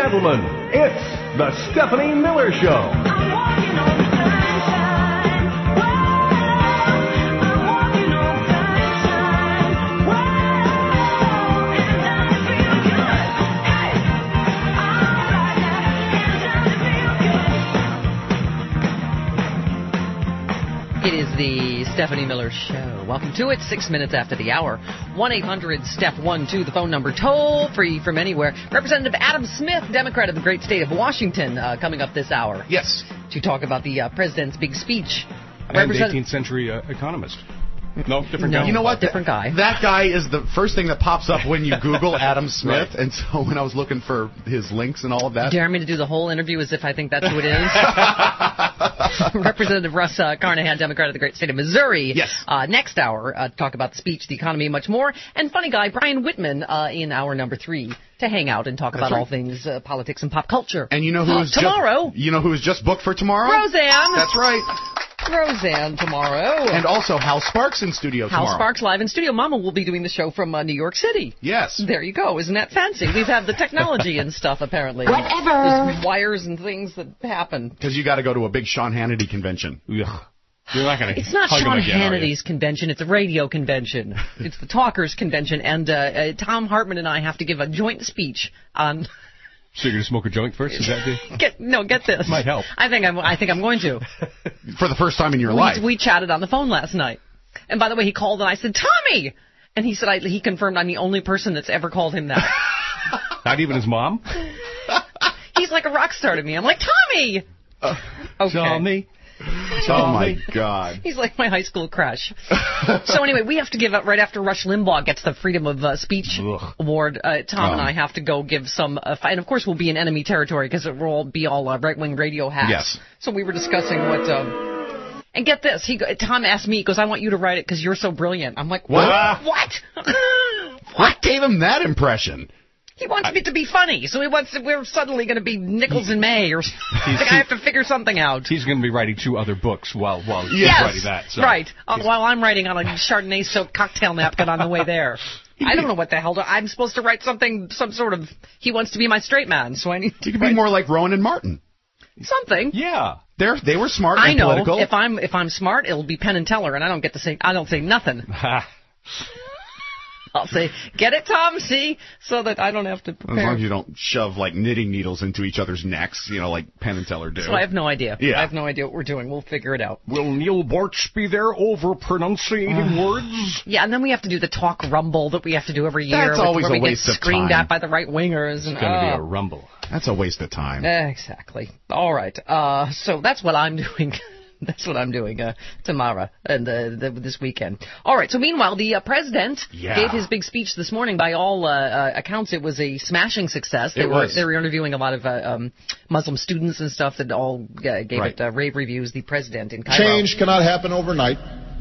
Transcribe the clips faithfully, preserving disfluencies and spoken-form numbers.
gentlemen, it's the Stephanie Miller Show. I'm walking on the sunshine. Whoa, I'm walking on sunshine. Whoa, and I feel good. Hey, all right now, and I feel good. It is the Stephanie Miller Show. Welcome to it. Six minutes after the hour. one eight hundred step one two, the phone number, toll free from anywhere. Representative Adam Smith, Democrat of the great state of Washington, uh, coming up this hour. Yes. To talk about the uh, president's big speech. And Represent- eighteenth century uh, economist. No, different no, guy. You know what? Different guy. That guy is the first thing that pops up when you Google Adam Smith. Right. And so when I was looking for his links and all of that. Dare me to do the whole interview as if I think that's who it is? Representative Russ uh, Carnahan, Democrat of the great state of Missouri. Yes. Uh, next hour, uh, talk about the speech, the economy, and much more. And funny guy Brian Whitman uh, in hour number three to hang out and talk that's about right. all things uh, politics and pop culture. And you know who is tomorrow? Just, you know who is just booked for tomorrow? Roseanne. That's right. Roseanne tomorrow. And also Hal Sparks in studio Hal tomorrow. Hal Sparks live in studio. Mama will be doing the show from uh, New York City. Yes. There you go. Isn't that fancy? We've had the technology and stuff, apparently. Whatever. There's wires and things that happen. Because you got to go to a big Sean Hannity convention. Ugh. You're not gonna it's not Sean Hannity's convention. It's a radio convention. It's the Talkers convention. And uh, uh, Tom Hartman and I have to give a joint speech on... So you're going to smoke a joint first? Is that the... Get, no, get this. Might help. I think I'm, I think I'm going to. For the first time in your we, life. We chatted on the phone last night. And by the way, he called and I said, Tommy! And he said, I, he confirmed I'm the only person that's ever called him that. Not even his mom? He's like a rock star to me. I'm like, Tommy! Uh, okay. Tommy. Oh, my God. He's like my high school crush. So anyway, we have to give up right after Rush Limbaugh gets the Freedom of uh, Speech Ugh. Award. Uh, Tom oh. and I have to go give some, uh, and of course we'll be in enemy territory because it will all be all uh, right-wing radio hacks. Yes. So we were discussing what... Um, and get this, he Tom asked me, he goes, I want you to write it because you're so brilliant. I'm like, what? What? What? What gave him that impression? He wants me to be funny, so he wants. To, we're suddenly going to be Nichols and May, or I have to figure something out. He's going to be writing two other books while while he's yes, writing that. So. Right. Uh, while I'm writing on a Chardonnay soaked cocktail napkin on the way there. I don't know what the hell. To, I'm supposed to write something, some sort of. He wants to be my straight man, so I need. You could be more like Rowan and Martin. Something. Yeah. They're they were smart and I know. political. If I'm if I'm smart, it'll be Penn and Teller, and I don't get to say. I don't say nothing. I'll say, get it, Tom, see? So that I don't have to prepare. As long as you don't shove, like, knitting needles into each other's necks, you know, like Penn and Teller do. So I have no idea. Yeah. I have no idea what we're doing. We'll figure it out. Will Neil Borch be there over-pronunciating uh, words? Yeah, and then we have to do the talk rumble that we have to do every year. That's with, always where a we waste get of screamed time. at by the right-wingers. It's going to uh, be a rumble. That's a waste of time. Exactly. All right. Uh, so that's what I'm doing. That's what I'm doing uh, tomorrow and uh, the, this weekend. All right. So meanwhile, the uh, president yeah. gave his big speech this morning. By all uh, uh, accounts, it was a smashing success. They it were was. they were interviewing a lot of uh, um, Muslim students and stuff that all uh, gave right. it uh, rave reviews. The president in Cairo. Change cannot happen overnight.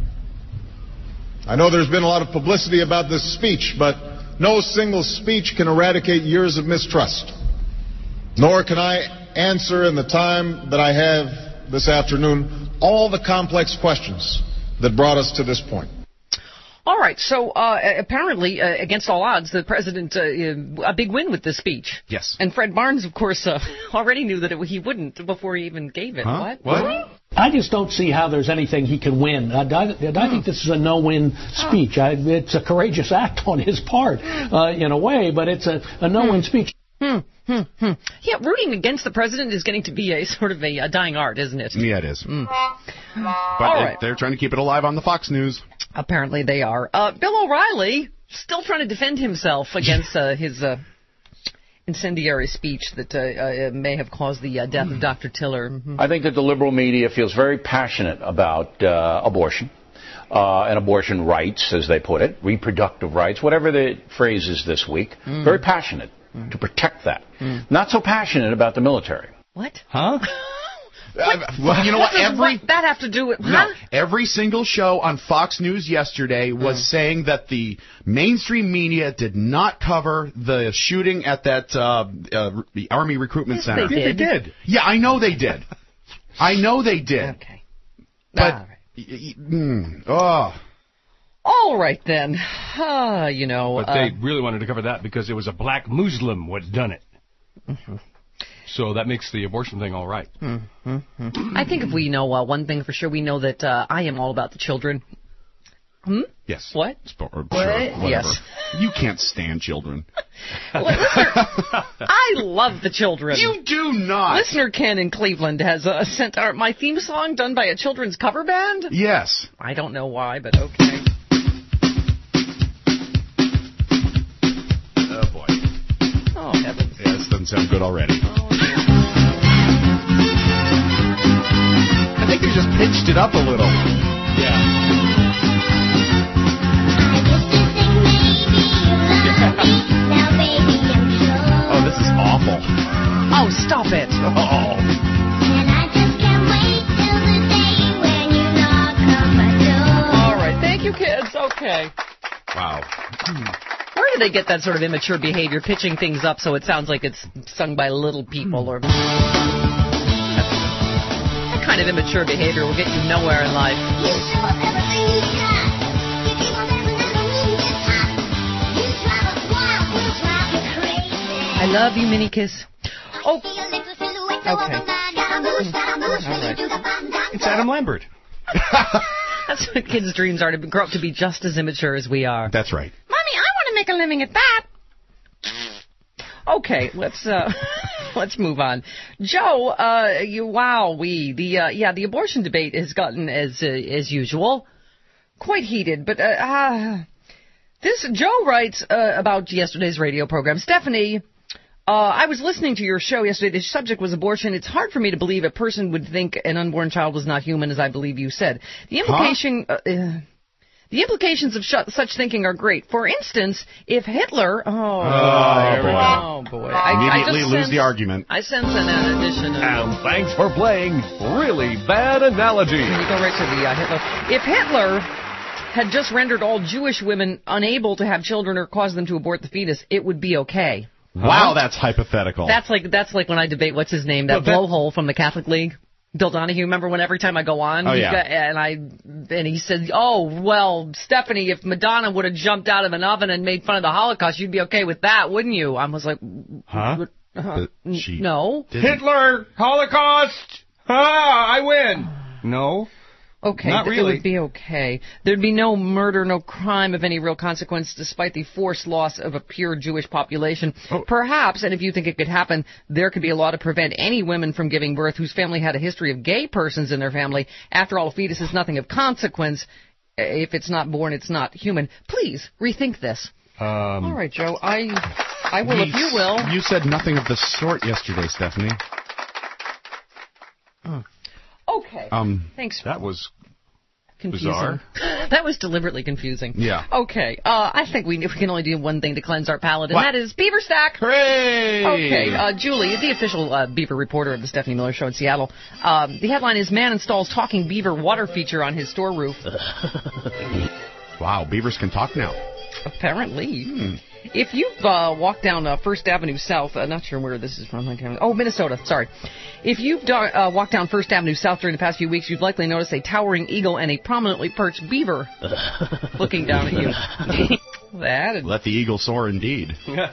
I know there's been a lot of publicity about this speech, but no single speech can eradicate years of mistrust. Nor can I answer in the time that I have this afternoon all the complex questions that brought us to this point. All right. So uh, apparently, uh, against all odds, the president uh, a big win with this speech. Yes. And Fred Barnes, of course, uh, already knew that it, he wouldn't before he even gave it. Huh? What? What? I just don't see how there's anything he can win. I, I, I think this is a no-win speech. I, it's a courageous act on his part, uh, in a way, but it's a, a no-win speech. Hmm. Hmm, hmm. Yeah, rooting against the president is getting to be a sort of a, a dying art, isn't it? Yeah, it is. Mm. But All they, right. they're trying to keep it alive on the Fox News. Apparently they are. Uh, Bill O'Reilly still trying to defend himself against uh, his uh, incendiary speech that uh, uh, may have caused the uh, death of Doctor Tiller. Mm-hmm. I think that the liberal media feels very passionate about uh, abortion. Uh, and abortion rights, as they put it, reproductive rights, whatever the phrase is this week, mm. very passionate. Mm. To protect that. Mm. Not so passionate about the military. What? Huh? Uh, well, you know what? Every what that have to do with? Huh? No, every single show on Fox News yesterday was mm. saying that the mainstream media did not cover the shooting at that uh, uh, the Army Recruitment yes, Center. They did. they did. Yeah, I know they did. I know they did. Okay. But All right. y- y- mm, oh. All right, then. Uh, you know. But uh, they really wanted to cover that because it was a black Muslim who had done it. Mm-hmm. So that makes the abortion thing all right. Mm-hmm. I think if we know uh, one thing for sure, we know that uh, I am all about the children. Hmm? Yes. What? Sp- or, What? Sure, whatever. Yes. You can't stand children. Listener, I love the children. You do not. Listener Ken in Cleveland has uh, sent our, my theme song done by a children's cover band. Yes. I don't know why, but okay. Oh, boy. Oh, heavens. Yeah, this doesn't sound good already. Oh, dear. I think they just pitched it up a little. Yeah. Oh, this is awful. Oh, stop it. Oh. All right, thank you, kids. Okay. Wow. Where do they get that sort of immature behavior, pitching things up so it sounds like it's sung by little people? Or that kind of immature behavior will get you nowhere in life. I love you, Mini Kiss. Oh, okay. All right. It's Adam Lambert. That's what kids' dreams are, to grow up to be just as immature as we are. That's right. Mommy, I want to make a living at that. Okay, let's uh, let's move on. Joe, uh, you wow, we the uh, yeah the abortion debate has gotten as uh, as usual quite heated, but uh, uh, this Joe writes uh, about yesterday's radio program. Stephanie, uh, I was listening to your show yesterday. The subject was abortion. It's hard for me to believe a person would think an unborn child was not human, as I believe you said. The implication. Huh? Uh, uh, The implications of sh- such thinking are great. For instance, if Hitler... Oh, Oh, boy. Oh, boy. I, Immediately I just lose sense, the argument. I sense an addition. Of, And thanks for playing Really Bad Analogy. Can you go right to the uh, Hitler? If Hitler had just rendered all Jewish women unable to have children or caused them to abort the fetus, it would be okay. Wow, that's hypothetical. That's like that's like when I debate, what's his name, that Well, that- blowhole from the Catholic League. Bill Donahue, remember when every time I go on, Oh, he's yeah. got, and I and he said, "Oh well, Stephanie, if Madonna would have jumped out of an oven and made fun of the Holocaust, you'd be okay with that, wouldn't you?" I was like, Huh? uh, But she "No, didn't. Hitler, Holocaust. Ah, I win. No. okay, Not th- really. it would be okay. There'd be no murder, no crime of any real consequence, despite the forced loss of a pure Jewish population. Oh. Perhaps, and if you think it could happen, there could be a law to prevent any women from giving birth whose family had a history of gay persons in their family. After all, a fetus is nothing of consequence. If it's not born, it's not human. Please rethink this." Um, All right, Joe. I, I will if you will. You said nothing of the sort yesterday, Stephanie. Okay. Um, Thanks. that was Confusing. bizarre. That was deliberately confusing. Yeah. Okay. Uh, I think we we can only do one thing to cleanse our palate, and What? that is Beaver Stack. Hooray! Okay, uh, Julie, the official uh, beaver reporter of the Stephanie Miller Show in Seattle. Um, the headline is "Man installs talking beaver water feature on his store roof." Wow, beavers can talk now. Apparently. Hmm. If you've uh, walked down uh, First Avenue South, uh, not sure where this is from. I can't- Oh, Minnesota, sorry. If you've do- uh, walked down First Avenue South during the past few weeks, you've likely noticed a towering eagle and a prominently perched beaver looking down at you. That'd, Let the eagle soar indeed.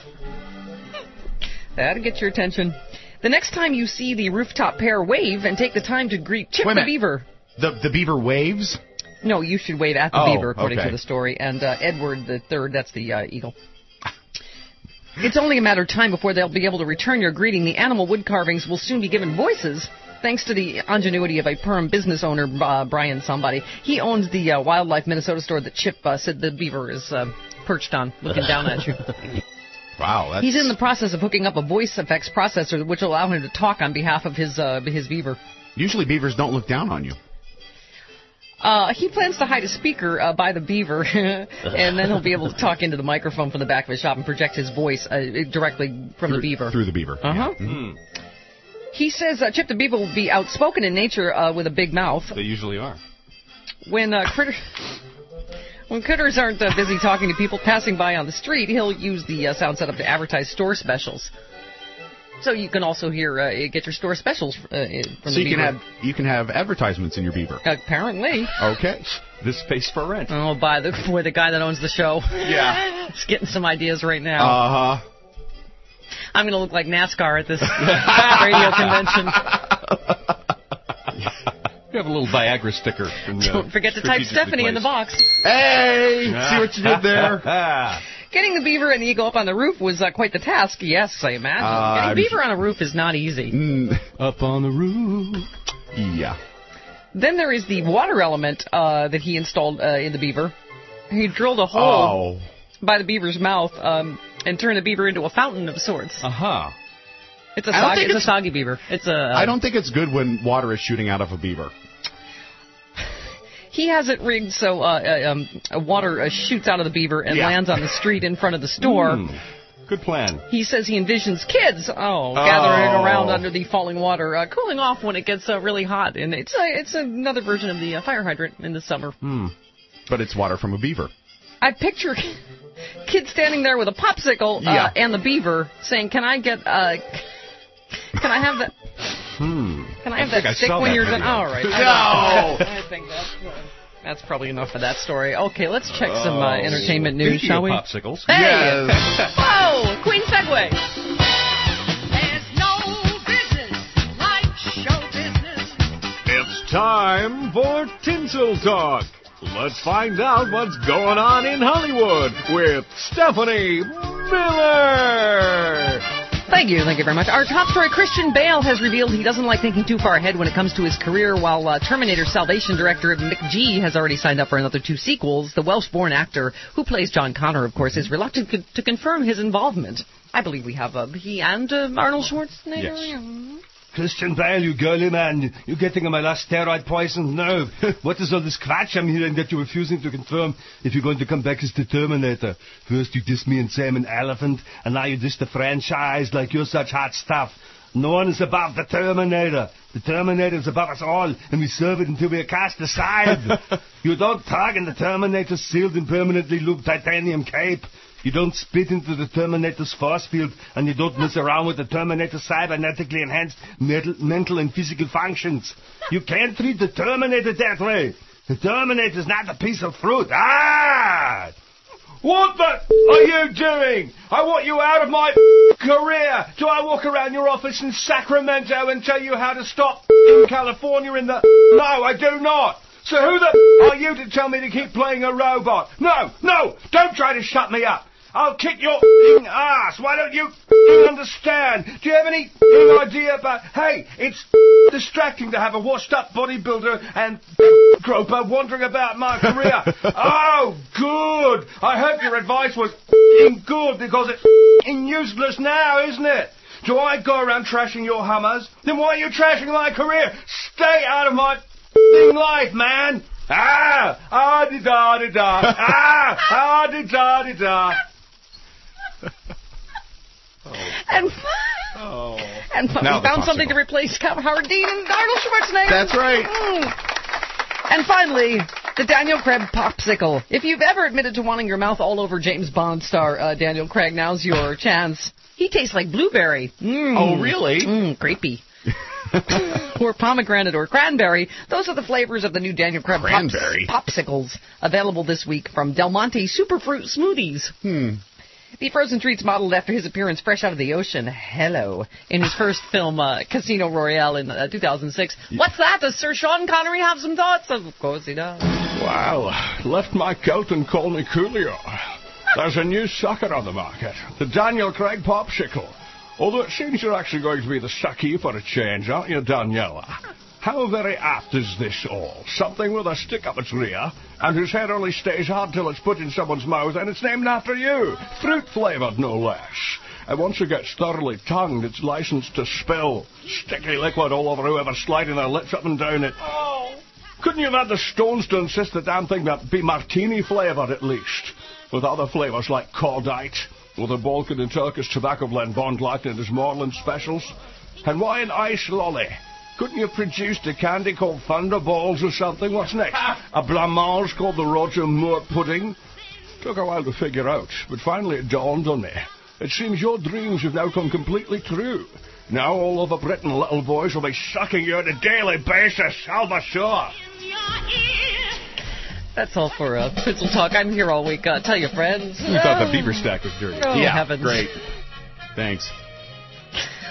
that'd get your attention. The next time you see the rooftop pair, wave and take the time to greet Chip Wait a the minute. beaver. The the beaver waves? No, you should wave at the Oh, beaver, according okay. to the story. And uh, Edward the Third, that's the uh, eagle. It's only a matter of time before they'll be able to return your greeting. The animal wood carvings will soon be given voices, thanks to the ingenuity of a Perm business owner, uh, Brian somebody. He owns the uh, Wildlife Minnesota store that Chip uh, said the beaver is uh, perched on, looking down at you. Wow, that's... He's in the process of hooking up a voice effects processor which will allow him to talk on behalf of his uh, his beaver. Usually beavers don't look down on you. Uh, he plans to hide a speaker uh, by the beaver, and then he'll be able to talk into the microphone from the back of his shop and project his voice uh, directly from through, the beaver. Through the beaver. Uh-huh. Yeah. Mhm. He says uh, Chip the beaver will be outspoken in nature uh, with a big mouth. They usually are. When uh, critter... When critters aren't uh, busy talking to people passing by on the street, he'll use the uh, sound setup to advertise store specials. So you can also hear uh, get your store specials uh, from So the you can beaver. have you can have advertisements in your beaver. Apparently. Okay. This space for rent. Oh, by the boy, the guy that owns the show. Yeah. He's getting some ideas right now. Uh huh. I'm going to look like NASCAR at this radio convention. You have a little Viagra sticker. And, uh, Don't forget to type Stephanie in the box. Hey, see what you did there? Getting the beaver and the eagle up on the roof was uh, quite the task, yes, I imagine. Uh, Getting a I'm beaver on a roof is not easy. Mm, Up on the roof. yeah. Then there is the water element uh, that he installed uh, in the beaver. He drilled a hole Oh. by the beaver's mouth um, and turned the beaver into a fountain of sorts. Aha. It's a I don't soggy, think it's a it's- soggy beaver. It's a. Uh, I don't think it's good when water is shooting out of a beaver. He has it rigged so uh, uh, um, uh, water uh, shoots out of the beaver and Yeah. lands on the street in front of the store. Hmm. Good plan. He says he envisions kids, oh, gathering Oh. around under the falling water, uh, cooling off when it gets uh, really hot. And it's uh, it's another version of the uh, fire hydrant in the summer. Hmm. But it's water from a beaver. I picture kids standing there with a popsicle uh, Yeah. and the beaver saying, "Can I get? Uh, can I have that? Hmm. Can I have think that I stick saw when that you're video. done?" All right. No. I think that's uh, that's probably enough of that story. Okay, let's check some uh, entertainment news, Speaking shall of we? popsicles. Hey! Yes. Whoa! Queen segue. There's no business like show business. It's time for Tinsel Talk. Let's find out what's going on in Hollywood with Stephanie Miller. Thank you, thank you very much. Our top story, Christian Bale has revealed he doesn't like thinking too far ahead when it comes to his career, while uh, Terminator Salvation director Mick G has already signed up for another two sequels. The Welsh-born actor, who plays John Connor, of course, is reluctant co- to confirm his involvement. I believe we have uh, he and uh, Arnold Schwarzenegger. Yes. Christian Bale, you girly man, you're getting on my last steroid poisoned nerve. What is all this scratch I'm hearing that you're refusing to confirm if you're going to come back as the Terminator? First you diss me and say I'm an elephant, and now you diss the franchise like you're such hot stuff. No one is above the Terminator. The Terminator is above us all, and we serve it until we are cast aside. You don't tug in the Terminator's sealed and permanently looped titanium cape. You don't spit into the Terminator's force field, and you don't mess around with the Terminator's cybernetically enhanced mental, mental and physical functions. You can't treat the Terminator that way. The Terminator's not a piece of fruit. Ah! What the are you doing? I want you out of my career. Do I walk around your office in Sacramento and tell you how to stop in California in the... No, I do not. So who the are you to tell me to keep playing a robot? No, no, don't try to shut me up. I'll kick your ass. Why don't you understand? Do you have any idea about... Hey, it's distracting to have a washed-up bodybuilder and groper wandering about my career. Oh, good. I hope your advice was good because it's useless now, isn't it? Do I go around trashing your Hummers? Then why are you trashing my career? Stay out of my life, man. Ah, ah, di da di da. Ah, ah, di da di da. And, Oh. and we Now the found something popsicle. to replace Howard Dean and Arnold Schwarzenegger. That's right. Mm. And finally, the Daniel Craig popsicle. If you've ever admitted to wanting your mouth all over James Bond star uh, Daniel Craig, now's your chance. He tastes like blueberry. Mm. Oh, really? Mmm, grapey. Or pomegranate or cranberry. Those are the flavors of the new Daniel Craig pops- Cranberry. popsicles available this week from Del Monte Superfruit Smoothies. Hmm. The frozen treats modeled after his appearance fresh out of the ocean, hello, in his first film, uh, Casino Royale in uh, two thousand six. What's that? Does Sir Sean Connery have some thoughts? Of course he does. Wow, left my coat and called me Coolio. There's a new sucker on the market, the Daniel Craig Popsicle. Although it seems you're actually going to be the sucky for a change, aren't you, Daniela? How very apt is this all? Something with a stick up its rear, and whose head only stays hard till it's put in someone's mouth, and it's named after you. Fruit-flavored, no less. And once it gets thoroughly tongued, it's licensed to spill sticky liquid all over whoever's sliding their lips up and down it. Oh. Couldn't you have had the Stones to insist the damn thing that be martini-flavored at least? With other flavours like cordite, or the Balkan and Turkish tobacco blend Bond Light in his Moreland specials? And why an ice lolly? Couldn't you have produced a candy called Thunderballs or something? What's next? A blancmange called the Roger Moore Pudding? Took a while to figure out, but finally it dawned on me. It seems your dreams have now come completely true. Now all over Britain, little boys will be sucking you on a daily basis. I'll be sure. That's all for uh, Pizzle Talk. I'm here all week. Uh, tell your friends. We thought the beaver stack was dirty. Oh, Yeah, heavens. great. Thanks.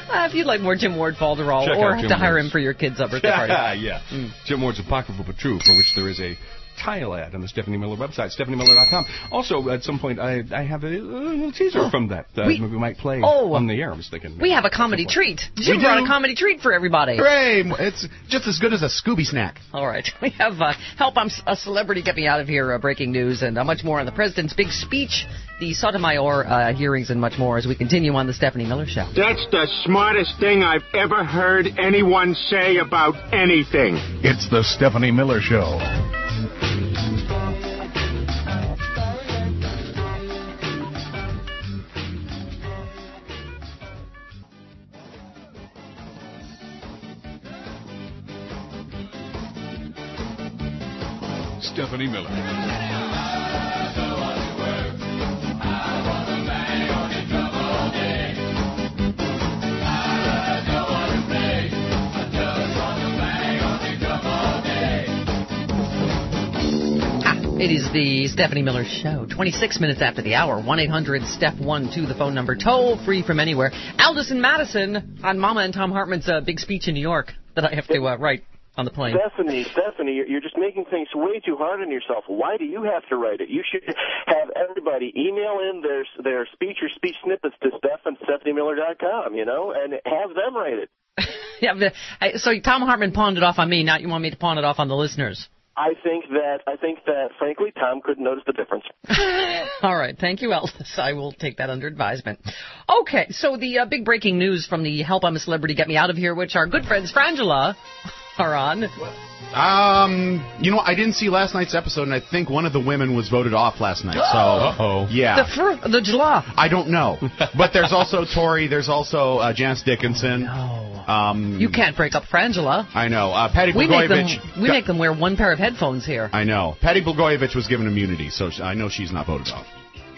Uh, if you'd like more Jim Ward Falderall, Check or out have Jim to hire Ward's. him for your kids' uh, birthday party. yeah. Mm. Jim Ward's Apocryphal but True, for which there is a tile ad on the Stephanie Miller website, stephanie miller dot com. Also, at some point, I I have a little teaser from that that we, we might play oh, on the air. I was thinking. We have a comedy treat. Jim We brought do. a comedy treat for everybody. Hooray! It's just as good as a Scooby snack. All right. We have uh, Help I'm a Celebrity, Get Me Out of Here, uh, breaking news, and uh, much more on the president's big speech, the Sotomayor uh, hearings, and much more as we continue on the Stephanie Miller Show. That's the smartest thing I've ever heard anyone say about anything. It's the Stephanie Miller Show. Stephanie Miller. It is the Stephanie Miller Show. twenty-six minutes after the hour. one eight hundred Steph one two, the phone number. Toll free from anywhere. Aldous and Madison on Mama and Tom Hartman's uh, big speech in New York that I have to uh, write on the plane. Stephanie, Stephanie, you're, you're just making things way too hard on yourself. Why do you have to write it? You should have everybody email in their their speech or speech snippets to Steph and stephanie miller dot com, you know, and have them write it. yeah, but, I, so Tom Hartman pawned it off on me. Now you want me to pawn it off on the listeners? I think that, I think that, frankly, Tom couldn't notice the difference. All right. Thank you, Elvis. I will take that under advisement. Okay. So the uh, big breaking news from the Help I'm a Celebrity, Get Me Out of Here, which our good friends Frangela are on. Um, you know, I didn't see last night's episode, and I think one of the women was voted off last night. So, Uh-oh. yeah. The fr- the Jla. I don't know. But there's also Tori, there's also uh, Janice Dickinson. No. Um, You can't break up Frangela. I know. Uh, Patty We make them, Blagojevich. we make them wear one pair of headphones here. I know. Patty Blagojevich was given immunity, so I know she's not voted off.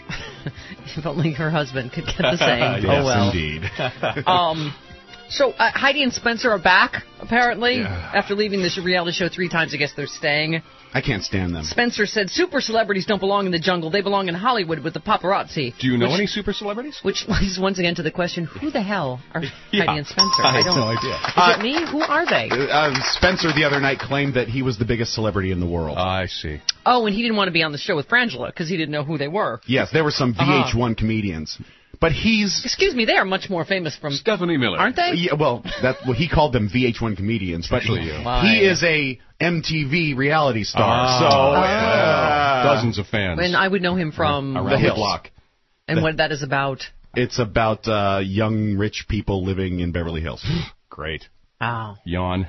If only her husband could get the same. Yes, oh, well. indeed. um, so uh, Heidi and Spencer are back, apparently, Yeah. after leaving the reality show three times. I guess they're staying. I can't stand them. Spencer said super celebrities don't belong in the jungle. They belong in Hollywood with the paparazzi. Do you know which, any super celebrities? Which leads once again to the question, who the hell are Yeah. Heidi and Spencer? I have don't no idea. Is Uh, it me? Who are they? Uh, Spencer the other night claimed that he was the biggest celebrity in the world. I see. Oh, and he didn't want to be on the show with Frangela because he didn't know who they were. Yes, there were some V H one Uh-huh. comedians. But he's... Excuse me, they are much more famous from... Stephanie Miller. Aren't they? Yeah, well, that well, he called them V H one comedians. But Especially you. Why? he is a M T V reality star. Ah. so Oh. uh, Dozens of fans. And I would know him from... Around The the, Hills. block. And what that is about. It's about uh, young, rich people living in Beverly Hills. Great. Oh. Yawn.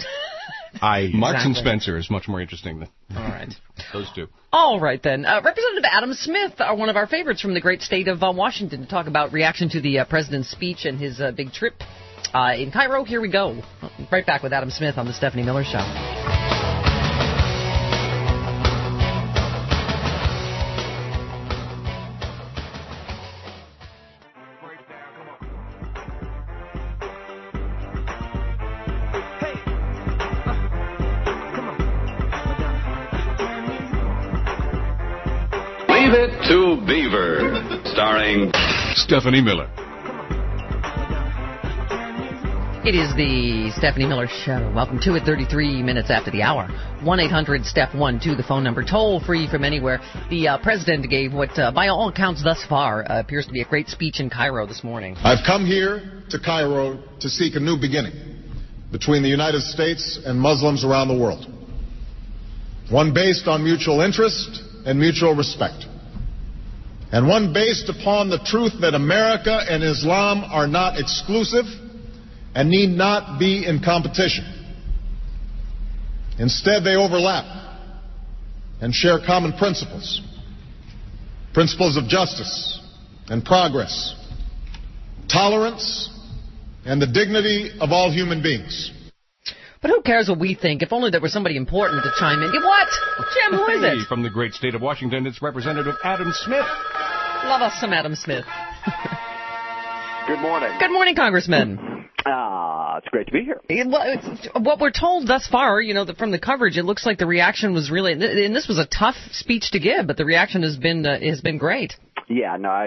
I Marks and Exactly. Spencer is much more interesting than All right. those two. All right, then. Uh, Representative Adam Smith, uh, one of our favorites from the great state of uh, Washington, to talk about reaction to the uh, president's speech and his uh, big trip uh, in Cairo. Here we go. Right back with Adam Smith on the Stephanie Miller Show. Leave It to Beaver, starring Stephanie Miller. It is the Stephanie Miller Show. Welcome to it, thirty-three minutes after the hour. one eight hundred Steph one two, the phone number, toll free from anywhere. The uh, president gave what, uh, by all accounts thus far, uh, appears to be a great speech in Cairo this morning. I've come here to Cairo to seek a new beginning between the United States and Muslims around the world. One based on mutual interest and mutual respect. And one based upon the truth that America and Islam are not exclusive and need not be in competition. Instead, they overlap and share common principles. Principles of justice and progress, tolerance, and the dignity of all human beings. But who cares what we think? If only there was somebody important to chime in. What? Jim, who is Hey, it? from the great state of Washington, it's Representative Adam Smith. Love us some Adam Smith. Good morning. Good morning, Congressman. Ah, it's great to be here. It- well, it's- What we're told thus far, you know, the- from the coverage, it looks like the reaction was really, and this was a tough speech to give, but the reaction has been uh, has been great. Yeah, no, I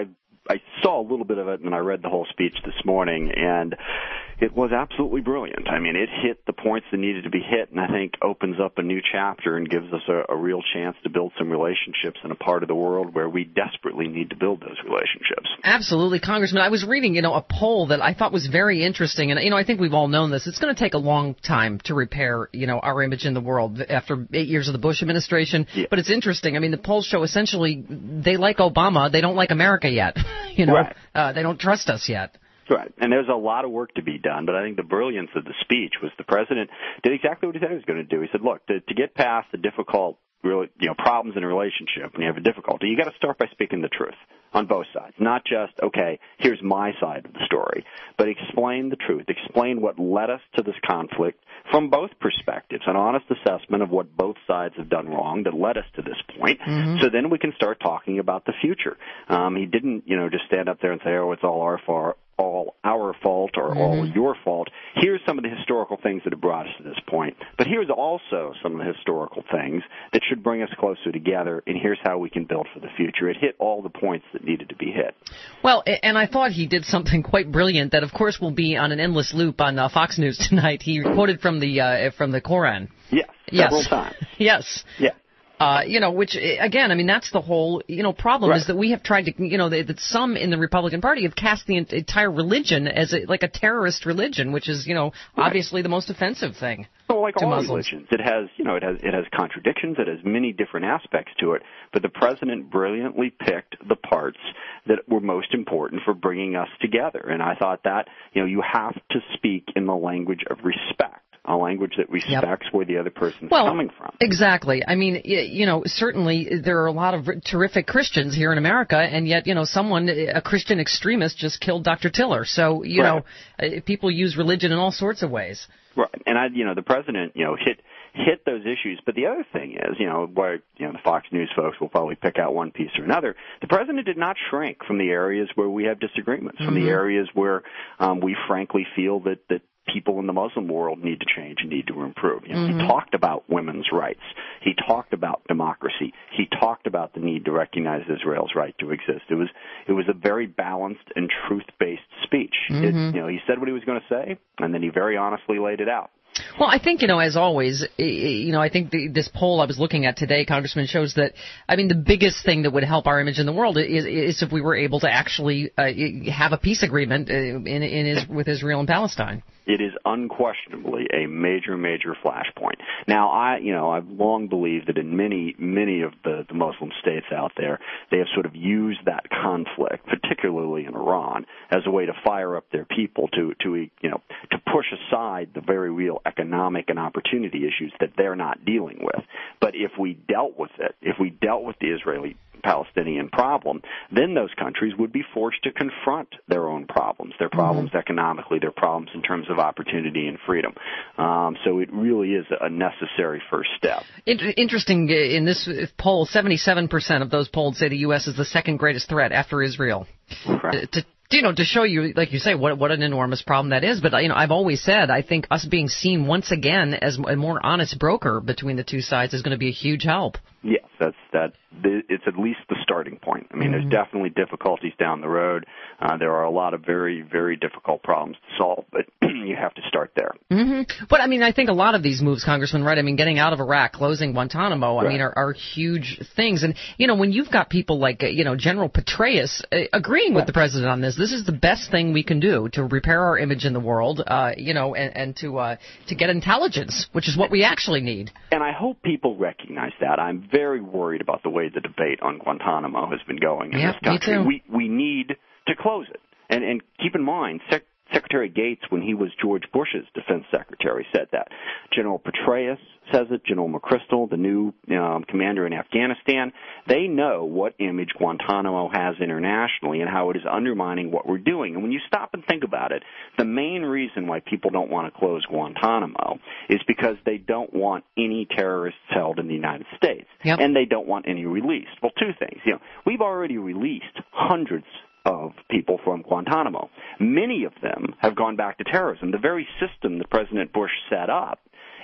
I saw a little bit of it, and I read the whole speech this morning, and it was absolutely brilliant. I mean, it hit the points that needed to be hit, and I think opens up a new chapter and gives us a, a real chance to build some relationships in a part of the world where we desperately need to build those relationships. Absolutely, Congressman. I was reading, you know, a poll that I thought was very interesting, and, you know, I think we've all known this. It's going to take a long time to repair, you know, our image in the world after eight years of the Bush administration, yeah. But it's interesting. I mean, the polls show essentially they like Obama, they don't like America yet. You know, right. uh, they don't trust us yet. Right, and there's a lot of work to be done, but I think the brilliance of the speech was the president did exactly what he said he was going to do. He said, look, to, to get past the difficult really, you know, problems in a relationship, when you have a difficulty, you got to start by speaking the truth on both sides. Not just, okay, here's my side of the story, but explain the truth. Explain what led us to this conflict from both perspectives, an honest assessment of what both sides have done wrong that led us to this point. Mm-hmm. So then we can start talking about the future. Um, he didn't, you know, just stand up there and say, oh, it's all our fault. all our fault or mm-hmm. all your fault. Here's some of the historical things that have brought us to this point. But here's also some of the historical things that should bring us closer together, and here's how we can build for the future. It hit all the points that needed to be hit. Well, and I thought he did something quite brilliant that, of course, will be on an endless loop on uh, Fox News tonight. He quoted from the uh, from the Koran. Yes, several yes. times. Yes. Yeah. Uh, you know, which, again, I mean, that's the whole, you know, problem right. is that we have tried to, you know, that some in the Republican Party have cast the entire religion as a, like a terrorist religion, which is, you know, right. obviously the most offensive thing. So like to all Muslims. religions, it has, you know, it has, it has contradictions, it has many different aspects to it, but the president brilliantly picked the parts that were most important for bringing us together. And I thought that, you know, you have to speak in the language of respect. A language that respects yep. where the other person's well, coming from. Exactly. I mean, you know, certainly there are a lot of terrific Christians here in America, and yet, you know, someone, a Christian extremist, just killed Doctor Tiller. So, you right. know, people use religion in all sorts of ways. Right. And, I, you know, the president, you know, hit hit those issues. But the other thing is, you know, where, you know, the Fox News folks will probably pick out one piece or another. The president did not shrink from the areas where we have disagreements, mm-hmm. from the areas where um, we frankly feel that, that people in the Muslim world need to change and need to improve. You know, mm-hmm. He talked about women's rights. He talked about democracy. He talked about the need to recognize Israel's right to exist. It was it was a very balanced and truth-based speech. Mm-hmm. It, you know, he said what he was going to say, and then he very honestly laid it out. Well, I think, you know, as always, you know, I think the, this poll I was looking at today, Congressman, shows that, I mean, the biggest thing that would help our image in the world is, is if we were able to actually uh, have a peace agreement in, in his, with Israel and Palestine. It is unquestionably a major, major flashpoint. Now, I, you know, I've long believed that in many, many of the, the Muslim states out there, they have sort of used that conflict, particularly in Iran, as a way to fire up their people to, to, you know, to push aside the very real economic and opportunity issues that they're not dealing with. But if we dealt with it, if we dealt with the Israeli Palestinian problem, then those countries would be forced to confront their own problems, their problems mm-hmm. economically, their problems in terms of opportunity and freedom. Um, so it really is a necessary first step. Interesting, in this poll, seventy-seven percent of those polled say the U S is the second greatest threat after Israel. Right. To, you know, to show you, like you say, what what an enormous problem that is. But, you know, I've always said, I think us being seen once again as a more honest broker between the two sides is going to be a huge help. Yes, that's that. It's at least the starting point. I mean, mm-hmm. there's definitely difficulties down the road. Uh, there are a lot of very, very difficult problems to solve, but you have to start there. Mm-hmm. But, I mean, I think a lot of these moves, Congressman, right, I mean, getting out of Iraq, closing Guantanamo, I right. mean, are, are huge things. And, you know, when you've got people like, uh, you know, General Petraeus uh, agreeing right. with the president on this, this is the best thing we can do to repair our image in the world, uh, you know, and, and to uh, to get intelligence, which is what we actually need. And I hope people recognize that. I'm very worried about the way the debate on Guantanamo has been going in yeah, this country. Me too. We we need to close it. And and keep in mind, Sec- Secretary Gates, when he was George Bush's defense secretary, said that. General Petraeus says it. General McChrystal, the new um, commander in Afghanistan, they know what image Guantanamo has internationally and how it is undermining what we're doing. And when you stop and think about it, the main reason why people don't want to close Guantanamo is because they don't want any terrorists held in the United States, yep. and they don't want any released. Well, two things. You know, we've already released hundreds of people from Guantanamo. Many of them have gone back to terrorism. The very system that President Bush set up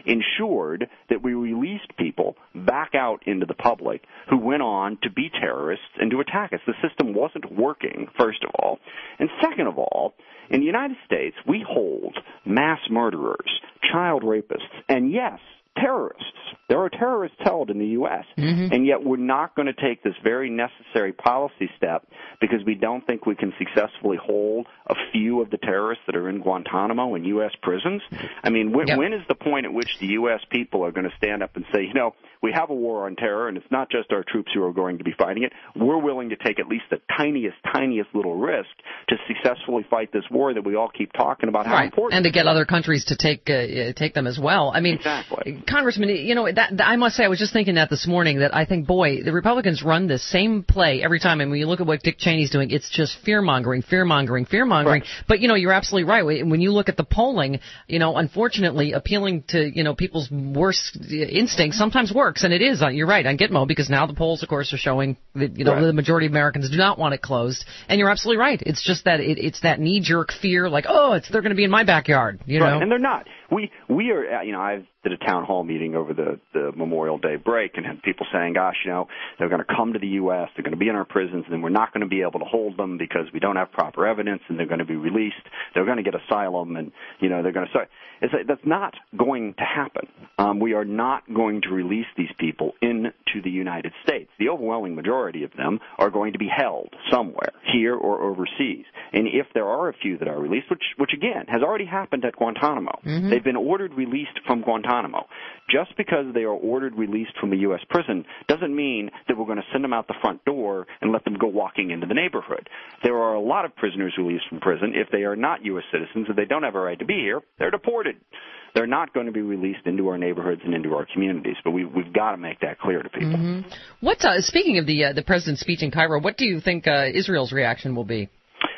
ensured that we released people back out into the public who went on to be terrorists and to attack us. The system wasn't working, first of all. And second of all, in the United States, we hold mass murderers, child rapists, and yes, terrorists. There are terrorists held in the U S, mm-hmm. and yet we're not going to take this very necessary policy step because we don't think we can successfully hold a few of the terrorists that are in Guantanamo and U S prisons. I mean, when, yep. when is the point at which the U S people are going to stand up and say, you know, we have a war on terror, and it's not just our troops who are going to be fighting it. We're willing to take at least the tiniest, tiniest little risk to successfully fight this war that we all keep talking about how right. important. And to get other countries to take uh, take them as well. I mean, exactly. Congressman, you know, that, that I must say, I was just thinking that this morning, that I think, boy, the Republicans run the same play every time. And when you look at what Dick Cheney's doing, it's just fear-mongering, fear-mongering, fear-mongering. Right. But, you know, you're absolutely right. When you look at the polling, you know, unfortunately, appealing to, you know, people's worst instincts sometimes works. And it is, you're right, on Gitmo, because now the polls, of course, are showing that, you know, right. the majority of Americans do not want it closed. And you're absolutely right. It's just that it, it's that knee-jerk fear, like, oh, it's they're going to be in my backyard, you right. know. And they're not. We we are, you know, I did a town hall meeting over the, the Memorial Day break and had people saying, gosh, you know, they're going to come to the U S, they're going to be in our prisons, and then we're not going to be able to hold them because we don't have proper evidence, and they're going to be released. They're going to get asylum, and, you know, they're going to start. It's like, that's not going to happen. Um, we are not going to release these people into the United States. The overwhelming majority of them are going to be held somewhere, here or overseas. And if there are a few that are released, which, which again, has already happened at Guantanamo, mm-hmm. they've been ordered released from Guantanamo. Just because they are ordered released from a U S prison doesn't mean that we're going to send them out the front door and let them go walking into the neighborhood. There are a lot of prisoners released from prison. If they are not U S citizens, if they don't have a right to be here, they're deported. They're not going to be released into our neighborhoods and into our communities, but we, we've got to make that clear to people. Mm-hmm. What, uh, speaking of the uh, the president's speech in Cairo, what do you think uh, Israel's reaction will be?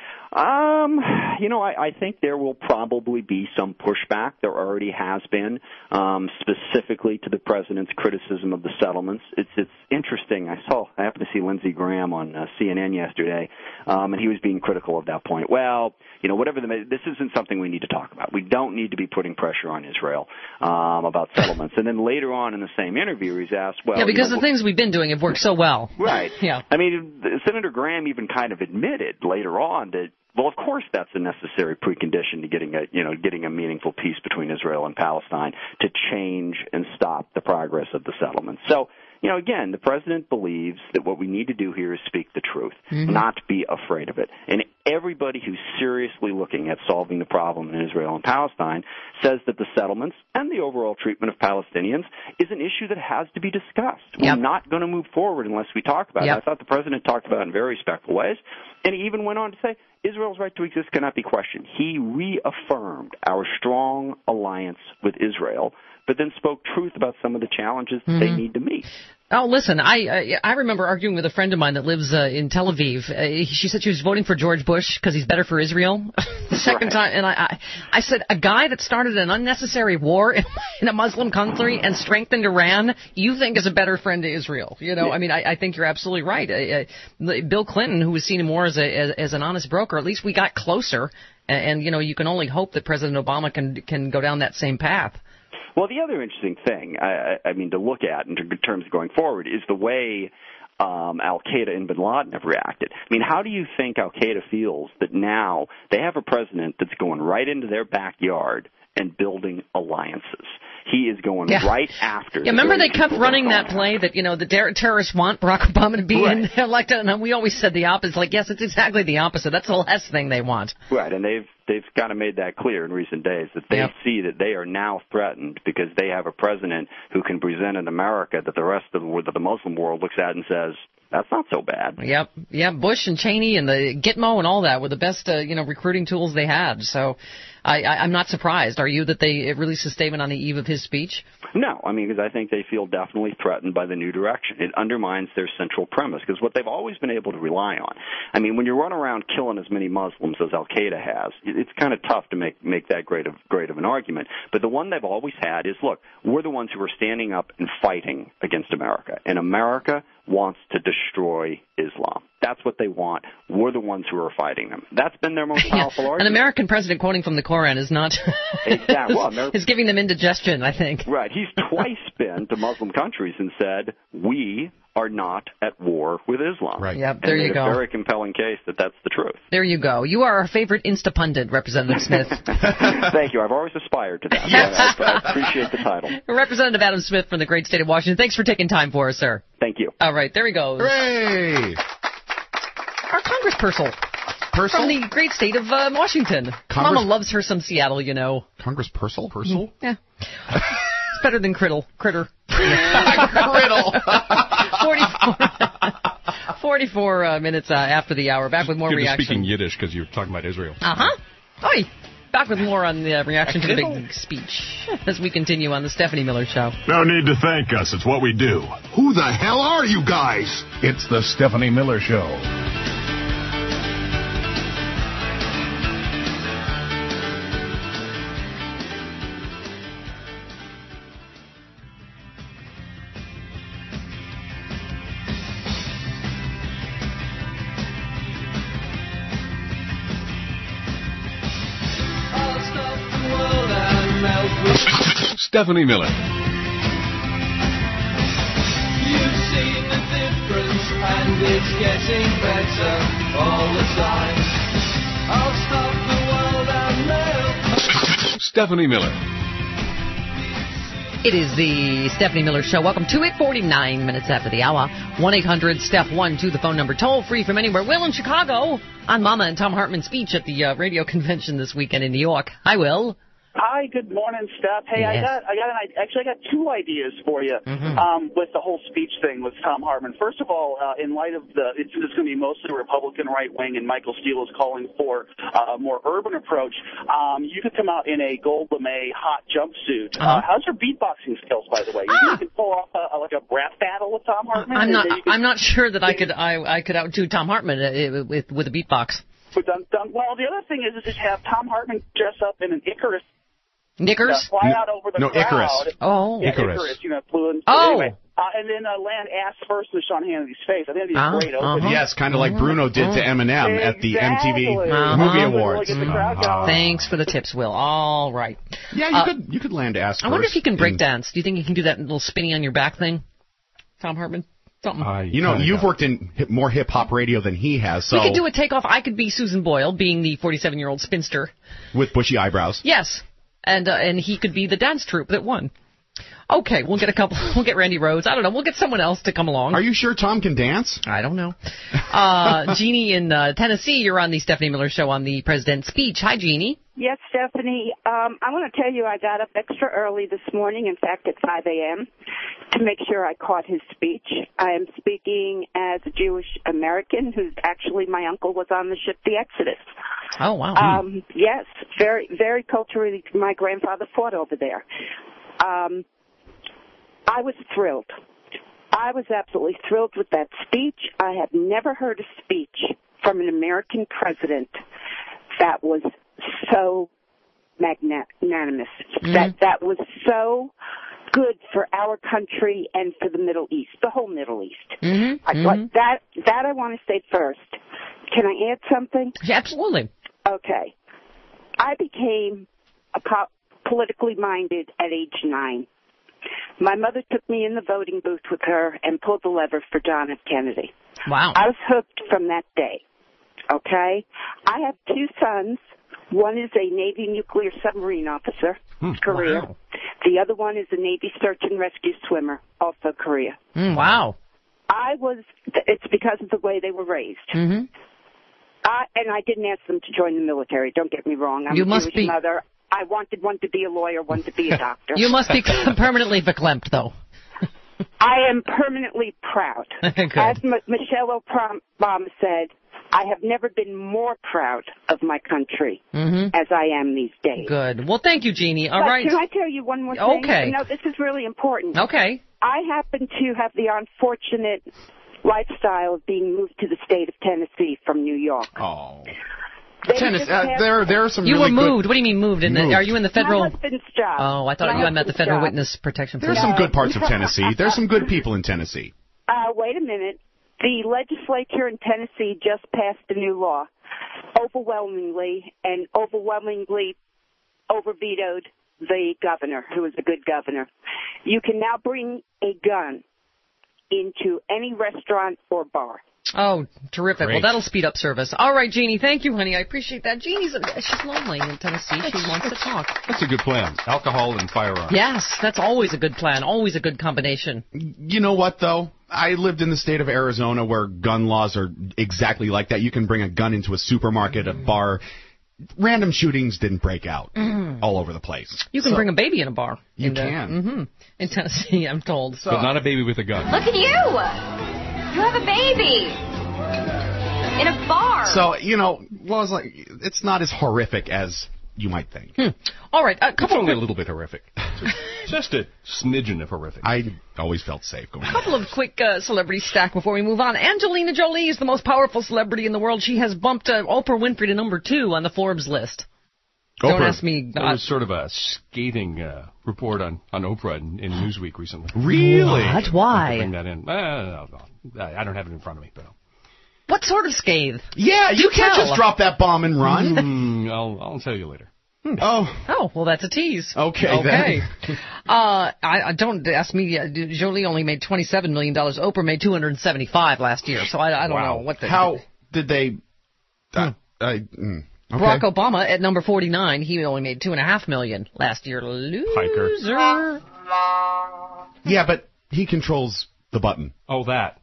Um, you know, I, I think there will probably be some pushback. There already has been, um, specifically to the president's criticism of the settlements. It's it's interesting. I saw, I happened to see Lindsey Graham on uh, C N N yesterday, um, and he was being critical of that point. Well, you know, whatever the this isn't something we need to talk about. We don't need to be putting pressure on Israel um, about settlements. And then later on in the same interview, he's asked, well, yeah, because you know, the things we've been doing have worked so well. Right. Yeah. I mean, Senator Graham even kind of admitted later on that, well, of course, that's a necessary precondition to getting a, you know, getting a meaningful peace between Israel and Palestine to change and stop the progress of the settlement. So, you know, again, the president believes that what we need to do here is speak the truth, mm-hmm. not be afraid of it. And everybody who's seriously looking at solving the problem in Israel and Palestine says that the settlements and the overall treatment of Palestinians is an issue that has to be discussed. Yep. We're not going to move forward unless we talk about yep. it. I thought the president talked about it in very respectful ways, and he even went on to say, Israel's right to exist cannot be questioned. He reaffirmed our strong alliance with Israel, but then spoke truth about some of the challenges that mm-hmm. they need to meet. Oh, listen, I uh, I remember arguing with a friend of mine that lives uh, in Tel Aviv. Uh, she said she was voting for George Bush because he's better for Israel. the second right. time, and I, I I said, a guy that started an unnecessary war in, in a Muslim country and strengthened Iran, you think is a better friend to Israel? You know, yeah. I mean, I, I think you're absolutely right. Uh, uh, Bill Clinton, who was seen more as a as, as an honest broker, at least we got closer. And, and you know, you can only hope that President Obama can can go down that same path. Well, the other interesting thing, I, I mean, to look at in terms of going forward is the way um, Al-Qaeda and bin Laden have reacted. I mean, how do you think Al-Qaeda feels that now they have a president that's going right into their backyard and building alliances? He is going yeah. right after. Yeah, remember they kept running that play that, you know, the ter- terrorists want Barack Obama to be right. in, elected, and we always said the opposite. Like, yes, it's exactly the opposite. That's the last thing they want. Right, and they've they've kind of made that clear in recent days that they yep. see that they are now threatened because they have a president who can present an America that the rest of the, that the Muslim world looks at and says, that's not so bad. Yep, yeah. Bush and Cheney and the Gitmo and all that were the best, uh, you know, recruiting tools they had. So, I, I, I'm not surprised. Are you that they released a statement on the eve of his speech? No, I mean, because I think they feel definitely threatened by the new direction. It undermines their central premise, because what they've always been able to rely on. I mean, when you run around killing as many Muslims as Al Qaeda has, it's kind of tough to make make that great of great of an argument. But the one they've always had is, look, we're the ones who are standing up and fighting against America, and America wants to destroy Islam. that's what they want. We're the ones who are fighting them. That's been their most powerful yeah. argument. An American president quoting from the Koran is not... exactly. Well, America, is giving them indigestion, I think. Right. He's twice been to Muslim countries and said, we are not at war with Islam. Right. Yep, there and you made go. a very compelling case that that's the truth. There you go. You are our favorite Insta-pundit, Representative Smith. Thank you. I've always aspired to that. Yes. I, I appreciate the title. Representative Adam Smith from the great state of Washington. Thanks for taking time for us, sir. Thank you. All right, there he goes. Hooray! Our congressperson. Purcell? From the great state of uh, Washington. Congress- Mama loves her some Seattle, you know. Congress Purcell? Purcell? Yeah. It's better than Criddle. Critter. Criddle. forty-four, forty-four uh, minutes uh, after the hour. Back with more You're reaction. speaking Yiddish because you're talking about Israel. Uh-huh. Oi. Back with more on the uh, reaction to the big speech as we continue on the Stephanie Miller Show. No need to thank us. It's what we do. Who the hell are you guys? It's the Stephanie Miller Show. Stephanie Miller. You've seen the difference, and it's getting better all the time. I'll stop the world and melt. Stephanie Miller. It is the Stephanie Miller Show. Welcome to it. forty-nine minutes after the hour. one eight hundred step one to the phone number. Toll free from anywhere. Will in Chicago on Mama and Tom Hartman's speech at the uh, radio convention this weekend in New York. Hi, Will. Hi, good morning, Steph. Hey, Yes. I got, I got, an, actually, I got two ideas for you Mhm. um, with the whole speech thing with Tom Hartman. First of all, uh, in light of the, it's, it's going to be mostly Republican right wing, and Michael Steele is calling for uh, a more urban approach. Um, you could come out in a gold lame hot jumpsuit. Uh, Uh-huh. how's your beatboxing skills, by the way? You Ah. think you can pull off a, a, like a rap battle with Tom Hartman? I'm And not. then you could- I'm not sure that I could. I, I could outdo Tom Hartman uh, with with a beatbox. But done, done. Well, the other thing is, is just have Tom Hartman dress up in an Icarus. Knickers? Uh, fly out over the No, crowd. Icarus. Oh. Yeah, Icarus. Icarus, you know, flew in. Oh. Anyway, uh, and then uh, land ass first in Sean Hannity's face. I think that'd be a Ah, great uh-huh. opening. Yes, kind of like Bruno did to Eminem at the M T V Exactly. Uh-huh. Movie Really Awards. get the crowd going. Thanks for the tips, Will. All right. Yeah, you Uh, could you could land ass I wonder if first he can break in- dance. Do you think he can do that little spinny on your back thing, Tom Hartman? Something. I You know, kinda you've got worked in hip, more hip hop radio than he has, so We could do a takeoff. I could be Susan Boyle, being the forty-seven-year-old spinster. with bushy eyebrows. Yes, and uh, and he could be the dance troupe that won. Okay, we'll get a couple. We'll get Randy Rhoads. I don't know. We'll get someone else to come along. Are you sure Tom can dance? I don't know. Uh, Jeannie in uh, Tennessee, you're on the Stephanie Miller Show on the President's Speech. Hi, Jeannie. Yes, Stephanie. Um, I want to tell you I got up extra early this morning, in fact at five a.m., to make sure I caught his speech. I am speaking as a Jewish American who's actually, my uncle was on the ship the Exodus. Oh, wow. Um, yes, very, very culturally, my grandfather fought over there. Um, I was thrilled. I was absolutely thrilled with that speech. I have never heard a speech from an American president that was so magnanimous, Mm-hmm. that that was so good for our country and for the Middle East, the whole Middle East. Mm-hmm. I, but that that I want to say first. Can I add something? Yeah, absolutely. Okay. I became a po- politically minded at age nine. My mother took me in the voting booth with her and pulled the lever for John F. Kennedy. Wow. I was hooked from that day. Okay? I have two sons. One is a Navy nuclear submarine officer, Hmm, Korea. wow. The other one is a Navy search and rescue swimmer, also Korea. Mm, wow. I was, it's because of the way they were raised. Mm-hmm. I, and I didn't ask them to join the military. Don't get me wrong. I'm You a must Jewish be- mother. I wanted one to be a lawyer, one to be a doctor. You must be permanently verklempt, though. I am permanently proud. Good. As M- Michelle Obama said, I have never been more proud of my country Mm-hmm. as I am these days. Good. Well, thank you, Jeannie. All but right. Can I tell you one more thing? Okay. No, this is really important. Okay. I happen to have the unfortunate lifestyle of being moved to the state of Tennessee from New York. Oh. They Tennis, just uh, have- there, there are some You really were good- moved. What do you mean moved? In the, Moved. are you in the federal? My husband's job. Oh, I thought My you I meant the husband's Federal job. Witness Protection. There's Program. some good parts of Tennessee. There's some good people in Tennessee. Uh, wait a minute. The legislature in Tennessee just passed a new law, overwhelmingly and overwhelmingly over-vetoed the governor, who is a good governor. You can now bring a gun into any restaurant or bar. Oh, terrific. Great. Well, that'll speed up service. All right, Jeannie. Thank you, honey. I appreciate that. Jeannie's she's lonely in Tennessee. She wants to talk. That's a good plan. Alcohol and firearms. Yes, that's always a good plan. Always a good combination. You know what, though? I lived in the state of Arizona where gun laws are exactly like that. You can bring a gun into a supermarket, a bar. Random shootings didn't break out Mm. all over the place. You can So- bring a baby in a bar. You in the- can. Mm-hmm. In Tennessee, I'm told. So, But not a baby with a gun. Look at you! You have a baby! In a bar! So, you know, well, it's like it's not as horrific as you might think. Hmm. All right, a It's couple only a quick, little bit horrific. Just a smidgen of horrific. I always felt safe going. couple of quick uh, celebrity stack before we move on. Angelina Jolie is the most powerful celebrity in the world. She has bumped uh, Oprah Winfrey to number two on the Forbes list. Don't Oprah, ask me. There Uh, was sort of a scathing uh, report on, on Oprah in, in Newsweek recently. Really? What? Why? Bring that in. Uh, I don't have it in front of me, but what sort of scathe? Yeah, you can't Tell. just drop that bomb and run. Mm, I'll I'll tell you later. Oh. Oh, well, that's a tease. Okay, Okay. then. uh, I, I don't ask me. Uh, Jolie only made twenty-seven million dollars. Oprah made two hundred seventy-five last year. So I, I don't Wow. know what the How did they? Uh, I, mm, okay. Barack Obama at number forty-nine. He only made two and a half million last year. Loser. Yeah, but he controls the button. Oh, that.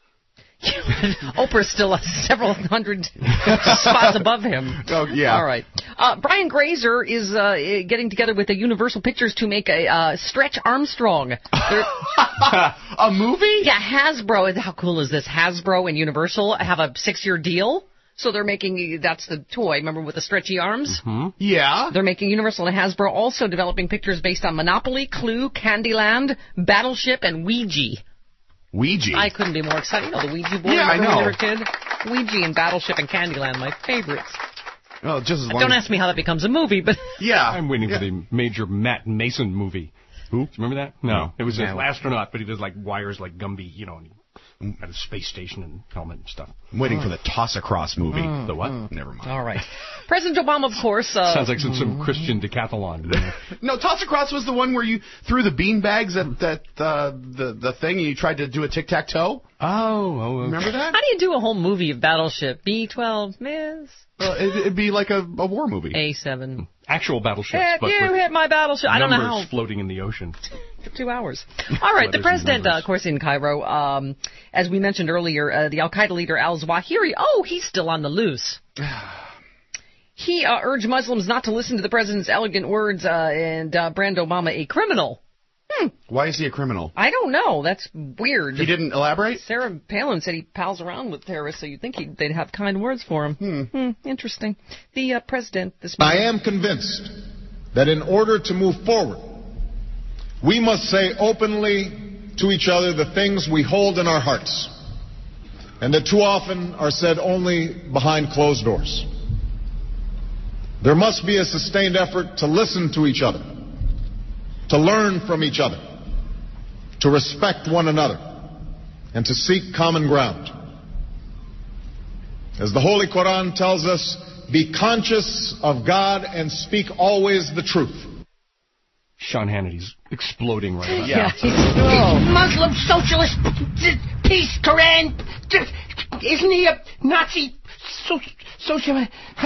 Oprah's still uh, several hundred spots above him. Oh, yeah. All right. Uh, Brian Grazer is uh, getting together with the Universal Pictures to make a uh, Stretch Armstrong. They're- A movie? Yeah, Hasbro. How cool is this? Hasbro and Universal have a six-year deal. So they're making, that's the toy, remember, with the stretchy arms? Hmm? Yeah. They're making Universal and Hasbro also developing pictures based on Monopoly, Clue, Candyland, Battleship, and Ouija. Ouija? I couldn't be more excited. You know the Ouija board? Yeah, I remember when know. you were a kid? Ouija and Battleship and Candyland, my favorites. Well, just as long Don't as... ask me how that becomes a movie, but... Yeah. I'm waiting yeah. for the major Matt Mason movie. Who? Do you remember that? No. It was No. an astronaut, but he does like wires like Gumby, you know, and he at a space station and helmet and stuff. I'm waiting for the Toss Across movie. Mm, The what? mm. Never mind. All right. President Obama, of course... Uh, Sounds like some, some Christian decathlon. No, Toss Across was the one where you threw the bean bags at that uh, the the thing and you tried to do a tic tac toe. Oh, oh, okay. Remember that? How do you do a whole movie of Battleship? B twelve, miss? Uh, it, it'd be like a, a war movie. A seven. Actual battleships, Hit but you, with hit my battleship. I don't know numbers how. floating in the ocean. For two hours. All right, the Letters and president, uh, numbers. of course, in Cairo, um, as we mentioned earlier, uh, the Al-Qaeda leader al-Zawahiri, oh, he's still on the loose. He uh, urged Muslims not to listen to the president's elegant words uh, and uh, brand Obama a criminal. Hmm, Why is he a criminal? I don't know. That's weird. He didn't elaborate? Sarah Palin said he pals around with terrorists, so you'd think he'd, they'd have kind words for him. Hmm. Hmm, interesting. The uh, president this I morning. am convinced that in order to move forward, we must say openly to each other the things we hold in our hearts, and that too often are said only behind closed doors. There must be a sustained effort to listen to each other, to learn from each other, to respect one another, and to seek common ground. As the Holy Quran tells us, be conscious of God and speak always the truth. Sean Hannity's exploding right now. Yeah. Oh. Muslim socialist, peace, Koran. Isn't he a Nazi so, social?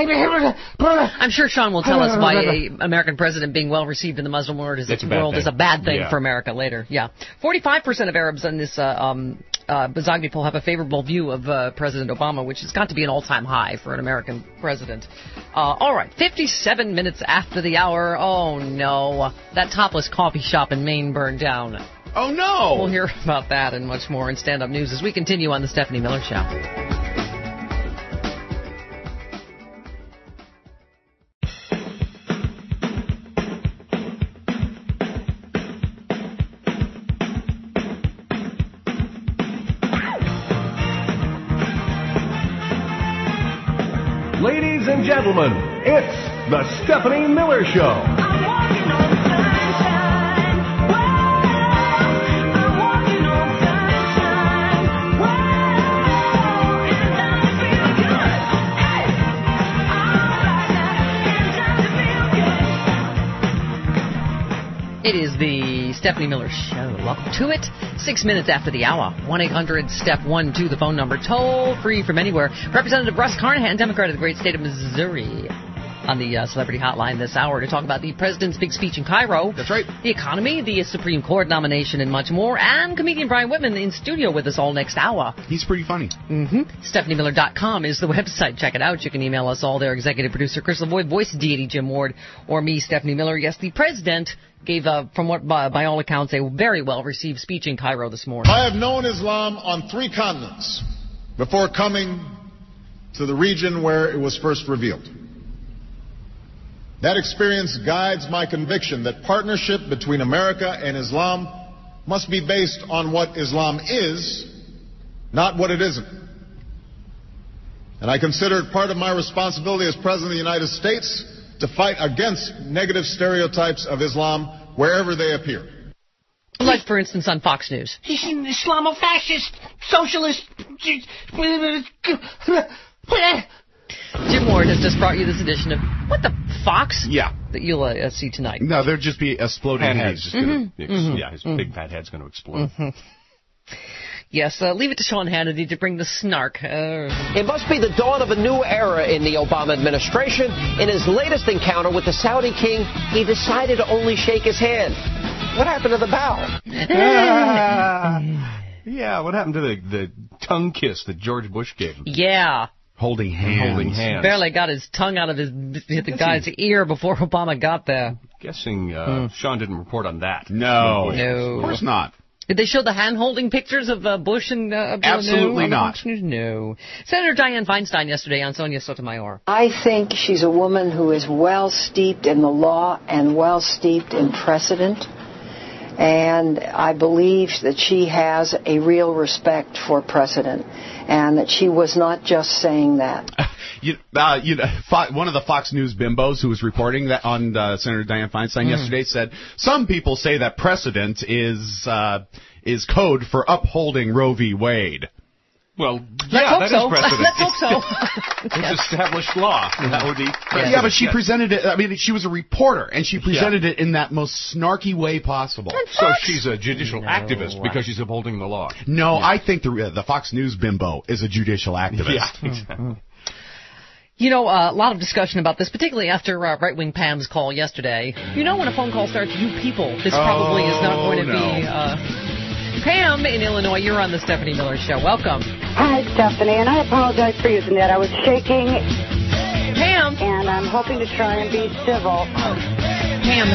I'm sure Sean will tell us why a American president being well received in the Muslim world is, It's a bad world thing. is a bad thing Yeah. for America later. Yeah. forty-five percent of Arabs in this uh, um, uh, Bazagni poll have a favorable view of uh, President Obama, which has got to be an all-time high for an American president. Uh, all right, fifty-seven minutes after the hour. Oh, no. That topless coffee shop in Maine burned down. Oh, no. We'll hear about that and much more in stand-up news as we continue on the Stephanie Miller Show. Ladies and gentlemen, it's the Stephanie Miller Show. It is the Stephanie Miller Show. Welcome to it. Six minutes after the hour. one eight hundred step one two, the phone number. Toll free from anywhere. Representative Russ Carnahan, Democrat of the great state of Missouri, on the uh, Celebrity Hotline this hour to talk about the president's big speech in Cairo. That's right. The economy, the Supreme Court nomination, and much more. And comedian Brian Whitman in studio with us all next hour. He's pretty funny. Mm-hmm. Stephanie Miller dot com is the website. Check it out. You can email us all there. Executive producer Chris Lavoie, voice deity Jim Ward, or me, Stephanie Miller. Yes, the president gave, uh, from what by, by all accounts, a very well-received speech in Cairo this morning. I have known Islam on three continents before coming to the region where it was first revealed. That experience guides my conviction that partnership between America and Islam must be based on what Islam is, not what it isn't. And I consider it part of my responsibility as President of the United States to fight against negative stereotypes of Islam wherever they appear. Like, for instance, on Fox News. He's an Islamofascist, socialist. Jim Ward has just brought you this edition of What the Fox? Yeah. That you'll uh, see tonight. No, there'll just be exploding Fat heads. head's just gonna, Mm-hmm. Mm-hmm. yeah, his Mm-hmm. big fat head's going to explode. Mm-hmm. Yes, uh, leave it to Sean Hannity to bring the snark. Uh, It must be the dawn of a new era in the Obama administration. In his latest encounter with the Saudi king, he decided to only shake his hand. What happened to the bow? Yeah, what happened to the, the tongue kiss that George Bush gave him? yeah. Holding hands. Holding hands. Barely got his tongue out of his the guy's ear before Obama got there. Guessing uh, Mm. Sean didn't report on that. No. No. Of course not. Did they show the hand-holding pictures of uh, Bush and uh, Bill? Absolutely no, on the not. Fox News? No. Senator Dianne Feinstein yesterday on Sonia Sotomayor. I think she's a woman who is well steeped in the law and well steeped in precedent. And I believe that she has a real respect for precedent and that she was not just saying that. You, uh, you know, Fo- one of the Fox News bimbos who was reporting that on uh, Senator Dianne Feinstein Mm. yesterday said some people say that precedent is uh, is code for upholding Roe v. Wade. Well, Let's yeah, hope that so. is precedent. Let's hope so. It's established law. That would be precedent. Yeah, but she Yes. presented it. I mean, she was a reporter, and she presented it in that most snarky way possible. So she's a judicial activist because she's upholding the law. No, I think the uh, the Fox News bimbo is a judicial activist. Yeah, exactly. You know, uh, a lot of discussion about this, particularly after uh, right-wing Pam's call yesterday. You know, when a phone call starts, you people, this probably is not going to no. be... Uh, Pam in Illinois, you're on the Stephanie Miller Show. Welcome. Hi, Stephanie, and I apologize for using that. I was shaking. Pam. And I'm hoping to try and be civil. Pam.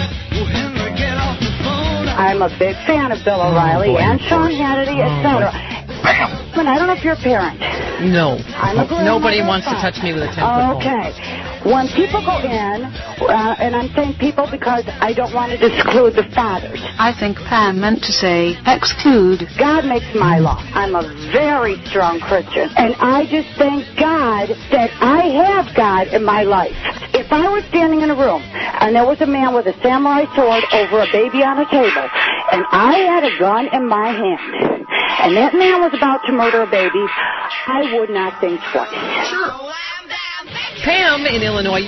I'm a big fan of Bill O'Reilly and Sean Hannity, et cetera. And I don't know if you're a parent. No. I'm a grandmother. Nobody wants to touch me with a ten-foot pole. Okay. When people go in, uh, and I'm saying people because I don't want to exclude the fathers. I think Pam meant to say exclude. God makes my law. I'm a very strong Christian. And I just thank God that I have God in my life. If I was standing in a room and there was a man with a samurai sword over a baby on a table, and I had a gun in my hand, and that man was about to murder a baby, I would not think twice. Sure. Pam in Illinois.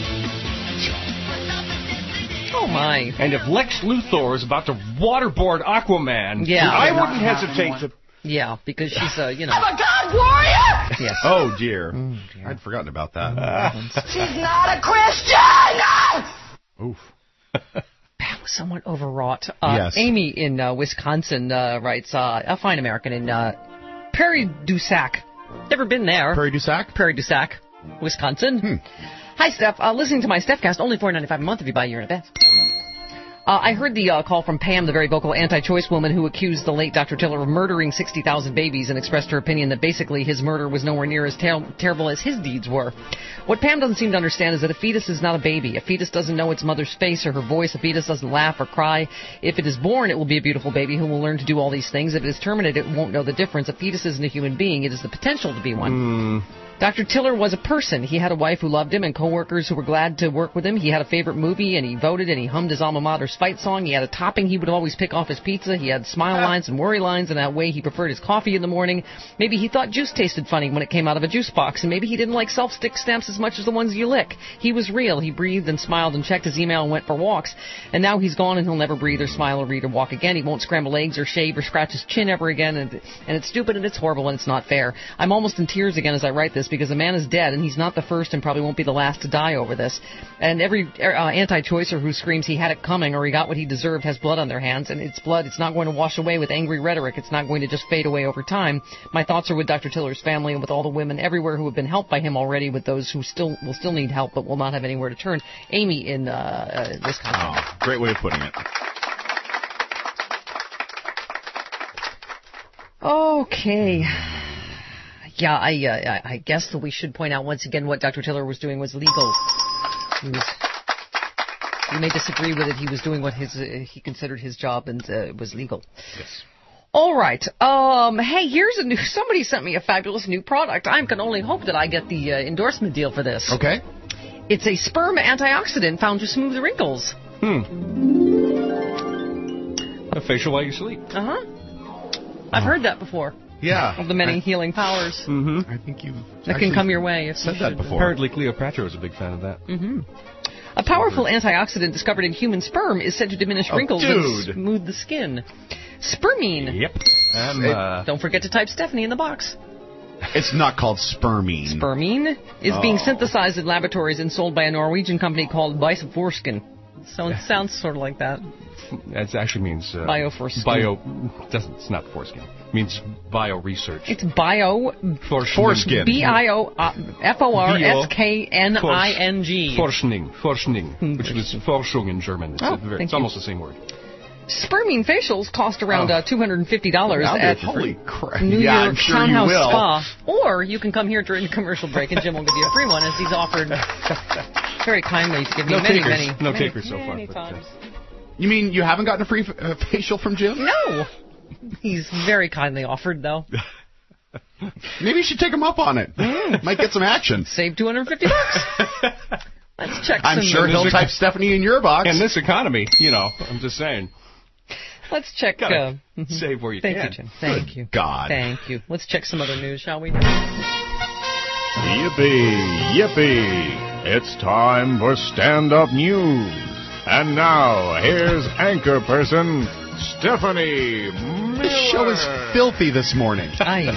Oh, my. And if Lex Luthor is about to waterboard Aquaman, Yeah. I wouldn't hesitate to... Yeah, because she's a, you know. I'm a God warrior! Yes. Oh, dear. I'd forgotten about that. She's not a Christian! Oof. Pam was somewhat overwrought. Uh, Yes. Amy in uh, Wisconsin uh, writes, uh, a fine American in uh, Prairie du Sac. Never been there. Prairie du Sac? Prairie du Sac, Wisconsin. Hmm. Hi, Steph. Uh, listening to my Stephcast, only four ninety-five a month if you buy a year in advance. Uh, I heard the uh, call from Pam, the very vocal anti-choice woman who accused the late Doctor Tiller of murdering sixty thousand babies and expressed her opinion that basically his murder was nowhere near as ter- terrible as his deeds were. What Pam doesn't seem to understand is that a fetus is not a baby. A fetus doesn't know its mother's face or her voice. A fetus doesn't laugh or cry. If it is born, it will be a beautiful baby who will learn to do all these things. If it is terminated, it won't know the difference. A fetus isn't a human being. It is the potential to be one. Mm. Doctor Tiller was a person. He had a wife who loved him and coworkers who were glad to work with him. He had a favorite movie, and he voted, and he hummed his alma mater's fight song. He had a topping he would always pick off his pizza. He had smile lines and worry lines, and that way he preferred his coffee in the morning. Maybe he thought juice tasted funny when it came out of a juice box, and maybe he didn't like self-stick stamps as much as the ones you lick. He was real. He breathed and smiled and checked his email and went for walks. And now he's gone, and he'll never breathe or smile or read or walk again. He won't scramble eggs or shave or scratch his chin ever again, and, and it's stupid and it's horrible and it's not fair. I'm almost in tears again as I write this because the man is dead, and he's not the first and probably won't be the last to die over this. And every uh, anti-choicer who screams he had it coming or he got what he deserved has blood on their hands, and it's blood. It's not going to wash away with angry rhetoric. It's not going to just fade away over time. My thoughts are with Doctor Tiller's family and with all the women everywhere who have been helped by him already, with those who still will still need help but will not have anywhere to turn. Amy in uh, uh, Wisconsin. Oh, great way of putting it. Okay. Yeah, I, uh, I guess that we should point out once again what Doctor Tiller was doing was legal. He was. You may disagree with it. He was doing what his uh, he considered his job, and uh, it was legal. Yes. All right. Um. Hey, here's a new. Somebody sent me a fabulous new product. I can only hope that I get the uh, endorsement deal for this. Okay. It's a sperm antioxidant found to smooth wrinkles. Hmm. A facial while you sleep. Uh huh. I've heard that before. Yeah. Of the many I, healing powers. Mm-hmm. I think you that can come your way. If said you that should. before. Apparently Cleopatra was a big fan of that. Mm-hmm. A powerful antioxidant discovered in human sperm is said to diminish Oh, wrinkles dude. and smooth the skin. Spermine. Yep. Um, uh, Don't forget to type Stephanie in the box. It's not called spermine. Spermine is Oh. being synthesized in laboratories and sold by a Norwegian company called Bioforsken. So it sounds sort of like that. It actually means uh, Bioforskin. Bio. Doesn't. It's not foreskin. It means bio research. It's bio. Foreskin. B I O F O R S K N I N G. Forschning. Forschning. Which was Forschung in German. It's, Oh, a very, thank it's you. almost the same word. Spermine facials cost around Oh. uh, two hundred fifty dollars Now at they're- holy crap. New Yeah, York I'm sure Townhouse you will. Spa. Or you can come here during the commercial break and Jim will give you a free one, as he's offered very kindly to give me No many, takers. many, No many, takers so far, many but, uh, times. You mean you haven't gotten a free f- uh, facial from Jim? No. He's very kindly offered, though. Maybe you should take him up on it. Might get some action. Save two hundred fifty bucks. Let's check I'm some... sure he'll music- type Stephanie in your box. In this economy, you know, I'm just saying. Let's check... Gotta Uh, mhm. save where you Thank can. you, Jim. Thank you. God. Thank you. Let's check some other news, shall we? Yippee, yippee. It's time for stand-up news. And now, here's anchor person, Stephanie Miller. This show is filthy this morning. I...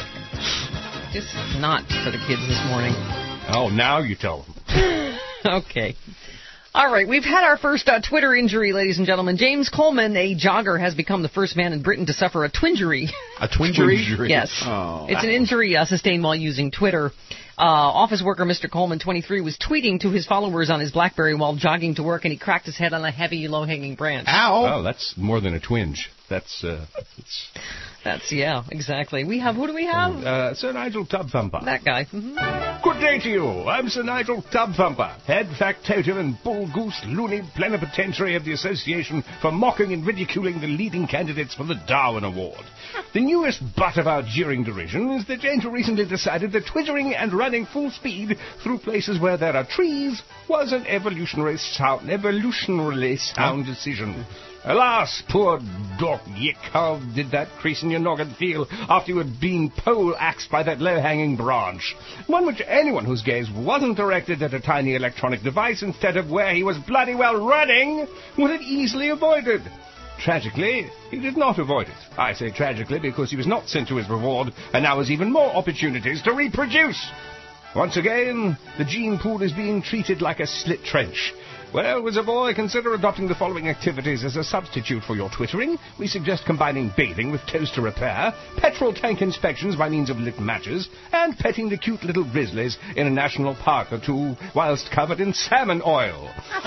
Just not for the kids this morning. Oh, now you tell them. Okay. All right, we've had our first uh, Twitter injury, ladies and gentlemen. James Coleman, a jogger, has become the first man in Britain to suffer a twinjury. A twinjury? Twinjury. Yes. Oh. It's an injury uh, sustained while using Twitter. Uh, office worker Mister Coleman, twenty-three, was tweeting to his followers on his BlackBerry while jogging to work, and he cracked his head on a heavy, low-hanging branch. Ow. Oh, that's more than a twinge. That's, uh, that's That's, yeah, exactly. We have, who do we have? uh, Sir Nigel Tubthumper. That guy. Mhm. Good day to you. I'm Sir Nigel Tubthumper, head factotum and bull goose loony plenipotentiary of the Association for Mocking and Ridiculing the Leading Candidates for the Darwin Award. The newest butt of our jeering derision is that Angel recently decided that twittering and running full speed through places where there are trees was an evolutionary sound, evolutionarily sound decision. Alas, poor Doc Yick, how did that crease in your noggin feel after you had been pole-axed by that low-hanging branch? One which anyone whose gaze wasn't directed at a tiny electronic device instead of where he was bloody well running would have easily avoided. Tragically, he did not avoid it. I say tragically because he was not sent to his reward and now has even more opportunities to reproduce. Once again, the gene pool is being treated like a slit trench. Well, as a boy, consider adopting the following activities as a substitute for your twittering. We suggest combining bathing with toaster repair, petrol tank inspections by means of lit matches, and petting the cute little grizzlies in a national park or two whilst covered in salmon oil.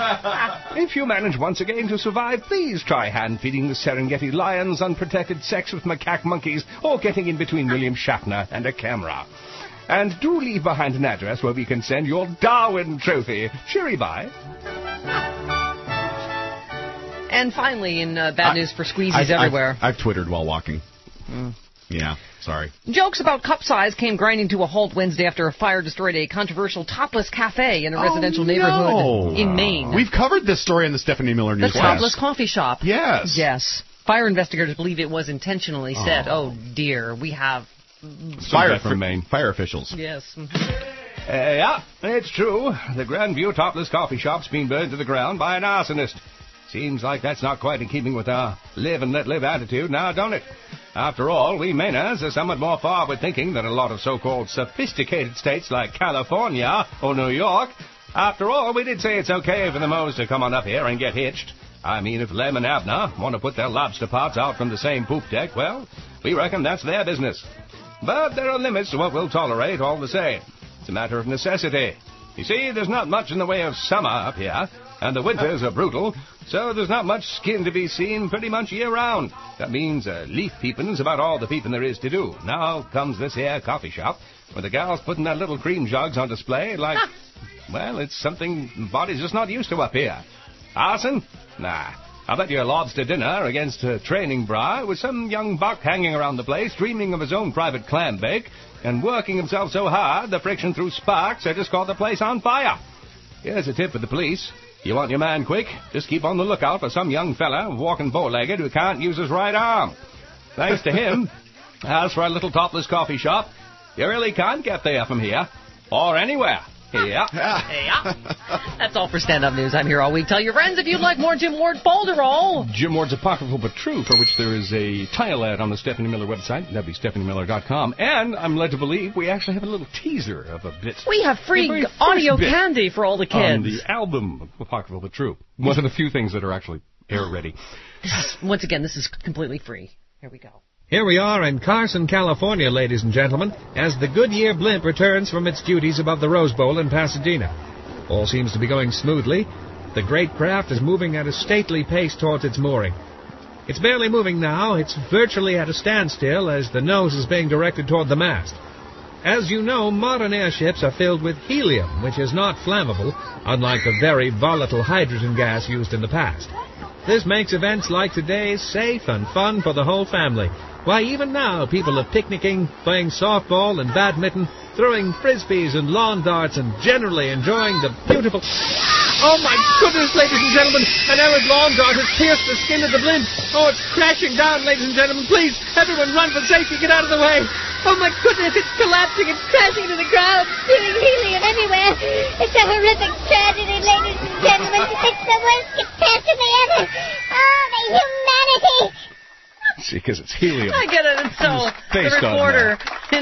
If you manage once again to survive, please try hand-feeding the Serengeti lions, unprotected sex with macaque monkeys, or getting in between William Shatner and a camera. And do leave behind an address where we can send your Darwin trophy. Cheery bye. And finally, in uh, bad I- news for squeezies I've, everywhere. I've, I've twittered while walking. Mm. Yeah, sorry. Jokes about cup size came grinding to a halt Wednesday after a fire destroyed a controversial topless cafe in a residential oh, neighborhood no. in Maine. We've covered this story in the Stephanie Miller The News. topless coffee shop. Yes. Yes. Fire investigators believe it was intentionally set. Oh, oh dear, we have... Fire from Maine. Fire officials. Yes. Uh, yeah, it's true. The Grandview topless coffee shop's been burned to the ground by an arsonist. Seems like that's not quite in keeping with our live and let live attitude now, don't it? After all, we Mainers are somewhat more forward thinking than a lot of so-called sophisticated states like California or New York. After all, we did say it's okay for the Moes to come on up here and get hitched. I mean, if Lem and Abner want to put their lobster pots out from the same poop deck, well, we reckon that's their business. But there are limits to what we'll tolerate all the same. It's a matter of necessity. You see, there's not much in the way of summer up here, and the winters are brutal, so there's not much skin to be seen pretty much year-round. That means uh, leaf peeping's about all the peeping there is to do. Now comes this here coffee shop, where the gal's putting their little cream jugs on display like, well, it's something the body's just not used to up here. Arson? Nah. I bet your lobster dinner against a training bra with some young buck hanging around the place, dreaming of his own private clam bake, and working himself so hard the friction through sparks had just caught the place on fire. Here's a tip for the police. You want your man quick? Just keep on the lookout for some young fella walking bow-legged who can't use his right arm. Thanks to him, as for a little topless coffee shop, you really can't get there from here, or anywhere. Yeah. Yeah. That's all for stand-up news. I'm here all week. Tell your friends if you'd like more Jim Ward Folderol. Jim Ward's Apocryphal But True, for which there is a tile ad on the Stephanie Miller website, w stephanie miller dot com. And I'm led to believe we actually have a little teaser of a bit. We have free audio candy for all the kids. On the album Apocryphal But True. One of the few things that are actually air-ready. Once again, this is completely free. Here we go. Here we are in Carson, California, ladies and gentlemen, as the Goodyear blimp returns from its duties above the Rose Bowl in Pasadena. All seems to be going smoothly. The great craft is moving at a stately pace towards its mooring. It's barely moving now. It's virtually at a standstill as the nose is being directed toward the mast. As you know, modern airships are filled with helium, which is not flammable, unlike the very volatile hydrogen gas used in the past. This makes events like today's safe and fun for the whole family. Why, even now, people are picnicking, playing softball and badminton, throwing frisbees and lawn darts, and generally enjoying the beautiful... Oh, my goodness, ladies and gentlemen, an arrowed lawn dart has pierced the skin of the blimp. Oh, it's crashing down, ladies and gentlemen. Please, everyone run for safety. Get out of the way. Oh, my goodness, it's collapsing. It's crashing to the ground. Spewing helium everywhere. It's a horrific tragedy, ladies and gentlemen. It's the worst catastrophe ever. Oh, the humanity. See, because it's helium. I get it. It's so Based the on, recorder.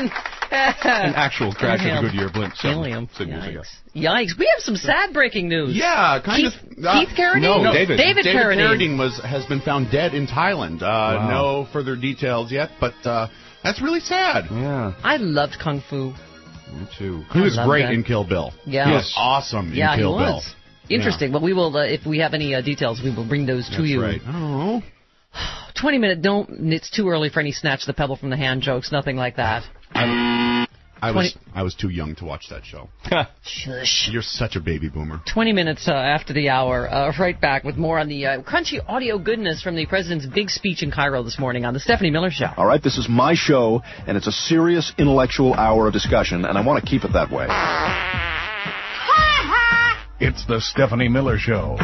An actual crash of the Goodyear blimp. Helium. Years ago. Yikes. We have some sad breaking news. Yeah, kind Keith, of. Uh, Keith Carradine? No, no, David. David, David Carradine. Carradine was has been found dead in Thailand. Uh, Wow. No further details yet, but uh, that's really sad. Yeah. I loved Kung Fu. Me too. He was I love great that. in Kill Bill. Yeah. He was awesome in Yeah, Kill he Bill. was. Interesting. Well, we will, uh, if we have any uh, details, we will bring those to That's you. right. Oh. twenty minute, don't, it's too early for any snatch the pebble from the hand jokes, nothing like that. I, I was twenty I was too young to watch that show. Shush. You're such a baby boomer. twenty minutes uh, after the hour, uh, right back with more on the uh, crunchy audio goodness from the president's big speech in Cairo this morning on the Stephanie Miller Show. All right, this is my show, and it's a serious intellectual hour of discussion, and I want to keep it that way. It's the Stephanie Miller Show.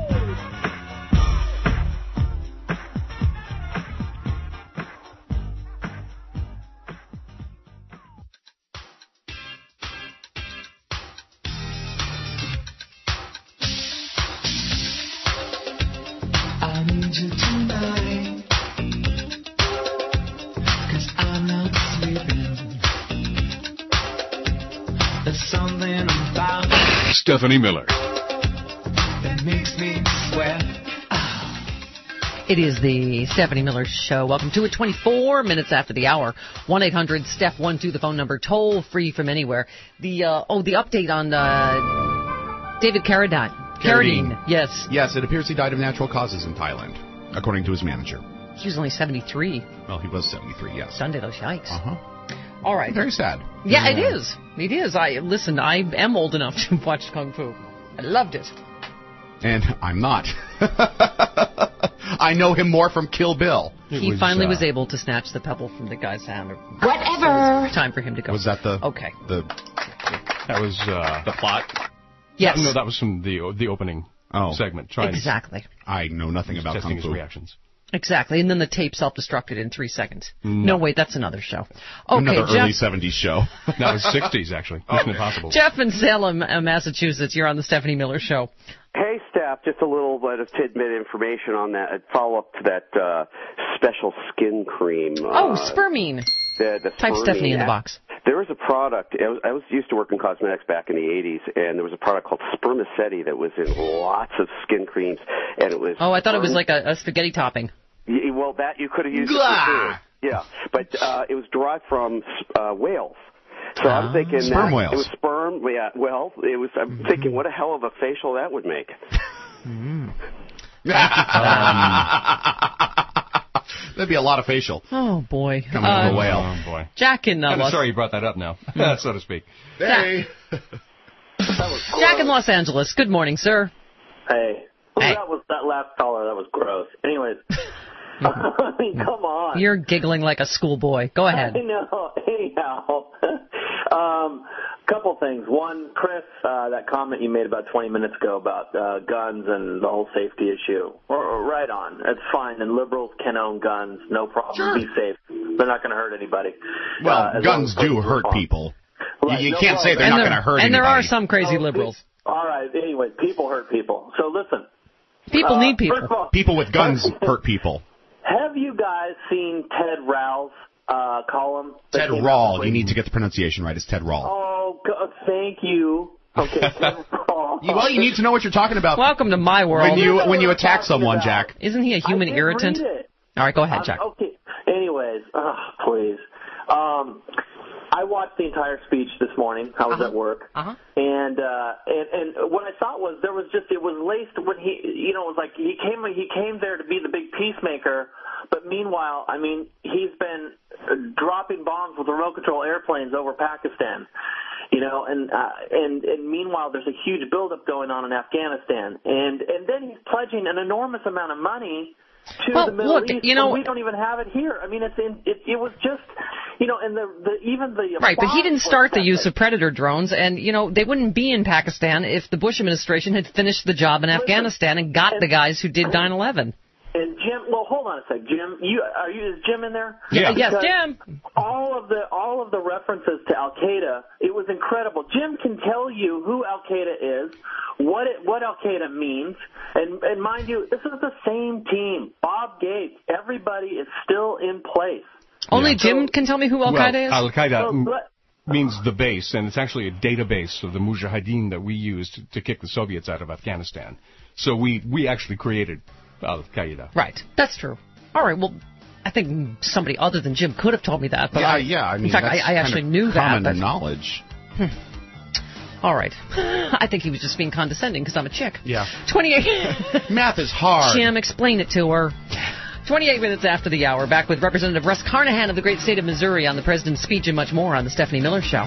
I need you tonight, 'cause I'm not sleeping. There's something about Stephanie Miller. that makes me sweat. It is the Stephanie Miller Show. Welcome to it. twenty-four minutes after the hour. one eight hundred steph one two, the phone number, toll free from anywhere. The uh, oh, the update on uh, David Carradine. Carradine. Yes. Yes, it appears he died of natural causes in Thailand, according to his manager. He was only seventy-three. Well, he was seventy-three, yes. Sunday, those yikes. Uh-huh. All right. Very sad. Yeah, it is. It is. I listen. I am old enough to watch Kung Fu. I loved it. And I'm not. I know him more from Kill Bill. He was, finally uh, was able to snatch the pebble from the guy's hand. Whatever. Time for him to go. Was that the okay? The that was uh, the plot. Yes. No, that was from the the opening oh. segment. Trying exactly. I know nothing about testing Kung his Fu. reactions. Exactly, and then the tape self-destructed in three seconds. No, no wait, that's another show. Okay, Another Jeff, early seventies show. That was sixties, actually. Mission Impossible. Jeff in Salem, uh, Massachusetts, you're on the Stephanie Miller Show. Hey, staff, just a little bit of tidbit information on that. I'd follow up to that uh, special skin cream. Oh, uh, Spermine. The, the Type Spermine. Stephanie in the box. There was a product, I was, I was used to work in cosmetics back in the eighties, and there was a product called Spermaceti that was in lots of skin creams, and it was... Oh, I thought it was like a, a spaghetti topping. Yeah, well, that you could have used it for too. Yeah, but uh, it was derived from uh, whales. So uh, I'm thinking sperm that whales. It was sperm. Yeah, well, it was. I'm mm-hmm. thinking, what a hell of a facial that would make. Mm. um, That'd be a lot of facial. Oh boy, coming uh, from a whale. Oh boy, Jack in uh, I'm Los- sorry you brought that up now, so to speak. Hey, Jack in Los Angeles. Good morning, sir. Hey. Well, hey. that was that last caller. That was gross. Anyways, I mean, come on. You're giggling like a schoolboy. Go ahead. I know. Anyhow, um, couple things. One, Chris, uh, that comment you made about twenty minutes ago about uh, guns and the whole safety issue. Or, or right on. It's fine. And liberals can own guns. No problem. Sure. Be safe. They're not going to hurt anybody. Well, uh, guns do hurt people. Right, you you no can't problem. say they're and not there, going to hurt And anybody. there are some crazy Oh, liberals. All right. Anyway, people hurt people. So listen. People uh, need people. First of all, People with guns hurt people. have you guys seen Ted Rao's uh, column? Ted Rall. You need to get the pronunciation right. It's Ted Rall. Oh, God, thank you. Okay, Ted Rall. Well, you need to know what you're talking about. Welcome to my world. When you when you attack someone, about. Jack. Isn't he a human I did irritant? read it. All right, go ahead, Jack. Uh, okay. Anyways, oh, please. Um, I watched the entire speech this morning. I was Uh-huh. at work, Uh-huh. and uh, and and what I thought was there was just it was laced when he you know it was like he came he came there to be the big peacemaker, but meanwhile, I mean, he's been dropping bombs with remote control airplanes over Pakistan. You know, and uh, and and meanwhile, there's a huge buildup going on in Afghanistan, and and then he's pledging an enormous amount of money to Well, the Middle look, East. you know- and we don't even have it here. I mean, it's in, it, it was just, you know, and the, the even the Right, but he didn't bombs start were the use set- of Predator drones, and, you know, they wouldn't be in Pakistan if the Bush administration had finished the job in Afghanistan and got the guys who did nine eleven. And Jim, well, hold on a sec, Jim. You are you? Is Jim in there? Yeah. Yes, Because Jim. All of the all of the references to Al Qaeda, it was incredible. Jim can tell you who Al Qaeda is, what it what Al Qaeda means, and and mind you, this is the same team. Bob Gates, everybody is still in place. Only Yeah. Jim can tell me who Al Qaeda well, is? Al Qaeda So, m- let- means the base, and it's actually a database of the Mujahideen that we used to, to kick the Soviets out of Afghanistan. So we we actually created Al Qaeda. Right, that's true. All right, well, I think somebody other than Jim could have told me that. But yeah, I, yeah. I mean, in fact, that's I, I kind actually of knew that. common But, knowledge. all right. I think he was just being condescending because I'm a chick. Yeah. twenty-eight. Math is hard. Jim, explain it to her. twenty-eight minutes after the hour, back with Representative Russ Carnahan of the great state of Missouri on the President's speech and much more on the Stephanie Miller Show.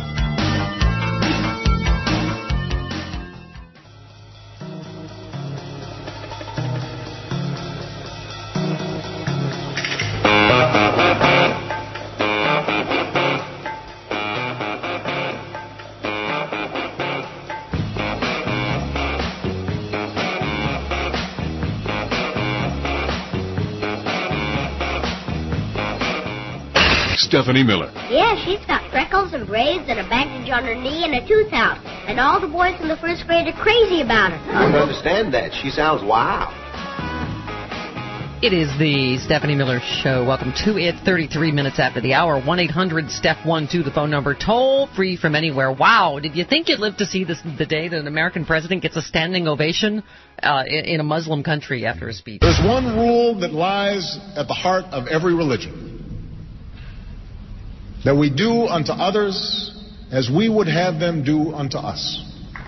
Stephanie Miller. Yeah, she's got freckles and braids and a bandage on her knee and a tooth out. And all the boys in the first grade are crazy about her. I don't understand that. She sounds wild. It is the Stephanie Miller Show. Welcome to it. thirty-three minutes after the hour. one eight hundred steph one two, the phone number. Toll free from anywhere. Wow. Did you think you'd live to see this the day that an American president gets a standing ovation uh, in, in a Muslim country after a speech? There's one rule that lies at the heart of every religion. That we do unto others as we would have them do unto us.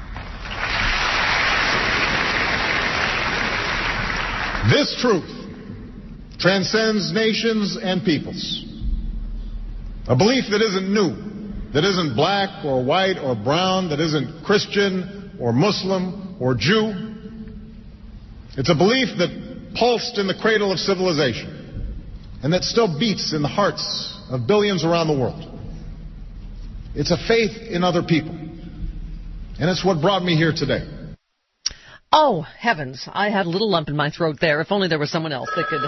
This truth transcends nations and peoples. A belief that isn't new, that isn't black or white or brown, that isn't Christian or Muslim or Jew. It's a belief that pulsed in the cradle of civilization and that still beats in the hearts of billions around the world. It's a faith in other people, and it's what brought me here today. Oh, heavens. I had a little lump in my throat there. If only there was someone else that could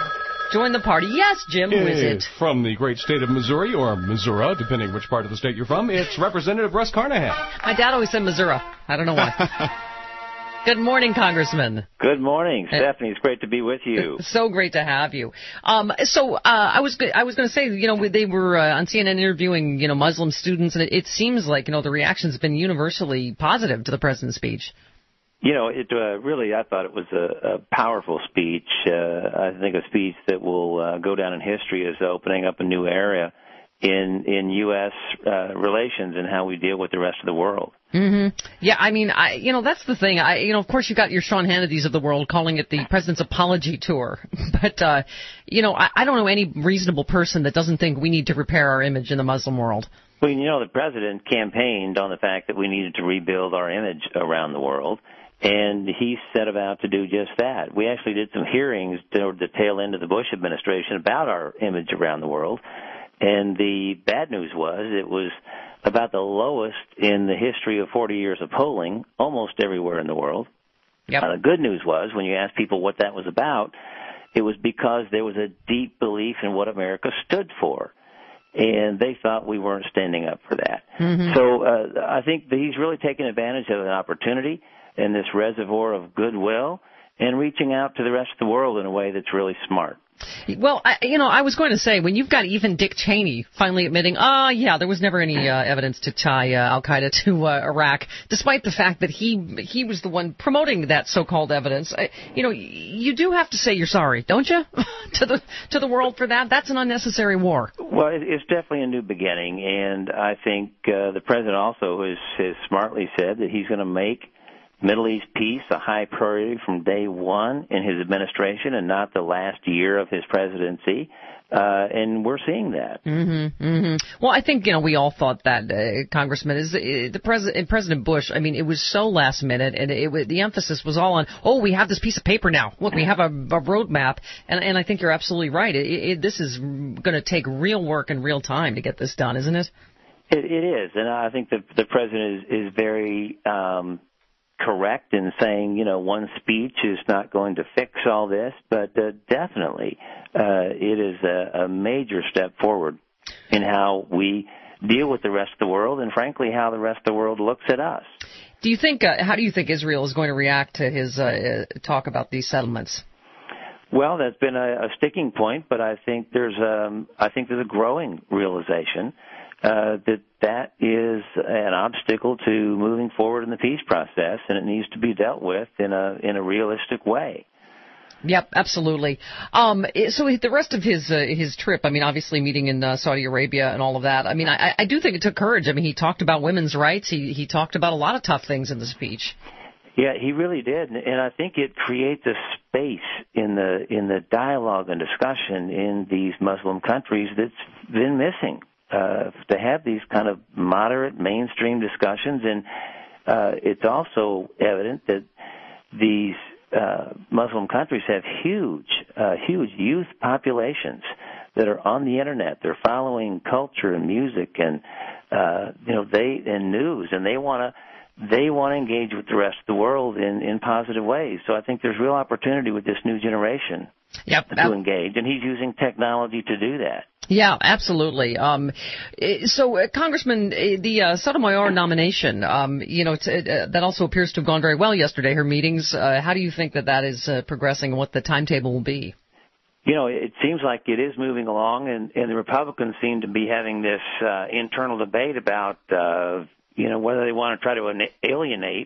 join the party. Yes, Jim, who is it? From the great state of Missouri, or Missouri, depending which part of the state you're from, it's Representative Russ Carnahan. My dad always said Missouri. I don't know why. Good morning, Congressman. Good morning, Stephanie. It's great to be with you. So great to have you. Um, so uh, I was I was going to say, you know, they were uh, on C N N interviewing, you know, Muslim students, and it, it seems like, you know, the reaction's been universally positive to the president's speech. You know, it uh, really, I thought it was a, a powerful speech. Uh, I think a speech that will uh, go down in history as opening up a new era in in U S uh, relations and how we deal with the rest of the world. Mm-hmm. Yeah, I mean, I you know, that's the thing. I you know, of course, you got your Sean Hannitys of the world calling it the president's apology tour, but uh, you know, I, I don't know any reasonable person that doesn't think we need to repair our image in the Muslim world. Well, you know, the president campaigned on the fact that we needed to rebuild our image around the world. And he set about to do just that. We actually did some hearings toward the tail end of the Bush administration about our image around the world. And the bad news was it was about the lowest in the history of forty years of polling, almost everywhere in the world. Yep. Uh, the good news was when you asked people what that was about, it was because there was a deep belief in what America stood for. And they thought we weren't standing up for that. Mm-hmm. So uh, I think that he's really taken advantage of an opportunity in this reservoir of goodwill and reaching out to the rest of the world in a way that's really smart. Well, I, you know, I was going to say, when you've got even Dick Cheney finally admitting, oh, yeah, there was never any uh, evidence to tie uh, al-Qaeda to uh, Iraq, despite the fact that he he was the one promoting that so-called evidence, I, you know, you do have to say you're sorry, don't you, to the to the world for that? That's an unnecessary war. Well, it, it's definitely a new beginning, and I think uh, the president also has, has smartly said that he's going to make Middle East peace a high priority from day one in his administration and not the last year of his presidency. Uh, and we're seeing that. Mm-hmm, mm-hmm. Well, I think, you know, we all thought that, uh, Congressman, is uh, the president, President Bush, I mean, it was so last minute, and it, it, the emphasis was all on, oh, we have this piece of paper now. Look, we have a, a roadmap, and, and I think you're absolutely right. It, it, this is going to take real work and real time to get this done, isn't it? It, it is, and I think the, the president is, is very um, correct in saying, you know, one speech is not going to fix all this, but uh, definitely uh, it is a, a major step forward in how we deal with the rest of the world and, frankly, how the rest of the world looks at us. Do you think, uh, how do you think Israel is going to react to his uh, talk about these settlements? Well, that's been a, a sticking point, but I think there's um, I think there's a growing realization Uh, that that is an obstacle to moving forward in the peace process, and it needs to be dealt with in a in a realistic way. Yep, absolutely. Um, so the rest of his uh, his trip, I mean, obviously meeting in uh, Saudi Arabia and all of that. I mean, I, I do think it took courage. I mean, he talked about women's rights. He he talked about a lot of tough things in the speech. Yeah, he really did, and I think it creates a space in the in the dialogue and discussion in these Muslim countries that's been missing. Uh, to have these kind of moderate mainstream discussions, and uh, it's also evident that these uh, Muslim countries have huge, uh, huge youth populations that are on the internet. They're following culture and music, and uh, you know, they and news, and they want to they want to engage with the rest of the world in in positive ways. So I think there's real opportunity with this new generation yep, to ab- engage, and he's using technology to do that. Yeah, absolutely. Um, so, uh, Congressman, the uh, Sotomayor nomination, um, you know, t- uh, that also appears to have gone very well yesterday, her meetings. Uh, how do you think that that is uh, progressing and what the timetable will be? You know, it seems like it is moving along, and, and the Republicans seem to be having this uh, internal debate about, uh, you know, whether they want to try to alienate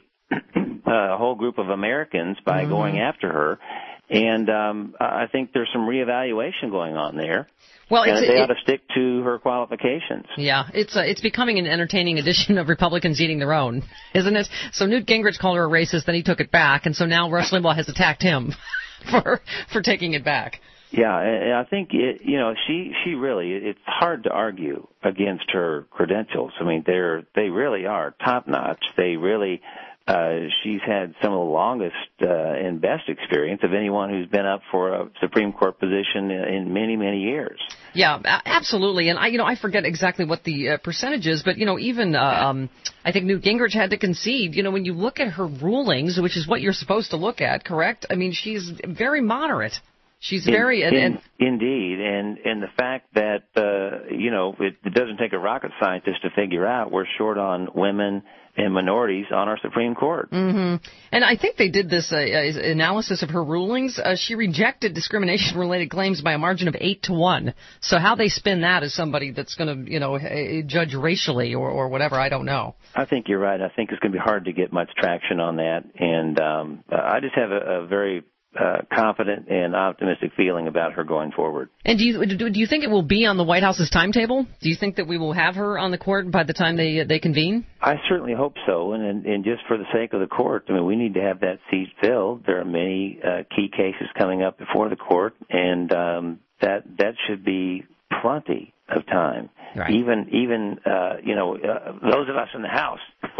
a whole group of Americans by mm-hmm. going after her. And um, I think there's some reevaluation going on there. Well, and it's, they it, ought to stick to her qualifications. Yeah, it's uh, it's becoming an entertaining edition of Republicans eating their own, isn't it? So Newt Gingrich called her a racist, then he took it back, and so now Rush Limbaugh has attacked him for for taking it back. Yeah, and I think it, you know she she really it's hard to argue against her credentials. I mean, they're they really are top notch. They really uh, she's had some of the longest uh, and best experience of anyone who's been up for a Supreme Court position in, in many, many years. Yeah, a- absolutely. And I, you know, I forget exactly what the uh, percentage is, but you know, even uh, um, I think Newt Gingrich had to concede. You know, when you look at her rulings, which is what you're supposed to look at, correct? I mean, she's very moderate. She's very in, and, in, and indeed, and and the fact that uh, you know it, it doesn't take a rocket scientist to figure out we're short on women and minorities on our Supreme Court. Mm-hmm. And I think they did this uh, uh, analysis of her rulings. Uh, she rejected discrimination-related claims by a margin of eight to one. So how they spin that as somebody that's going to, you know, uh, judge racially or, or whatever, I don't know. I think you're right. I think it's going to be hard to get much traction on that, and um, I just have a, a very uh, confident and optimistic feeling about her going forward. And do you do, do you think it will be on the White House's timetable? Do you think that we will have her on the court by the time they they convene? I certainly hope so, and and just for the sake of the court, I mean, we need to have that seat filled. There are many uh, key cases coming up before the court, and um, that that should be plenty of time. Right. Even even uh, you know uh, those of us in the House,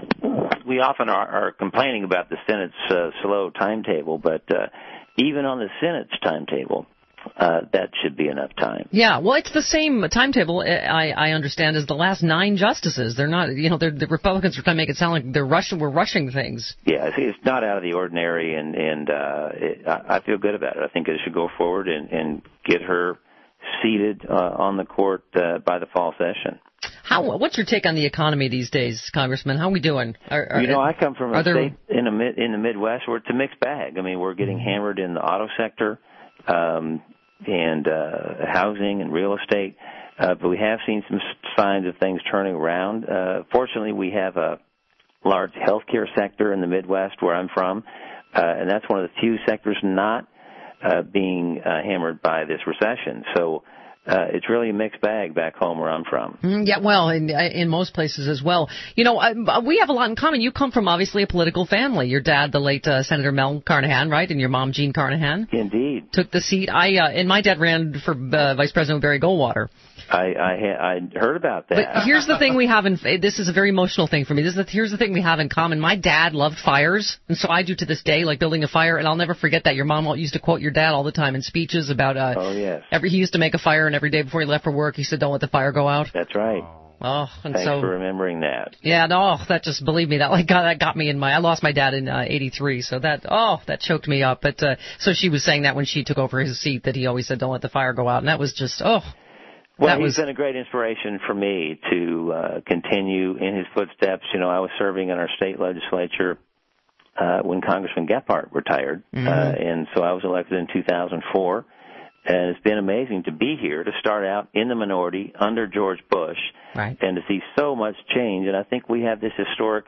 we often are, are complaining about the Senate's uh, slow timetable, but uh, even on the Senate's timetable, uh, that should be enough time. Yeah, well, it's the same timetable, I, I understand, as the last nine justices. They're not, you know, they're, the Republicans are trying to make it sound like they're rushing, we're rushing things. Yeah, it's, it's not out of the ordinary, and, and uh, it, I, I feel good about it. I think it should go forward and, and get her seated uh, on the court uh, by the fall session. How? What's your take on the economy these days, Congressman? How are we doing? Are, are, you know, I come from a there, state in, a mid, in the Midwest where it's a mixed bag. I mean, we're getting hammered in the auto sector um, and uh, housing and real estate, uh, but we have seen some signs of things turning around. Uh, fortunately, we have a large healthcare sector in the Midwest where I'm from, uh, and that's one of the few sectors not uh, being uh, hammered by this recession. So Uh, it's really a mixed bag back home where I'm from. Mm, yeah, well, in, in most places as well. You know, uh, we have a lot in common. You come from, obviously, a political family. Your dad, the late uh, Senator Mel Carnahan, right? And your mom, Jean Carnahan. Indeed. Took the seat. I uh, And my dad ran for uh, Vice President Barry Goldwater. I, I, I heard about that. But here's the thing we have in, this is a very emotional thing for me. This is the, here's the thing we have in common. My dad loved fires, and so I do to this day, like building a fire, and I'll never forget that. Your mom used to quote your dad all the time in speeches about, uh, oh, yes. every, he used to make a fire, and every day before he left for work, he said, don't let the fire go out. That's right. Oh, and Thanks so, for remembering that. Yeah, no, that just, believe me, that like got, that got me in my, I lost my dad in uh, eighty-three, so that, oh, that choked me up. But, uh, so she was saying that when she took over his seat, that he always said, don't let the fire go out, and that was just, oh. Well, that he's was... been a great inspiration for me to uh, continue in his footsteps. You know, I was serving in our state legislature uh, when Congressman Gephardt retired, mm-hmm. uh, and so I was elected in two thousand four. And it's been amazing to be here, to start out in the minority under George Bush, right. and to see so much change. And I think we have this historic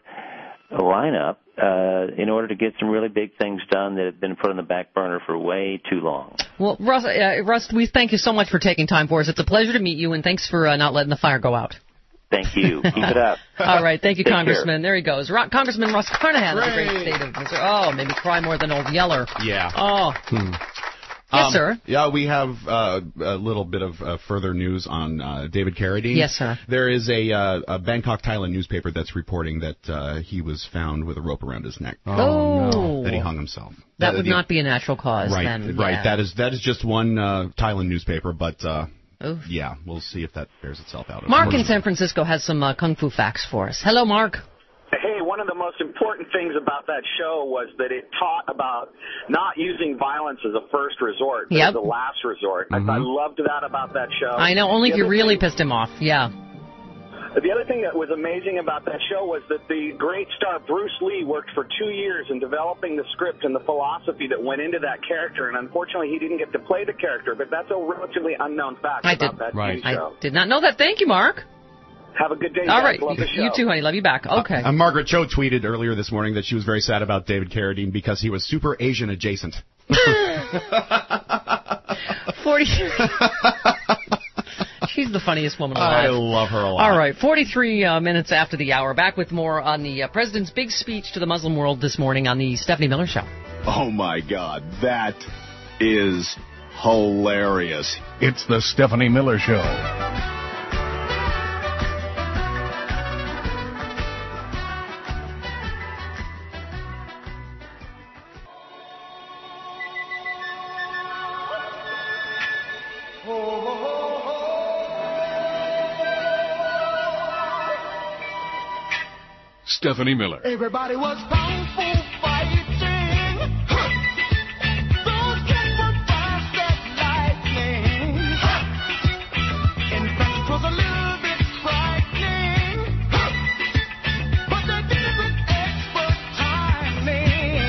lineup uh, in order to get some really big things done that have been put on the back burner for way too long. Well, Russ, uh, Russ, we thank you so much for taking time for us. It's a pleasure to meet you, and thanks for uh, not letting the fire go out. Thank you. Keep it up. All right. Thank you, Take Congressman. care. There he goes. Ro- Congressman Russ Carnahan of the great state of Missouri. Oh, made me cry more than old Yeller. Yeah. Oh. Hmm. Yes, um, sir. Yeah, we have uh, a little bit of uh, further news on uh, David Carradine. Yes, sir. There is a, uh, a Bangkok, Thailand newspaper that's reporting that uh, he was found with a rope around his neck. Oh, no. That he hung himself. That, that would the, not be a natural cause, right, then. Right, yeah. That is that is just one uh, Thailand newspaper, but uh, Oof. yeah, we'll see if that bears itself out. Mark in San Francisco has some uh, kung fu facts for us. Hello, Mark. Hey, one of the most important things about that show was that it taught about not using violence as a first resort, but yep. as a last resort. Mm-hmm. I, I loved that about that show. I know, only the if you really thing, pissed him off. Yeah. The other thing that was amazing about that show was that the great star Bruce Lee worked for two years in developing the script and the philosophy that went into that character, and unfortunately he didn't get to play the character, but that's a relatively unknown fact I about did. that right. show. I did not know that. Thank you, Mark. Have a good day, All guys. right. Love the show. You too, honey. Love you back. Okay. Uh, uh, Margaret Cho tweeted earlier this morning that she was very sad about David Carradine because he was super Asian adjacent. Forty. She's the funniest woman alive. I love her a lot. All right, forty-three uh, minutes after the hour. Back with more on the uh, president's big speech to the Muslim world this morning on the Stephanie Miller Show. Oh, my God. That is hilarious. It's the Stephanie Miller Show. Stephanie Miller. Everybody was kung fu fighting. Those kids were fast as lightning. In fact, it was a little bit frightening. But they did it with expert timing.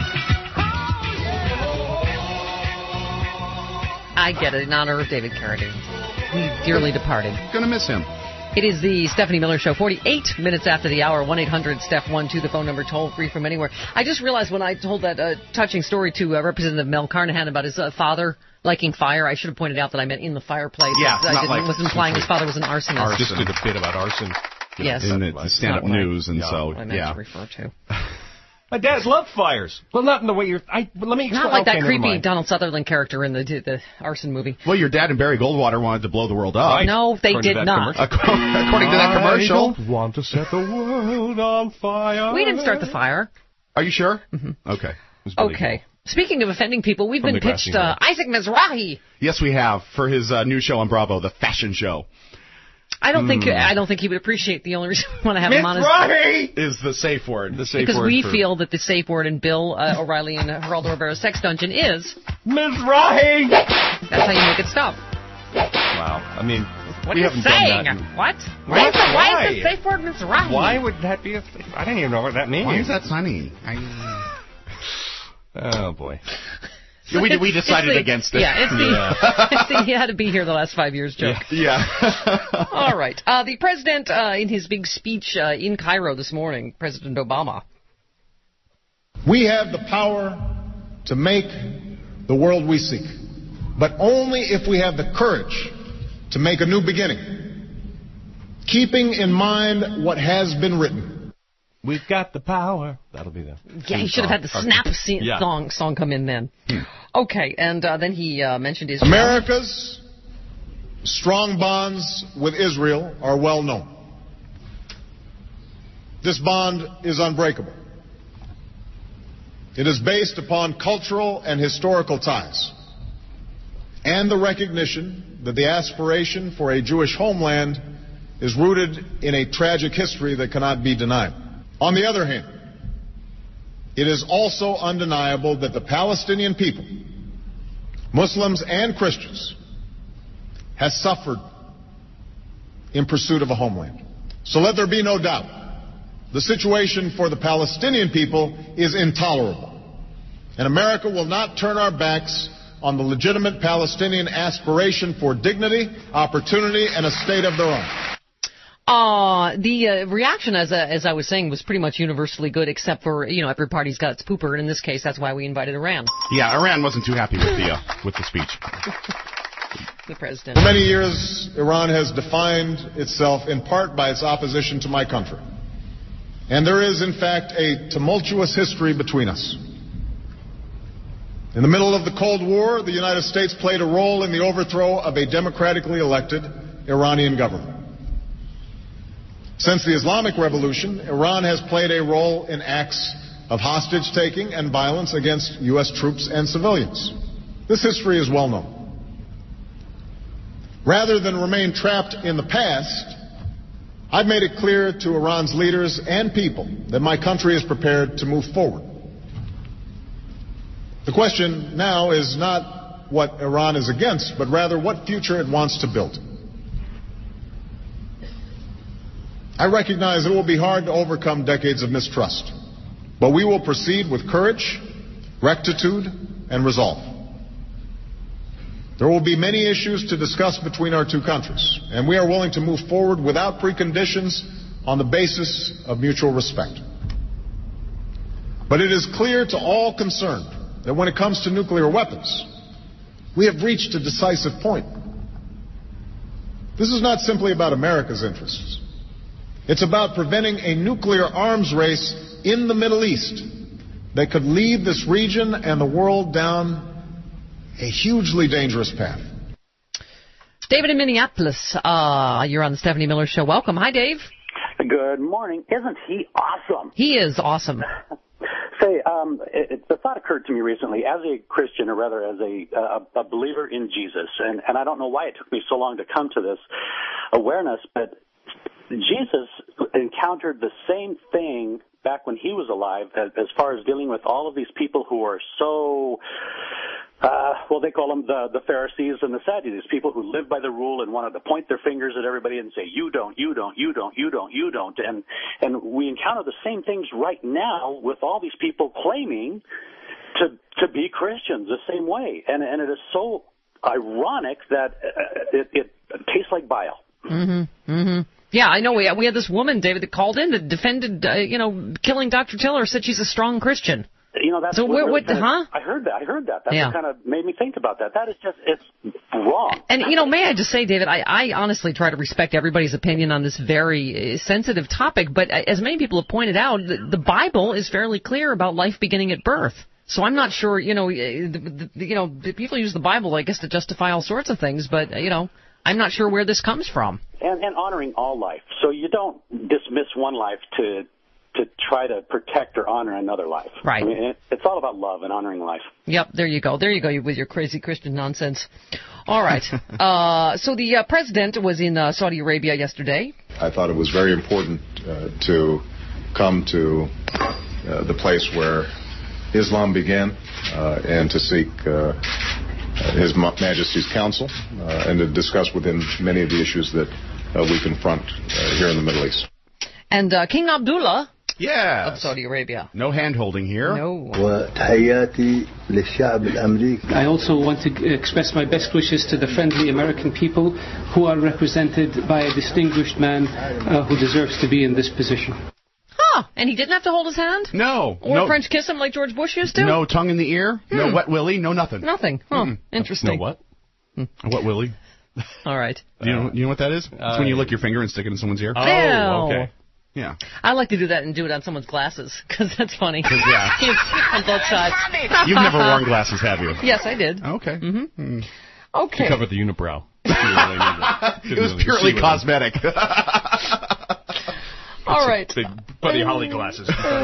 I get it, in honor of David Carradine. We dearly departed. Gonna miss him. It is the Stephanie Miller Show, forty-eight minutes after the hour, one eight hundred Steph one two, the phone number, toll free from anywhere. I just realized when I told that uh, touching story to uh, Representative Mel Carnahan about his uh, father liking fire, I should have pointed out that I meant in the fireplace. Yeah, I not didn't, like was implying his father was an arsonist. I just did a bit about arson. You know, Yes. In the stand-up Not right. news, and Yeah. so, What I meant yeah. to refer to. My dad loved fires. Well, not in the way you're... I, but let me explain. Not like okay, that never creepy mind. Donald Sutherland character in the the arson movie. Well, your dad and Barry Goldwater wanted to blow the world up. Right. No, they According to did that not. commercial. According, according to that commercial. I don't want to set the world on fire. We didn't start the fire. Are you sure? Mm-hmm. Okay. Okay. Speaking of offending people, we've From been the grassy pitched uh, Isaac Mizrahi. Yes, we have, for his uh, new show on Bravo, The Fashion Show. I don't think Hmm. I don't think he would appreciate the only reason we want to have him on is Mizrahi is the safe word. The safe because word we for... feel that the safe word in Bill uh, O'Reilly and Geraldo Rivera's sex dungeon is Mizrahi. That's how you make it stop. Wow. I mean, What we are you haven't saying? done that. in- What? What? Why is, the, why Why? is the safe word Mizrahi? Why would that be a thing? I don't even know what that means. Why is that funny? I... Oh, boy. Yeah, we, we decided It's the- against it. Yeah, it's the, Yeah. it's the he had to be here the last five years joke. Yeah. All right. Uh, the president, uh, in his big speech uh, in Cairo this morning, President Obama. We have the power to make the world we seek, but only if we have the courage to make a new beginning, keeping in mind what has been written. We've got the power. That'll be the. Yeah, he should have had the Or- snap se- Yeah. song song come in then. Okay, and uh, then he uh, mentioned Israel. America's strong bonds with Israel are well known. This bond is unbreakable. It is based upon cultural and historical ties and the recognition that the aspiration for a Jewish homeland is rooted in a tragic history that cannot be denied. On the other hand, it is also undeniable that the Palestinian people, Muslims and Christians, has suffered in pursuit of a homeland. So let there be no doubt. The situation for the Palestinian people is intolerable. And America will not turn our backs on the legitimate Palestinian aspiration for dignity, opportunity, and a state of their own. Uh, the uh, reaction, as uh, as I was saying, was pretty much universally good, except for, you know, every party's got its pooper, and in this case, that's why we invited Iran. Yeah, Iran wasn't too happy with the uh, with the speech. The president. For many years, Iran has defined itself in part by its opposition to my country. And there is, in fact, a tumultuous history between us. In the middle of the Cold War, the United States played a role in the overthrow of a democratically elected Iranian government. Since the Islamic Revolution, Iran has played a role in acts of hostage-taking and violence against U S troops and civilians. This history is well known. Rather than remain trapped in the past, I've made it clear to Iran's leaders and people that my country is prepared to move forward. The question now is not what Iran is against, but rather what future it wants to build. I recognize it will be hard to overcome decades of mistrust, but we will proceed with courage, rectitude, and resolve. There will be many issues to discuss between our two countries, and we are willing to move forward without preconditions on the basis of mutual respect. But it is clear to all concerned that when it comes to nuclear weapons, we have reached a decisive point. This is not simply about America's interests. It's about preventing a nuclear arms race in the Middle East that could lead this region and the world down a hugely dangerous path. David in Minneapolis, uh, you're on the Stephanie Miller Show. Welcome. Hi, Dave. Good morning. Isn't he awesome? He is awesome. Say, Hey, um, it, it, the thought occurred to me recently, as a Christian, or rather as a, uh, a believer in Jesus, and, and I don't know why it took me so long to come to this awareness, but Jesus encountered the same thing back when he was alive as, as far as dealing with all of these people who are so, uh, well, they call them the, the Pharisees and the Sadducees, people who live by the rule and wanted to point their fingers at everybody and say, you don't, you don't, you don't, you don't, you don't. And, and we encounter the same things right now with all these people claiming to, to be Christians the same way. And, and it is so ironic that it, it tastes like bile. Mm-hmm. Mm-hmm. Yeah, I know. We we had this woman, David, that called in that defended, uh, you know, killing Doctor Tiller. Said she's a strong Christian. You know, that's so. what, What? really what kind of, huh? I heard that. I heard that. That's Yeah. what kind of made me think about that. That is just, it's wrong. And, you know, may I just say, David, I, I honestly try to respect everybody's opinion on this very uh, sensitive topic, but uh, as many people have pointed out, the, the Bible is fairly clear about life beginning at birth. So I'm not sure, you know, uh, the, the, you know, the people use the Bible, I guess, to justify all sorts of things, but, uh, you know, I'm not sure where this comes from. And, and honoring all life. So you don't dismiss one life to to try to protect or honor another life. Right. I mean, it, it's all about love and honoring life. Yep, there you go. There you go with your crazy Christian nonsense. All right. uh, so the uh, president was in uh, Saudi Arabia yesterday. I thought it was very important uh, to come to uh, the place where Islam began uh, and to seek uh, His Majesty's counsel uh, and to discuss with him many of the issues that uh, we confront uh, here in the Middle East. And uh, King Abdullah yes. of Saudi Arabia. No hand-holding here. No. I also want to express my best wishes to the friendly American people who are represented by a distinguished man uh, who deserves to be in this position. Huh. And he didn't have to hold his hand? No. Or no. French kiss him like George Bush used to? No tongue in the ear. Hmm. No wet willy. No nothing. Nothing. Huh. Mm. Interesting. No what? Hmm. Wet willy. All right. Do you know, you know what that is? It's Uh, when you lick your finger and stick it in someone's ear. Oh, Ew. okay. Yeah. I like to do that and do it on someone's glasses, because that's funny. Yeah. On both sides. You've never worn glasses, have you? Yes, I did. Okay. Mm-hmm. Mm. Okay. To cover the unibrow. It, it was purely cosmetic. All right. Big Buddy Holly glasses.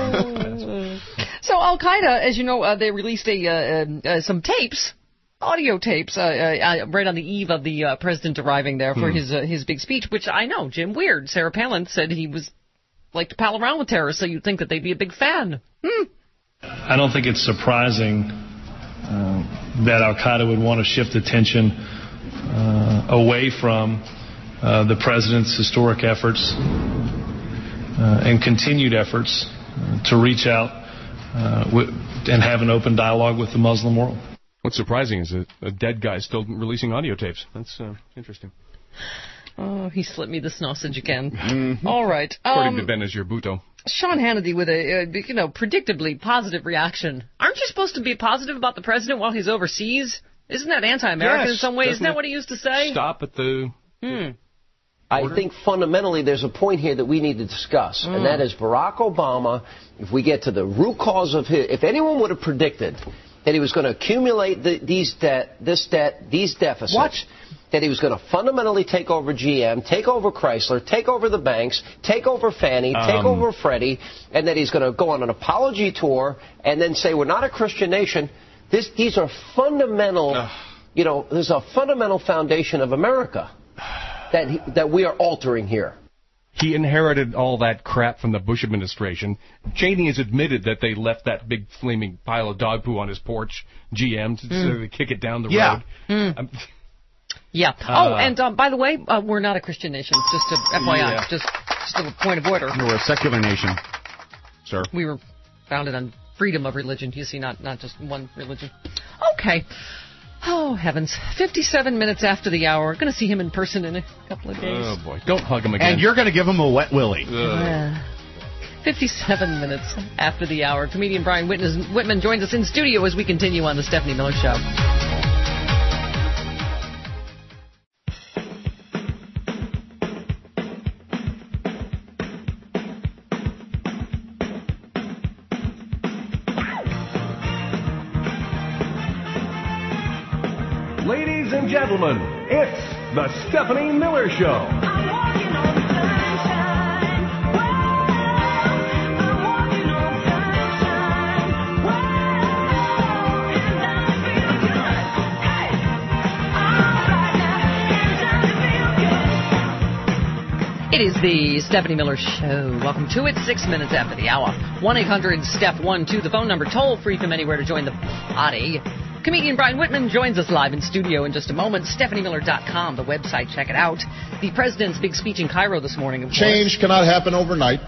So Al Qaeda, as you know, uh, they released a uh, uh, some tapes, audio tapes, uh, uh, right on the eve of the uh, president arriving there for Hmm. his uh, his big speech. Which I know, Jim, weird. Sarah Palin said he was like to pal around with terrorists, so you'd think that they'd be a big fan. Hmm. I don't think it's surprising uh, that Al Qaeda would want to shift attention uh, away from uh, the president's historic efforts uh, and continued efforts uh, to reach out uh, w- and have an open dialogue with the Muslim world. What's surprising is that a dead guy still releasing audio tapes. That's uh, interesting. Oh, he slipped me the sausage again. Mm-hmm. All right. According Um, to Benazir Bhutto. Sean Hannity with a, uh, you know, predictably positive reaction. Aren't you supposed to be positive about the president while he's overseas? Isn't that anti-American Yes, in some way? Isn't doesn't that it what he used to say? Stop at the... Hmm. I think fundamentally there's a point here that we need to discuss, Mm. and that is Barack Obama, if we get to the root cause of his, if anyone would have predicted that he was going to accumulate the, these debt, this debt, these deficits, What? that he was going to fundamentally take over G M, take over Chrysler, take over the banks, take over Fannie, take Um. over Freddie, and that he's going to go on an apology tour and then say we're not a Christian nation. This, these are fundamental, you know, there's a fundamental foundation of America that he, that we are altering here. He inherited all that crap from the Bush administration. Cheney has admitted that they left that big flaming pile of dog poo on his porch, G M, to Mm. sort of kick it down the Yeah. road. Mm. Um, Yeah. Uh, oh, and um, by the way, uh, we're not a Christian nation. Just to F Y I, Yeah. just just a point of order. We're a secular nation, sir. We were founded on freedom of religion. You see, not not just one religion. Okay. Oh heavens! Fifty-seven minutes after the hour. Going to see him in person in a couple of days. Oh, boy. Don't hug him again. And you're going to give him a wet willy. Uh, Fifty-seven minutes after the hour. Comedian Brian Whitman, Whitman joins us in studio as we continue on the Stephanie Miller Show. Ladies and gentlemen, it's the Stephanie Miller Show. It is the Stephanie Miller Show. Welcome to it. Six minutes after the hour. one eight hundred step one two, the phone number. Toll free from anywhere to join the party. Comedian Brian Whitman joins us live in studio in just a moment. Stephanie Miller dot com, the website. Check it out. The president's big speech in Cairo this morning. Of Change cannot happen overnight.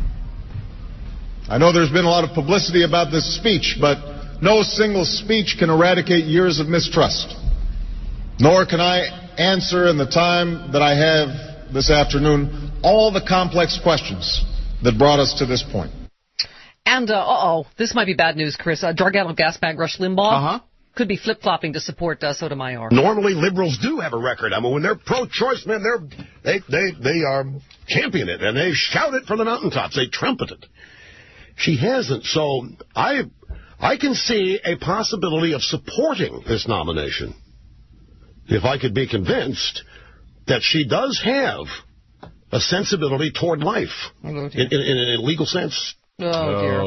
I know there's been a lot of publicity about this speech, but no single speech can eradicate years of mistrust. Nor can I answer in the time that I have this afternoon all the complex questions that brought us to this point. And, uh, uh-oh, this might be bad news, Chris. Uh, Dargano gas bag Rush Limbaugh Uh-huh. could be flip-flopping to support uh, Sotomayor. Normally, liberals do have a record. I mean, when they're pro-choice, man, they're, they, they, they are champion it, and they shout it from the mountaintops. They trumpet it. She hasn't, so I, I can see a possibility of supporting this nomination if I could be convinced that she does have a sensibility toward life Oh, in, in, in a legal sense. Oh, dear.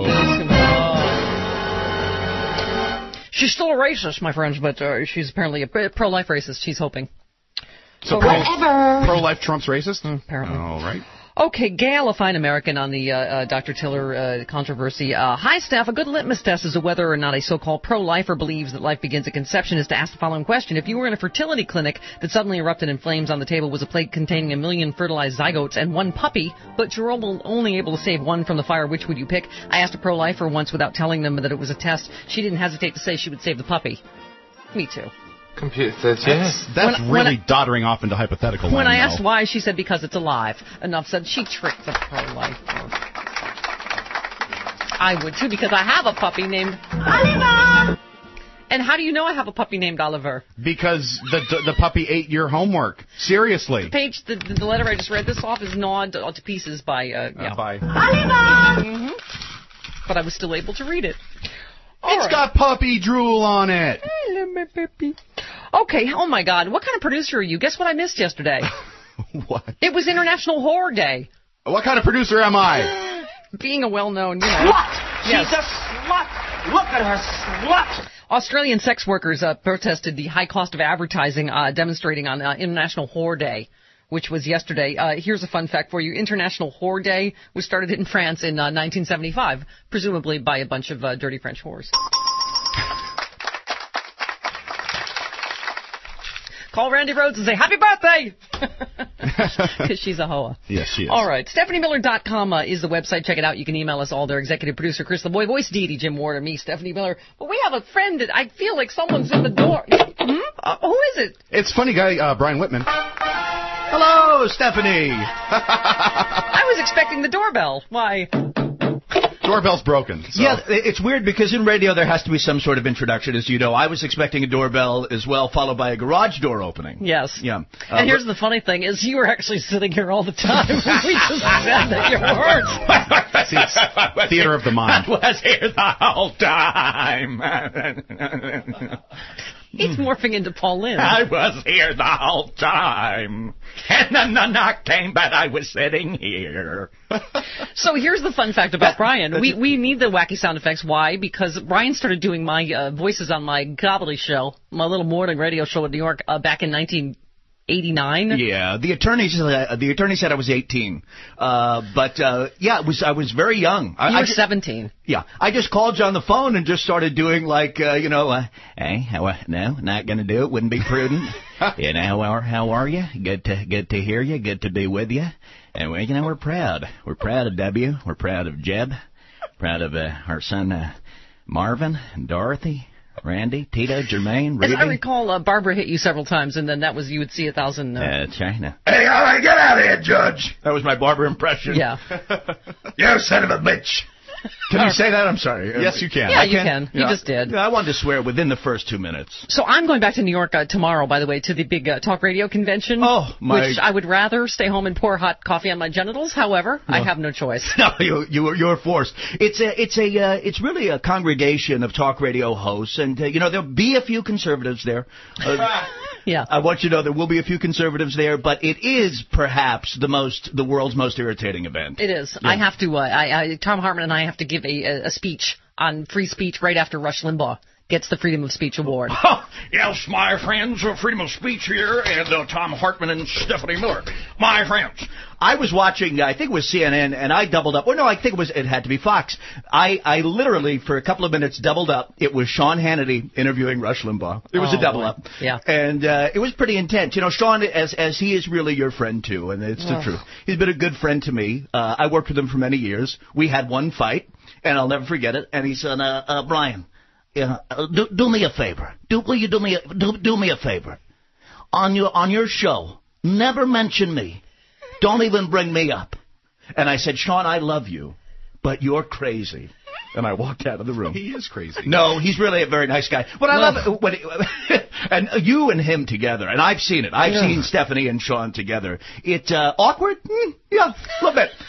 Oh. She's still a racist, my friends, but uh, she's apparently a pro-life racist, she's hoping. So pro, pro, pro-life Trump's racist? Mm, apparently. All right. Okay, Gail, a fine American on the uh, uh, Doctor Tiller uh, controversy. Uh, hi, Steph. A good litmus test as to whether or not a so-called pro-lifer believes that life begins at conception is to ask the following question. If you were in a fertility clinic that suddenly erupted in flames, on the table was a plate containing a million fertilized zygotes and one puppy, but you're only able to save one from the fire, which would you pick? I asked a pro-lifer once without telling them that it was a test. She didn't hesitate to say she would save the puppy. Me too. Computer says yes. That's When- really when I- doddering off into hypothetical When land I now. asked why, she said because it's alive. Enough said. She tricked the pro-lifer. I would too, because I have a puppy named Oliver. And how do you know I have a puppy named Oliver? Because the, the the puppy ate your homework. Seriously. The page, the, the letter I just read this off is gnawed to, to pieces by, uh, yeah. Uh, by. Oliver! hmm But I was still able to read it. All It's right. got puppy drool on it. Hello, my puppy. Okay, oh my God, what kind of producer are you? Guess what I missed yesterday? What? It was International Horror Day. What kind of producer am I? Being a well-known, you know. Slut! Yes. She's a slut! Look at her, slut! Australian sex workers uh, protested the high cost of advertising, uh, demonstrating on uh, International Whore Day, which was yesterday. Uh, here's a fun fact for you. International Whore Day was started in France in uh, nineteen seventy-five, presumably by a bunch of uh, dirty French whores. Call Randy Rhodes and say, happy birthday! Because she's a hoa. Yes, she is. All right. Stephanie Miller dot com uh, is the website. Check it out. You can email us all there. Executive producer Chris the Boy, voice Dee Dee, Jim Ward, and me, Stephanie Miller. But we have a friend that I feel like someone's in the door. Hmm? Uh, who is it? It's funny guy, uh, Brian Whitman. Hello, Stephanie. I was expecting the doorbell. Why? Doorbell's broken. So. Yeah, it's weird because in radio there has to be some sort of introduction, as you know. I was expecting a doorbell as well, followed by a garage door opening. Yes. Yeah. Uh, And here's the funny thing is you were actually sitting here all the time. We just said that you weren't. See, it's theater of the mind. I was here the whole time. He's morphing into Paul Lynde. I was here the whole time. And then the knock came, but I was sitting here. So here's the fun fact about Brian. We we need the wacky sound effects. Why? Because Brian started doing my uh, voices on my Gobbly show, my little morning radio show in New York, uh, back in nineteen eighty-nine. Yeah, the attorney uh, the attorney said I was eighteen, uh, but uh, yeah, it was I was very young. I, You I were ju- seventeen. Yeah, I just called you on the phone and just started doing like uh, you know, uh, hey, how, uh, no, not gonna do it. Wouldn't be prudent. You know, how are how are you? Good to good to hear you. Good to be with you. And we, you know, we're proud. We're proud of W. We're proud of Jeb. Proud of uh, our son uh, Marvin and Dorothy. Randy, Tito, Jermaine, As Ruby. I recall, uh, Barbara hit you several times, and then that was you would see a thousand. Uh, Uh, China. Hey, all right, get out of here, Judge. That was my Barbara impression. Yeah. You son of a bitch. Can you say that? I'm sorry. Yes, you can. Yeah, I you can. You Yeah. just did. Yeah, I wanted to swear within the first two minutes. So I'm going back to New York uh, tomorrow, by the way, to the big uh, talk radio convention. Oh, my- Which I would rather stay home and pour hot coffee on my genitals. However, I No. have no choice. No, you you were you're forced. It's a it's a uh, it's really a congregation of talk radio hosts, and uh, you know there'll be a few conservatives there. Uh, yeah, I want you to know there will be a few conservatives there, but it is perhaps the most the world's most irritating event. It is. Yeah. I have to. Uh, I, I Tom Hartman and I have to give a, a, a speech on free speech right after Rush Limbaugh gets the Freedom of Speech Award. Yes, my friends, uh, Freedom of Speech here, and uh, Tom Hartman and Stephanie Miller. My friends. I was watching, I think it was C N N, and I doubled up. Well, no, I think it was. It had to be Fox. I, I literally, for a couple of minutes, doubled up. It was Sean Hannity interviewing Rush Limbaugh. It was Oh, a double boy. up. Yeah. And uh, it was pretty intense. You know, Sean, as as he is really your friend, too, and it's the Ugh. truth. He's been a good friend to me. Uh, I worked with him for many years. We had one fight, and I'll never forget it. And he said, uh, uh, Brian, yeah, uh, do, do me a favor. Do, will you do me a, do, do me a favor? On your on your show, never mention me. Don't even bring me up. And I said, Sean, I love you, but you're crazy. And I walked out of the room. He is crazy. No, he's really a very nice guy. What I love, it, when it, and you and him together, and I've seen it. I've Yeah. seen Stephanie and Sean together. It uh, awkward? Mm, yeah, a little bit,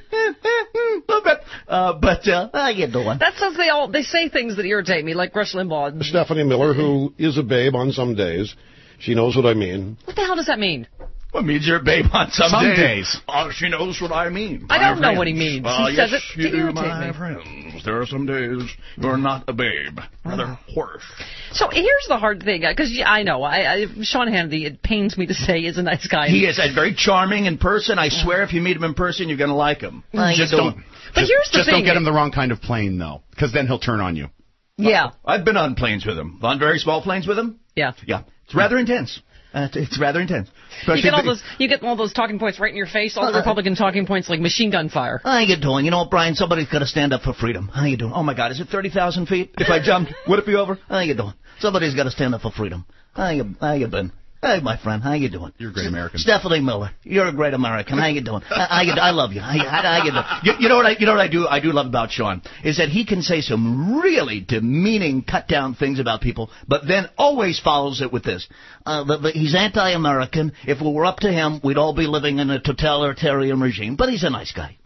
a little bit. Uh, but uh, how you doing? That's because they all they say things that irritate me, like Rush Limbaugh. Stephanie Miller, who is a babe on some days. She knows what I mean. What the hell does that mean? What means you're a babe on some, Some days? days. Oh, she knows what I mean. I don't my know what he friends. means. Uh, He yes, says it you to do, irritate my me. friends. There are some days you're not a babe, rather horse. So here's the hard thing, because I know I, I, Sean Hannity, it pains me to say, is a nice guy. He is uh, very charming in person. I swear, if you meet him in person, you're going to like him. How you Just doing? don't. But just, here's the just thing. don't get him the wrong kind of plane, though, because then he'll turn on you. Yeah. I've been on planes with him. On very small planes with him. Yeah. Yeah. It's rather intense. Uh, it's- it's rather intense. You Especially get all if they- those, you get all those talking points right in your face, all the Uh, Republican talking points like machine gun fire. How you doing? You know what, Brian? Somebody's got to stand up for freedom. How you doing? Oh, my God. Is it thirty thousand feet? If I jumped, would it be over? How you doing? Somebody's got to stand up for freedom. How you, how you been? Hey, my friend. How you doing? You're a great American. Stephanie Miller. You're a great American. How you doing? How you, I love you. How you, how you doing? You, you know what I, you know what I do? I do love about Sean is that he can say some really demeaning, cut down things about people, but then always follows it with this. Uh, the, the, he's anti-American. If it were up to him, we'd all be living in a totalitarian regime. But he's a nice guy.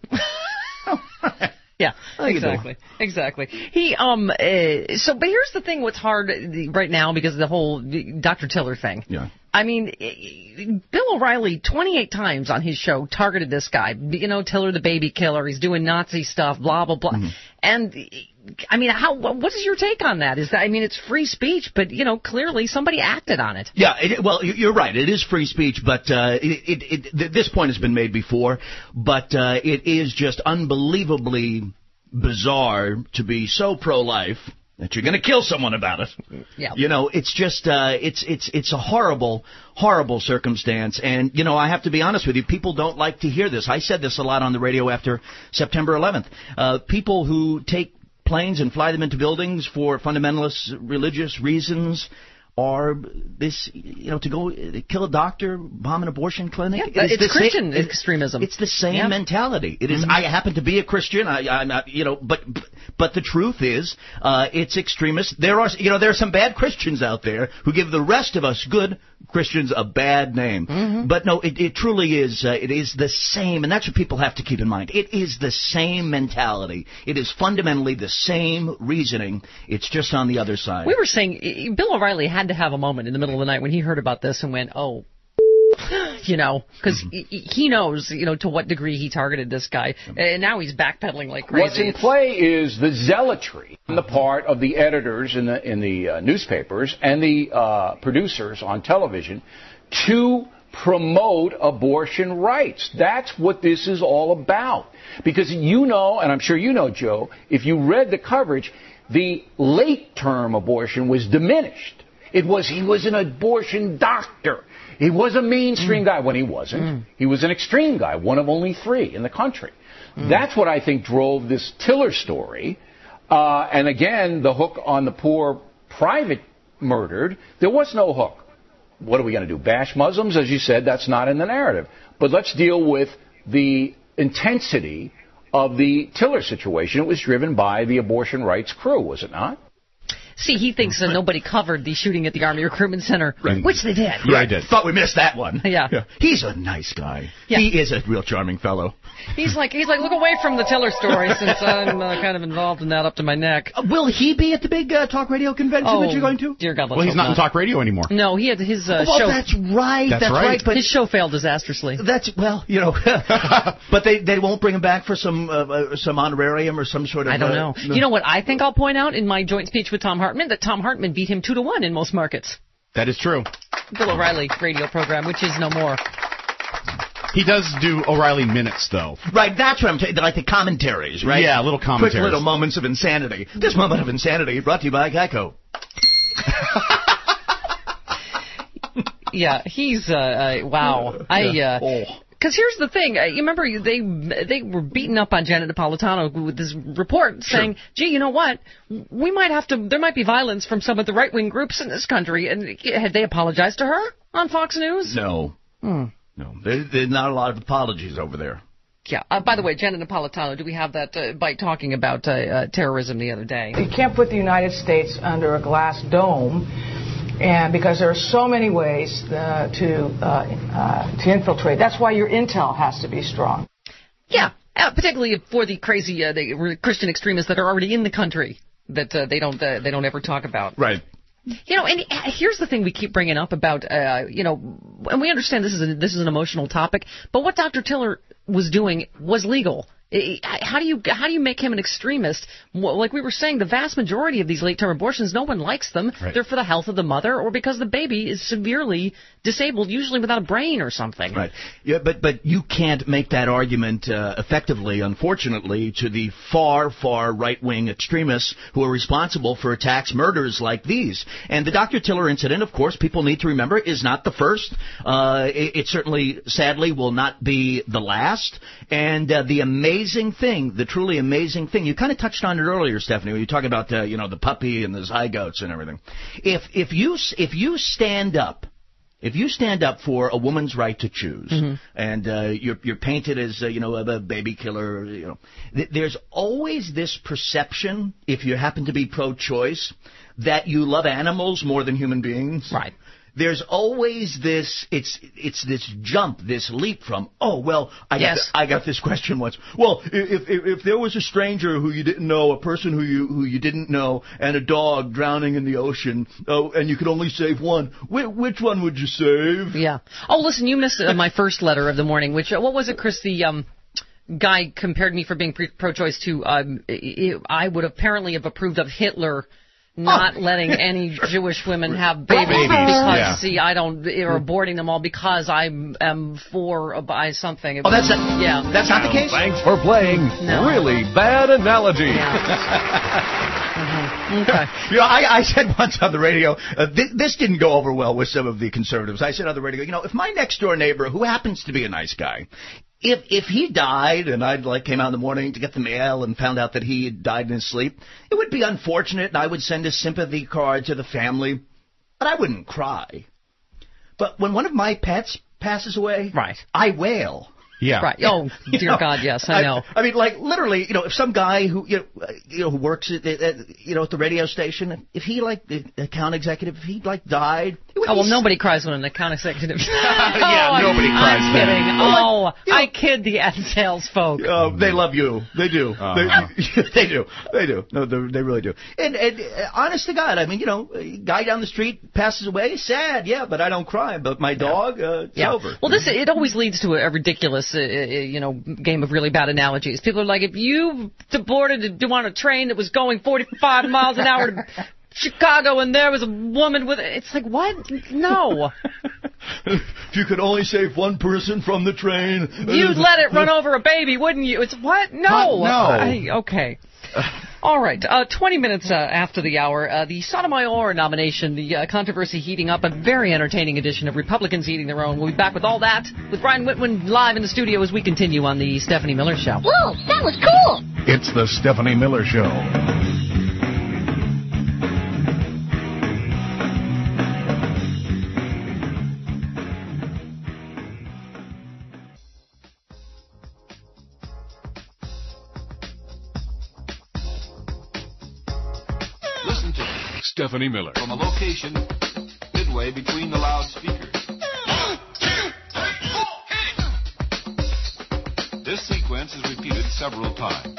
Yeah, How you exactly, exactly. He um, uh, so but here's the thing: what's hard uh, right now because of the whole Doctor Tiller thing. Yeah. I mean, uh, Bill O'Reilly twenty-eight times on his show targeted this guy. You know, Tiller the baby killer. He's doing Nazi stuff. Blah blah blah. Mm-hmm. And I mean, how? What is your take on that? Is that I mean, it's free speech, but you know, clearly somebody acted on it. Yeah, it, well, you- you're right. It is free speech, but uh, it, it, it, th- this point has been made before. But uh, it is just unbelievably bizarre to be so pro-life that you're going to kill someone about it. Yeah. You know, it's just uh, it's it's it's a horrible, horrible circumstance. And you know, I have to be honest with you. People don't like to hear this. I said this a lot on the radio after September eleventh. Uh, people who take planes and fly them into buildings for fundamentalist religious reasons, or this, you know, to go uh, kill a doctor, bomb an abortion clinic. Yeah, It is it's the sa- Christian it- extremism. It's the same Yeah. mentality. It is. Mhm. I happen to be a Christian. I, I'm not, you know, but but the truth is, uh, it's extremist. There are, you know, there are some bad Christians out there who give the rest of us good Christians a bad name. Mm-hmm. But no, it, it truly is. Uh, it is the same, and that's what people have to keep in mind. It is the same mentality. It is fundamentally the same reasoning. It's just on the other side. We were saying eh, Bill O'Reilly had to have a moment in the middle of the night when he heard about this and went, oh, you know, because he knows, you know, to what degree he targeted this guy. And now he's backpedaling like crazy. What's in play is the zealotry on the part of the editors in the in the uh, newspapers and the uh, producers on television to promote abortion rights. That's what this is all about. Because you know, and I'm sure you know, Joe, if you read the coverage, the late-term abortion was diminished. It was he was an abortion doctor. He was a mainstream mm. guy when he wasn't. Mm. He was an extreme guy, one of only three in the country. Mm. That's what I think drove this Tiller story. Uh, and again, the hook on the poor private murdered. There was no hook. What are we going to do? Bash Muslims? As you said, that's not in the narrative. But let's deal with the intensity of the Tiller situation. It was driven by the abortion rights crew, was it not? See, he thinks that nobody covered the shooting at the Army Recruitment Center, Right. which they did. Yeah, I did. Thought we missed that one. Yeah. Yeah. He's a nice guy. Yeah. He is a real charming fellow. He's like, he's like, look away from the Tiller story since I'm uh, kind of involved in that up to my neck. Uh, will he be at the big uh, talk radio convention Oh, that you're going to? dear God, let's Well, he's hope not in talk radio anymore. No, he had his uh, well, show. that's right. That's That's, right. right. But his show failed disastrously. that's well, you know. But they they won't bring him back for some uh, uh, some honorarium or some sort of. I don't uh, know. no. You know what I think I'll point out in my joint speech with Tom Hartman? Hartman that Tom Hartman beat him two to one in most markets. That is true. Bill O'Reilly radio program, which is no more. He does do O'Reilly minutes, though. Right, that's what I'm saying. Like the commentaries, right? Yeah, little commentaries. Quick little moments of insanity. This moment of insanity brought to you by Geico. Yeah, he's, uh, uh wow. I, uh... Oh. Because here's the thing, uh, you remember they they were beating up on Janet Napolitano with this report saying, sure. gee, you know what, we might have to, there might be violence from some of the right-wing groups in this country. And had they apologized to her on Fox News? No. Hmm. No, there, there's not a lot of apologies over there. Yeah. Uh, by the way, Janet Napolitano, do we have that uh, bite talking about uh, uh, terrorism the other day? You can't put the United States under a glass dome. And because there are so many ways uh, to uh, uh, to infiltrate. That's why your intel has to be strong. Yeah, uh, particularly for the crazy uh, the Christian extremists that are already in the country that uh, they don't uh, they don't ever talk about. Right. You know, and here's the thing we keep bringing up about, uh, you know, and we understand this is a, this is an emotional topic, but what Doctor Tiller was doing was legal. How do you how do you make him an extremist? Like we were saying, the vast majority of these late-term abortions, no one likes them. Right. They're for the health of the mother or because the baby is severely disabled, usually without a brain or something. Right. Yeah, but but you can't make that argument uh, effectively, unfortunately, to the far, far right-wing extremists who are responsible for attacks, murders like these. And the Doctor Tiller incident, of course, people need to remember, is not the first. Uh, it, it certainly, sadly, will not be the last. And uh, the amazing Amazing thing, the truly amazing thing. You kind of touched on it earlier, Stephanie, when you talk about uh, you know the puppy and the zygotes and everything. If if you if you stand up, if you stand up for a woman's right to choose, mm-hmm. and uh, you're you're painted as uh, you know a baby killer, you know, th- there's always this perception, if you happen to be pro-choice, that you love animals more than human beings. Right. There's always this, it's it's this jump, this leap from, oh, well, I got, yes. the, I got this question once. Well, if, if if there was a stranger who you didn't know, a person who you who you didn't know, and a dog drowning in the ocean, oh, and you could only save one, which, which one would you save? Yeah. Oh, listen, you missed uh, my first letter of the morning, which, uh, what was it, Chris, the um, guy compared me for being pre- pro-choice to, um, I would apparently have approved of Hitler not oh. letting any Jewish women have babies, babies. because, yeah. see, I don't, or aborting them all because I am for or by something. Oh, that's not, yeah. That's not the case? Thanks for playing no. Really Bad Analogy. Yeah. mm-hmm. Okay. You know, I, I said once on the radio, uh, th- this didn't go over well with some of the conservatives. I said on the radio, you know, if my next door neighbor, who happens to be a nice guy, If if he died and I like came out in the morning to get the mail and found out that he had died in his sleep, it would be unfortunate and I would send a sympathy card to the family, but I wouldn't cry. But when one of my pets passes away, right. I wail. Yeah. Right. Oh, dear you know, God, yes, I know. I, I mean, like literally, you know, if some guy who you know, you know who works at, at you know at the radio station, if he like the account executive, if he like died. Oh well, nobody cries when an account executive. yeah, oh, nobody I'm, cries. I'm kidding. Then. Oh, like, you know, I kid the ad sales folk. Uh, they love you. They do. Uh-huh. They, they do. They do. No, they really do. And, and uh, honest to God, I mean, you know, a guy down the street passes away, sad, yeah, but I don't cry. But my dog, uh, it's yeah. over. Well, this it always leads to a, a ridiculous, uh, you know, game of really bad analogies. People are like, if you boarded to on a train that was going forty-five miles an hour to Chicago and there was a woman with it, it's like, what? No. If you could only save one person from the train. You'd let it run over a baby, wouldn't you? It's what? No. What? No. I, okay. All right. Uh, twenty minutes uh, after the hour, uh, the Sotomayor nomination, the uh, controversy heating up, a very entertaining edition of Republicans Eating Their Own. We'll be back with all that with Brian Whitman live in the studio as we continue on the Stephanie Miller Show. Whoa, that was cool. It's the Stephanie Miller Show. Listen to Stephanie Miller. From a location midway between the loudspeakers. This sequence is repeated several times.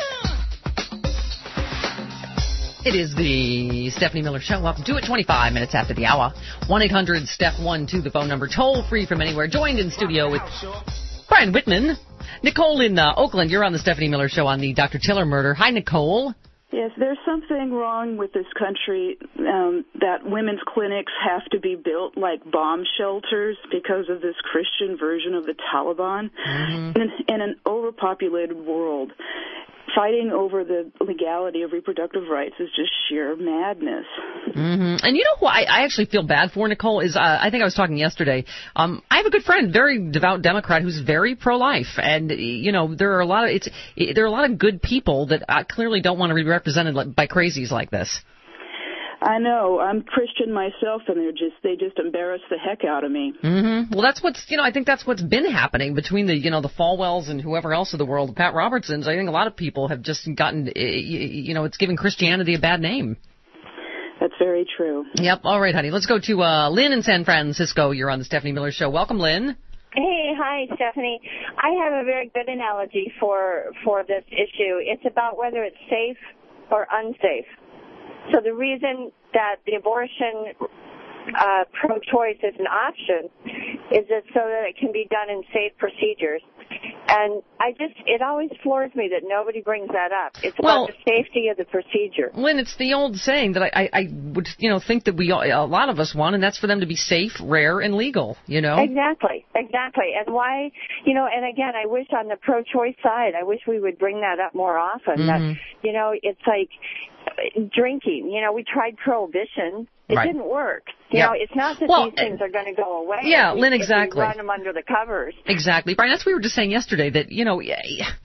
It is the Stephanie Miller Show. Welcome to it, twenty-five minutes after the hour. one eight hundred steph one two, the phone number, toll free from anywhere. Joined in studio with Brian Whitman. Nicole in uh, Oakland, you're on the Stephanie Miller Show on the Doctor Tiller murder. Hi, Nicole. Yes, there's something wrong with this country um, that women's clinics have to be built like bomb shelters because of this Christian version of the Taliban. Mm-hmm. In, in an overpopulated world, fighting over the legality of reproductive rights is just sheer madness. Mm-hmm. And you know who I, I actually feel bad for, Nicole, is uh, I think I was talking yesterday. Um, I have a good friend, very devout Democrat, who's very pro-life, and you know there are a lot of it's there are a lot of good people that uh, clearly don't want to be represented by crazies like this. I know. I'm Christian myself, and they're just they just embarrass the heck out of me. Mm-hmm. Well, that's what's you know I think that's what's been happening between the you know the Falwells and whoever else of the world, Pat Robertsons. I think a lot of people have just gotten you know it's giving Christianity a bad name. That's very true. Yep. All right, honey. Let's go to uh, Lynn in San Francisco. You're on the Stephanie Miller Show. Welcome, Lynn. Hey, hi, Stephanie. I have a very good analogy for for this issue. It's about whether it's safe or unsafe. So the reason that the abortion uh, pro-choice is an option is that so that it can be done in safe procedures. And I just, it always floors me that nobody brings that up. It's well, about the safety of the procedure. Lynn, it's the old saying that I, I, I would, you know, think that we, a lot of us want, and that's for them to be safe, rare, and legal, you know? Exactly, exactly. And why, you know, and again, I wish on the pro-choice side, I wish we would bring that up more often. Mm-hmm. That, you know, it's like drinking. You know, we tried prohibition. It right. didn't work. You yeah. know, it's not that well, these things are going to go away. Yeah, if Lynn, we, exactly. If we run them under the covers. Exactly, Brian. That's what we were just saying yesterday. That you know,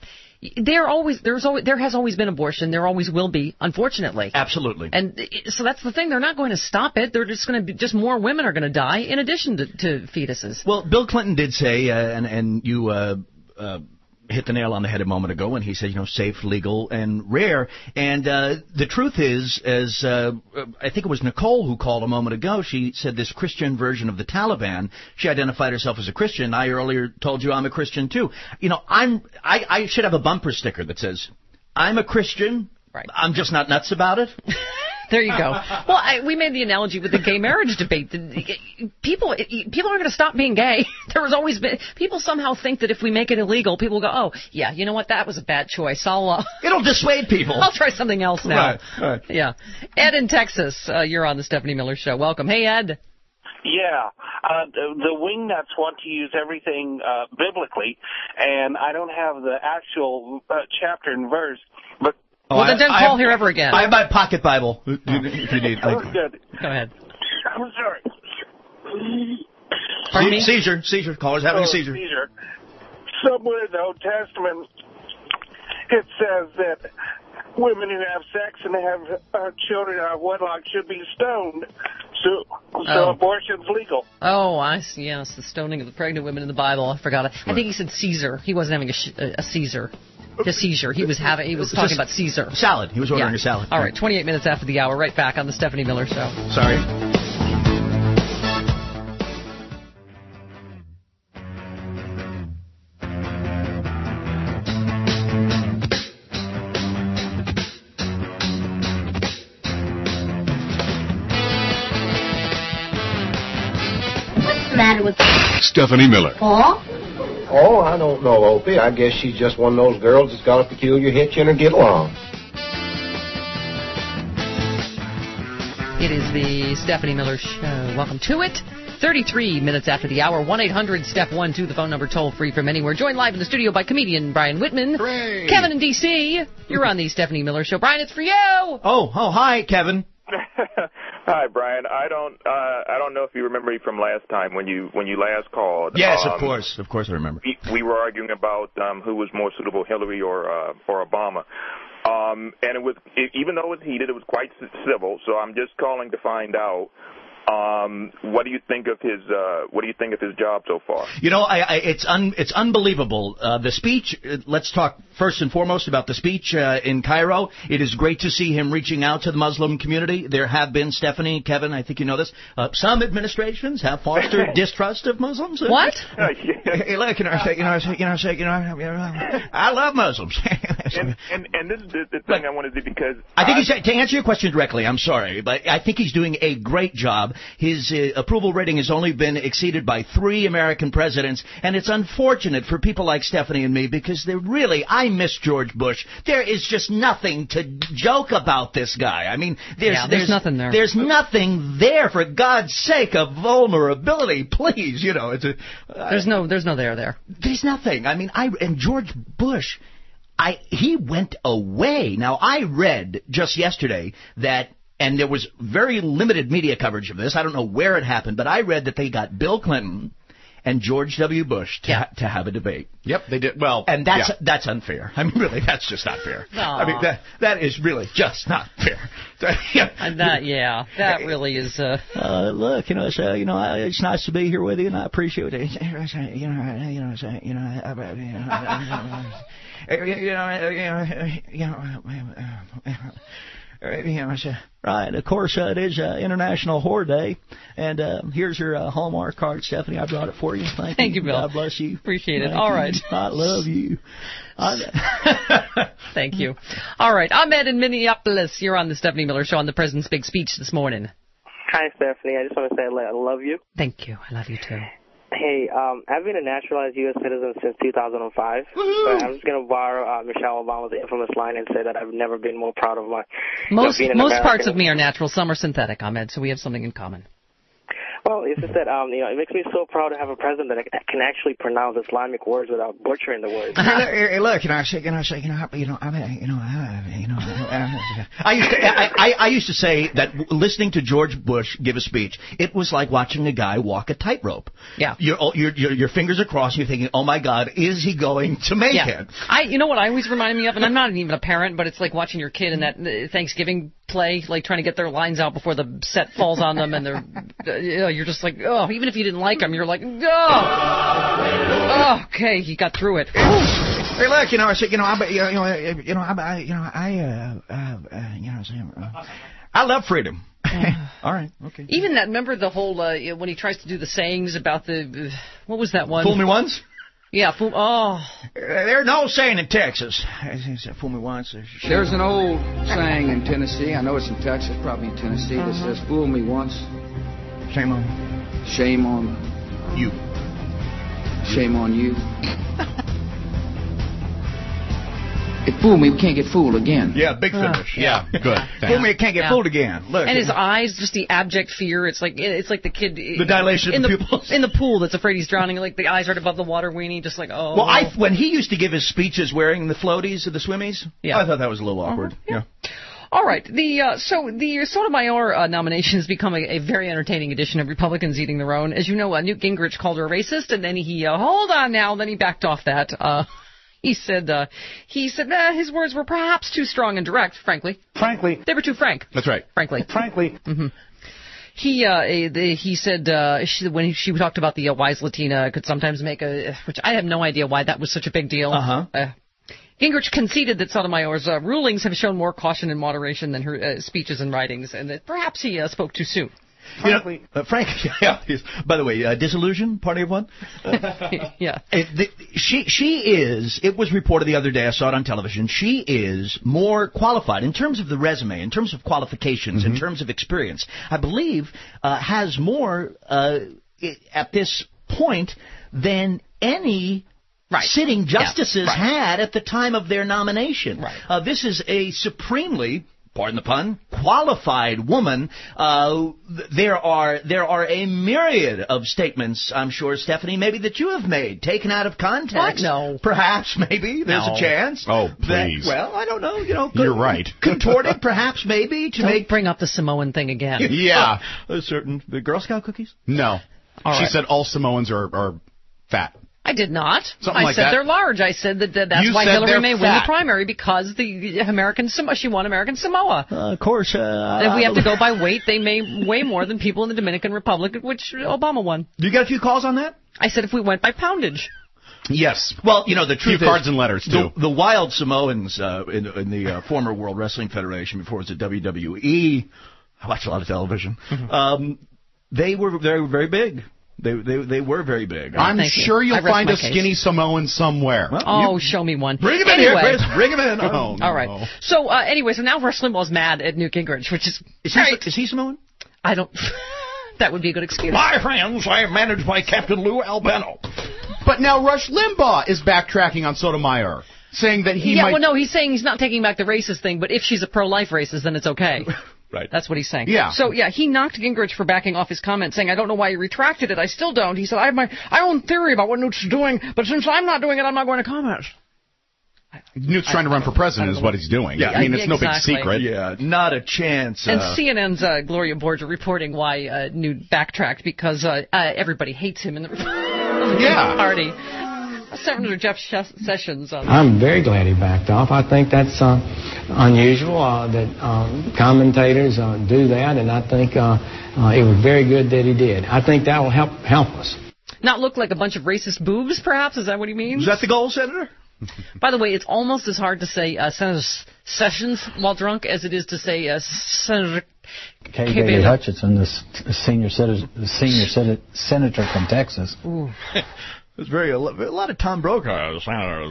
there always there's always there has always been abortion. There always will be, unfortunately. Absolutely. And so that's the thing. They're not going to stop it. They're just going to be just more women are going to die in addition to, to fetuses. Well, Bill Clinton did say, uh, and and you. Uh, uh, hit the nail on the head a moment ago when he said, you know, safe, legal, and rare. And uh, the truth is, as uh, I think it was Nicole who called a moment ago, she said this Christian version of the Taliban. She identified herself as a Christian. I earlier told you I'm a Christian, too. You know, I'm I, I should have a bumper sticker that says, I'm a Christian. Right. I'm just not nuts about it. There you go. Well, I, we made the analogy with the gay marriage debate. People, people aren't going to stop being gay. There was always been people somehow think that if we make it illegal, people go, "Oh, yeah, you know what? That was a bad choice. I'll." Uh, It'll dissuade people. I'll try something else now. Right. Right. Yeah. Ed in Texas, uh, you're on the Stephanie Miller Show. Welcome. Hey, Ed. Yeah, uh, the, the wingnuts want to use everything uh, biblically, and I don't have the actual uh, chapter and verse, but. Oh, well, then I, don't I call have, here ever again. I have my pocket Bible. If you need. Oh, good. Go ahead. I'm sorry. Pardon me? Seizure. Seizure. Caller's having oh, a seizure. seizure. Somewhere in the Old Testament, it says that women who have sex and have uh, children out of wedlock should be stoned. So, so oh. abortion's legal. Oh, I see. Yes, the stoning of the pregnant women in the Bible. I forgot it. I think he said Caesar. He wasn't having a, sh- a Caesar. A seizure. He was having. He was talking about Caesar. Salad. He was ordering yeah. a salad. All right. twenty-eight minutes after the hour. Right back on the Stephanie Miller Show. Sorry. What's the matter with Stephanie Miller. Paul? Oh, I don't know, Opie. I guess she's just one of those girls that's got a peculiar hitch in her get along. It is the Stephanie Miller Show. Welcome to it. thirty-three minutes after the hour. one eight hundred step one two, the phone number toll free from anywhere. Joined live in the studio by comedian Brian Whitman. Hooray. Kevin in D C You're on the Stephanie Miller Show. Brian, it's for you. Oh, oh, hi, Kevin. Hi, Brian. I don't, uh, I don't know if you remember me from last time when you when you last called. Yes, um, of course, of course, I remember. We, we were arguing about um, who was more suitable, Hillary or uh, or Obama, um, and it was it, even though it was heated, it was quite civil. So I'm just calling to find out. Um, what do you think of his? Uh, what do you think of his job so far? You know, I, I, it's un, it's unbelievable. Uh, the speech. Uh, let's talk first and foremost about the speech uh, in Cairo. It is great to see him reaching out to the Muslim community. There have been, Stephanie, Kevin, I think you know this. Uh, some administrations have fostered distrust of Muslims. What? Hey, look, you know, you know, you know, you know, I love Muslims. and, and and this is the, the thing I want to do because I think he's to answer your question directly. I'm sorry, but I think he's doing a great job. His uh, approval rating has only been exceeded by three American presidents, and it's unfortunate for people like Stephanie and me because they're really, I I miss George Bush. There is just nothing to joke about this guy. I mean, there's, Yeah, there's nothing there. There's nothing there, for God's sake, of vulnerability. Please, you know, it's a. Uh, There's no, there's no there there. There's nothing. I mean, I and George Bush, I he went away. Now, I read just yesterday that, and there was very limited media coverage of this. I don't know where it happened, but I read that they got Bill Clinton and George W. Bush to, Yeah. ha- to have a debate. Yep, they did. Well, And that's yeah. that's unfair. I mean, really, that's just not fair. No. I mean, that that is really just not fair. Yeah. And that, yeah, that really is. Uh, Uh, look, you know, it's, uh, you know, I- it's nice to be here with you, and I appreciate it. You know, you know, you know, I- you know, I- I- you know, you know, you know, you know, it's, uh, right. Of course, uh, it is uh, International Whore Day, and uh, here's your uh, Hallmark card, Stephanie. I brought it for you. Thank, Thank you, Bill. God bless you. Appreciate it. Thank All you. right. I love you. I, Thank you. All right, Ahmed in Minneapolis. You're on the Stephanie Miller Show on the President's Big Speech this morning. Hi, Stephanie. I just want to say I love you. Thank you. I love you too. Hey, um, I've been a naturalized U S citizen since two thousand five. But I'm just going to borrow uh, Michelle Obama's infamous line and say that I've never been more proud of my Most being an most American. parts of me are natural. Some are synthetic, Ahmed. So we have something in common. Well, it's just that um, you know, it makes me so proud to have a president that can actually pronounce Islamic words without butchering the words. Hey, hey, look, you know, I say, you know, I say, you know, I- you know, I mean, you know, I, you know, I, I used to, I, I, I used to say that w- listening to George Bush give a speech, it was like watching a guy walk a tightrope. Yeah. Your, your, your, your fingers are crossed, and you're thinking, oh my God, is he going to make Yeah. it? I, you know what I always remind me of, and I'm not even a parent, but it's like watching your kid in that uh, Thanksgiving play, like trying to get their lines out before the set falls on them, and they're, uh, you know, you're just like, oh, even if you didn't like them, you're like, oh, okay, he got through it. Hey, look, you know, I said, you know, I, you know, you know, I, you know, I, uh, uh, uh, you know, uh, I love freedom. All right, okay. Even that, remember the whole, uh, when he tries to do the sayings about the, uh, what was that one? Fool me once? Yeah, fool, oh. There's no saying in Texas. Fool me once. There's an old saying in Tennessee, I know it's in Texas, probably in Tennessee, that says, fool me once. Shame on. Shame on you. Shame on you. It fooled me, we can't get fooled again. Yeah, big finish. Yeah, good. Fool me, can't get Yeah. fooled again. Look. And his eyes, just the abject fear. It's like it's like the kid. The dilation in of the the pupils. in the pool that's afraid he's drowning. Like the eyes right above the water, weenie, just like oh. Well, I when he used to give his speeches wearing the floaties or the swimmies, Yeah. I thought that was a little awkward. Uh-huh, yeah. All right. The uh, so the Sotomayor uh, nomination has become a, a very entertaining edition of Republicans eating their own. As you know, uh, Newt Gingrich called her a racist, and then he uh, hold on now, then he backed off that. Uh, he said uh, he said eh, his words were perhaps too strong and direct. Frankly, frankly, they were too frank. That's right. Frankly, frankly. Mm-hmm. He uh, the, he said uh, she, when he, she talked about the uh, wise Latina could sometimes make a, which I have no idea why that was such a big deal. Uh-huh. Uh Gingrich conceded that Sotomayor's uh, rulings have shown more caution and moderation than her uh, speeches and writings, and that perhaps he uh, spoke too soon. Frankly, you know, uh, frankly, yeah. Yes. By the way, uh, disillusion, party of one. Uh, yeah. It, the, she she is. It was reported the other day. I saw it on television. She is more qualified in terms of the resume, in terms of qualifications, Mm-hmm. in terms of experience. I believe uh, has more uh, at this point than any. Right. Sitting justices Yeah, right. had at the time of their nomination. Right. Uh, this is a supremely, pardon the pun, qualified woman. Uh, th- there are there are a myriad of statements, I'm sure, Stephanie, maybe that you have made, taken out of context. What? No. Perhaps, maybe, there's No. a chance. Oh, that- please. well, I don't know. You know, You're right. Contorted, perhaps, maybe, to Don't make bring up the Samoan thing again. Yeah. a certain the Girl Scout cookies. No. All she right. said all Samoans are, are fat. I did not. Something I like said that. they're large. I said that, that that's You why said Hillary they're may win fat. the primary because the American Samoa, she won American Samoa. Uh, of course. Uh, If we have to go by weight, they may weigh more than people in the Dominican Republic, which Obama won. You got a few calls on that? I said if we went by poundage. Yes. Well, you know, the truth Few is, cards and letters, too. The, the wild Samoans uh, in, in the uh, former World Wrestling Federation, before it was the W W E, I watch a lot of television, Mm-hmm. um, they were very, very big. They they they were very big. I'm Thank you. sure I you'll rest find my a case. skinny Samoan somewhere. Well, Oh, you- show me one. Bring him in anyway. here, Chris. Bring him in. Oh, no. All right. So, uh, anyway, so now Rush Limbaugh's mad at Newt Gingrich, which is Is he, great. is he Samoan? I don't. That would be a good excuse. My friends, I am managed by Captain Lou Albano. But now Rush Limbaugh is backtracking on Sotomayor. saying that he yeah, might... well, no, he's saying he's not taking back the racist thing, but if she's a pro-life racist, then it's okay. Right. That's what he's saying. Yeah. So, yeah, he knocked Gingrich for backing off his comment, saying, I don't know why you retracted it. I still don't. He said, I have my I own theory about what Newt's doing, but since I'm not doing it, I'm not going to comment. Newt's trying to run for president is what he's doing. Yeah, I mean, it's exactly. no big secret. Yeah, not a chance. And uh, C N N's uh, Gloria Borger reporting why uh, Newt backtracked because uh, uh, everybody hates him in the Republican Yeah. Party. Senator Jeff Sessions. Um, I'm very glad he backed off. I think that's uh, unusual uh, that um, commentators uh, do that, and I think uh, uh, it was very good that he did. I think that will help help us. Not look like a bunch of racist boobs, perhaps? Is that what he means? Is that the goal, Senator? By the way, it's almost as hard to say uh, Senator Sessions while drunk as it is to say uh, Senator Kay Bailey Hutchinson, the senior, citizen, the senior sen- senator from Texas. Ooh. There's very a lot of Tom Brokaw.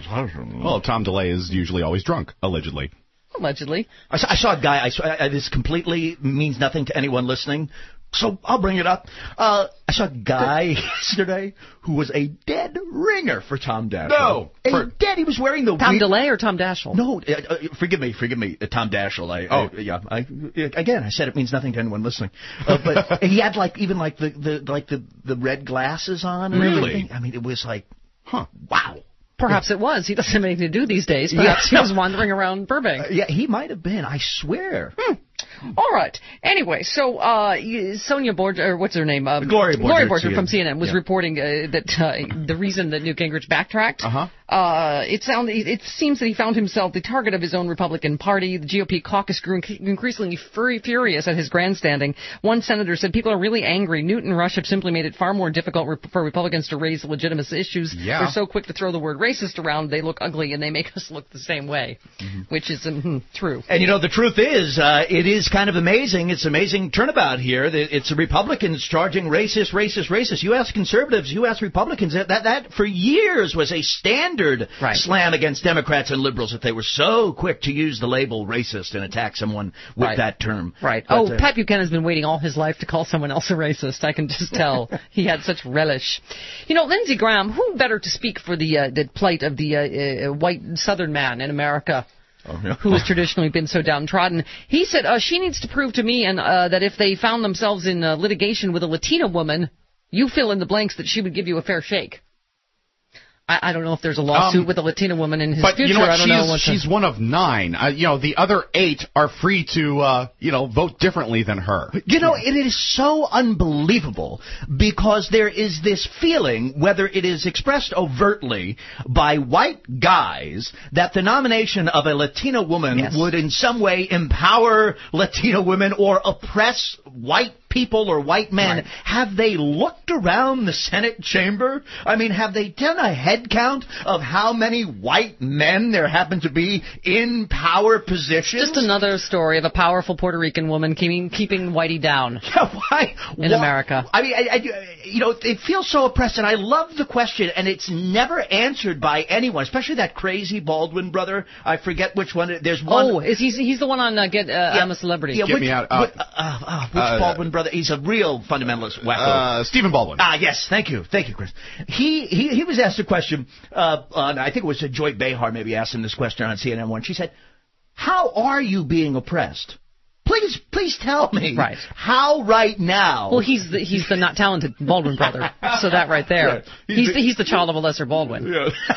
Well, Tom DeLay is usually always drunk, allegedly. Allegedly. I saw, I saw a guy. I saw, I, this completely means nothing to anyone listening, so I'll bring it up. Uh, I saw a guy yesterday who was a dead ringer for Tom Daschle. No, a for dead. He was wearing the Tom weird, DeLay or Tom Daschle? No, uh, uh, forgive me, forgive me, uh, Tom Daschle. I, oh, I, yeah. I, again, I said it means nothing to anyone listening, uh, but he had like even like the, the like the, the red glasses on. And really? Everything. I mean, it was like, huh? Wow. Perhaps it was. He doesn't have anything to do these days. Perhaps yeah. he was wandering around Burbank. Uh, yeah, he might have been. I swear. Hmm. All right. Anyway, so uh, Sonia Borger, or what's her name? Um, Gloria Borger, Gloria Borger C N N. from C N N was yeah. reporting uh, that uh, the reason that Newt Gingrich backtracked, uh-huh. uh, it sound it seems that he found himself the target of his own Republican Party. The G O P caucus grew increasingly fur- furious at his grandstanding. One senator said people are really angry. Newt and Rush have simply made it far more difficult re- for Republicans to raise legitimate issues. Yeah. They're so quick to throw the word racist around, they look ugly and they make us look the same way, mm-hmm. which is um, true. And you know, the truth is, uh, it is kind of amazing. It's amazing turnabout here. It's the Republicans charging racist, racist, racist. You ask conservatives, you ask Republicans. That that, that for years was a standard right. slam against Democrats and liberals that they were so quick to use the label racist and attack someone with right. that term. Right. But, oh, uh, Pat Buchanan's been waiting all his life to call someone else a racist. I can just tell. He had such relish. You know, Lindsey Graham, who better to speak for the uh, the plight of the uh, uh, white Southern man in America? Oh, yeah. Who has traditionally been so downtrodden. He said uh, she needs to prove to me and uh, that if they found themselves in uh, litigation with a Latina woman, you fill in the blanks that she would give you a fair shake. I, I don't know if there's a lawsuit um, with a Latina woman in his but future. You know what? I don't she's, know what she's to... one of nine. Uh, you know, the other eight are free to, uh, you know, vote differently than her. You know, it is so unbelievable because there is this feeling, whether it is expressed overtly by white guys, that the nomination of a Latina woman yes. would in some way empower Latina women or oppress white people or white men. Right. Have they looked around the Senate chamber? I mean, have they done a head count of how many white men there happen to be in power positions? Just another story of a powerful Puerto Rican woman keeping, keeping Whitey down yeah, why? in why? America. I mean, I, I, you know, it feels so oppressed, and I love the question, and it's never answered by anyone, especially that crazy Baldwin brother. I forget which one. There's one. Oh, is he, he's the one on uh, Get uh, yeah, I'm a Celebrity. Yeah, Get which, me out. Uh, which, uh, uh, which uh, Baldwin brother? He's a real fundamentalist wacko. Uh, Stephen Baldwin. Ah, yes. Thank you. Thank you, Chris. He he, he was asked a question, uh, on, I think it was uh, Joy Behar maybe asked him this question on C N N one. She said, how are you being oppressed? Please, please tell me. Right. How right now? Well, he's the, he's the not talented Baldwin brother. So that right there. Yeah, he's he's, the, the, he's the child of a lesser Baldwin.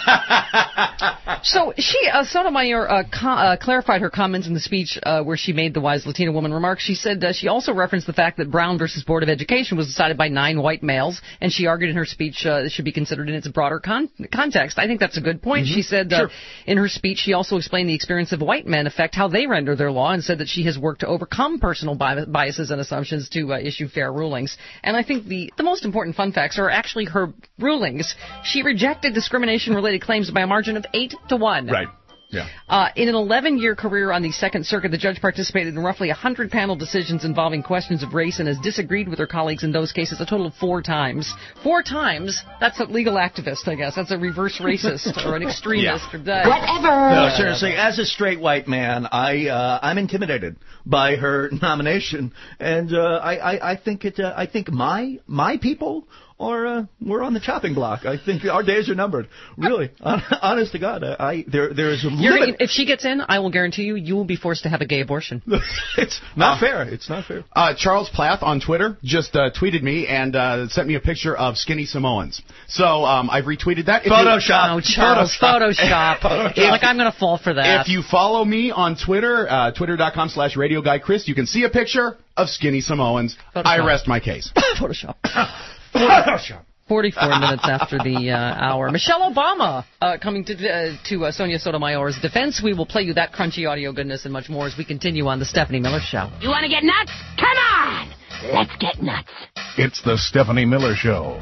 Yeah. So she, uh, Sotomayor, uh, co- uh, clarified her comments in the speech uh, where she made the wise Latina woman remarks. She said uh, she also referenced the fact that Brown versus Board of Education was decided by nine white males, and she argued in her speech uh, it should be considered in its broader con- context. I think that's a good point. Mm-hmm. She said uh, Sure. in her speech she also explained the experience of white men affect how they render their law, and said that she has worked to overcome personal biases and assumptions to uh, issue fair rulings. And I think the, the most important fun facts are actually her rulings. She rejected discrimination-related claims by a margin of eight to one. Right. Yeah. Uh, in an eleven-year career on the Second Circuit, the judge participated in roughly one hundred panel decisions involving questions of race and has disagreed with her colleagues in those cases a total of four times. Four times? That's a legal activist, I guess. That's a reverse racist or an extremist. Yeah. Or Whatever. No, seriously, as a straight white man, I, uh, I'm intimidated by her nomination, and uh, I, I, I think it. Uh, I think my my people or uh, we're on the chopping block. I think our days are numbered. Really, honest to God, I there there is a You're, limit. if she gets in, I will guarantee you, you will be forced to have a gay abortion. It's not Uh, fair. It's not fair. Uh, Charles Plath on Twitter just uh, tweeted me and uh, sent me a picture of skinny Samoans. So um, I've retweeted that. If you- Photoshop. Oh, Charles, Photoshop. If- like I'm going to fall for that. If you follow me on Twitter, uh, twitter.com slash Radio Guy Chris, you can see a picture of skinny Samoans. Photoshop. I rest my case. Photoshop. Photoshop. forty-four minutes after the uh, hour. Michelle Obama uh, coming to uh, to uh, Sonia Sotomayor's defense. We will play you that crunchy audio goodness and much more as we continue on the Stephanie Miller Show. You want to get nuts? Come on! Let's get nuts. It's the Stephanie Miller Show.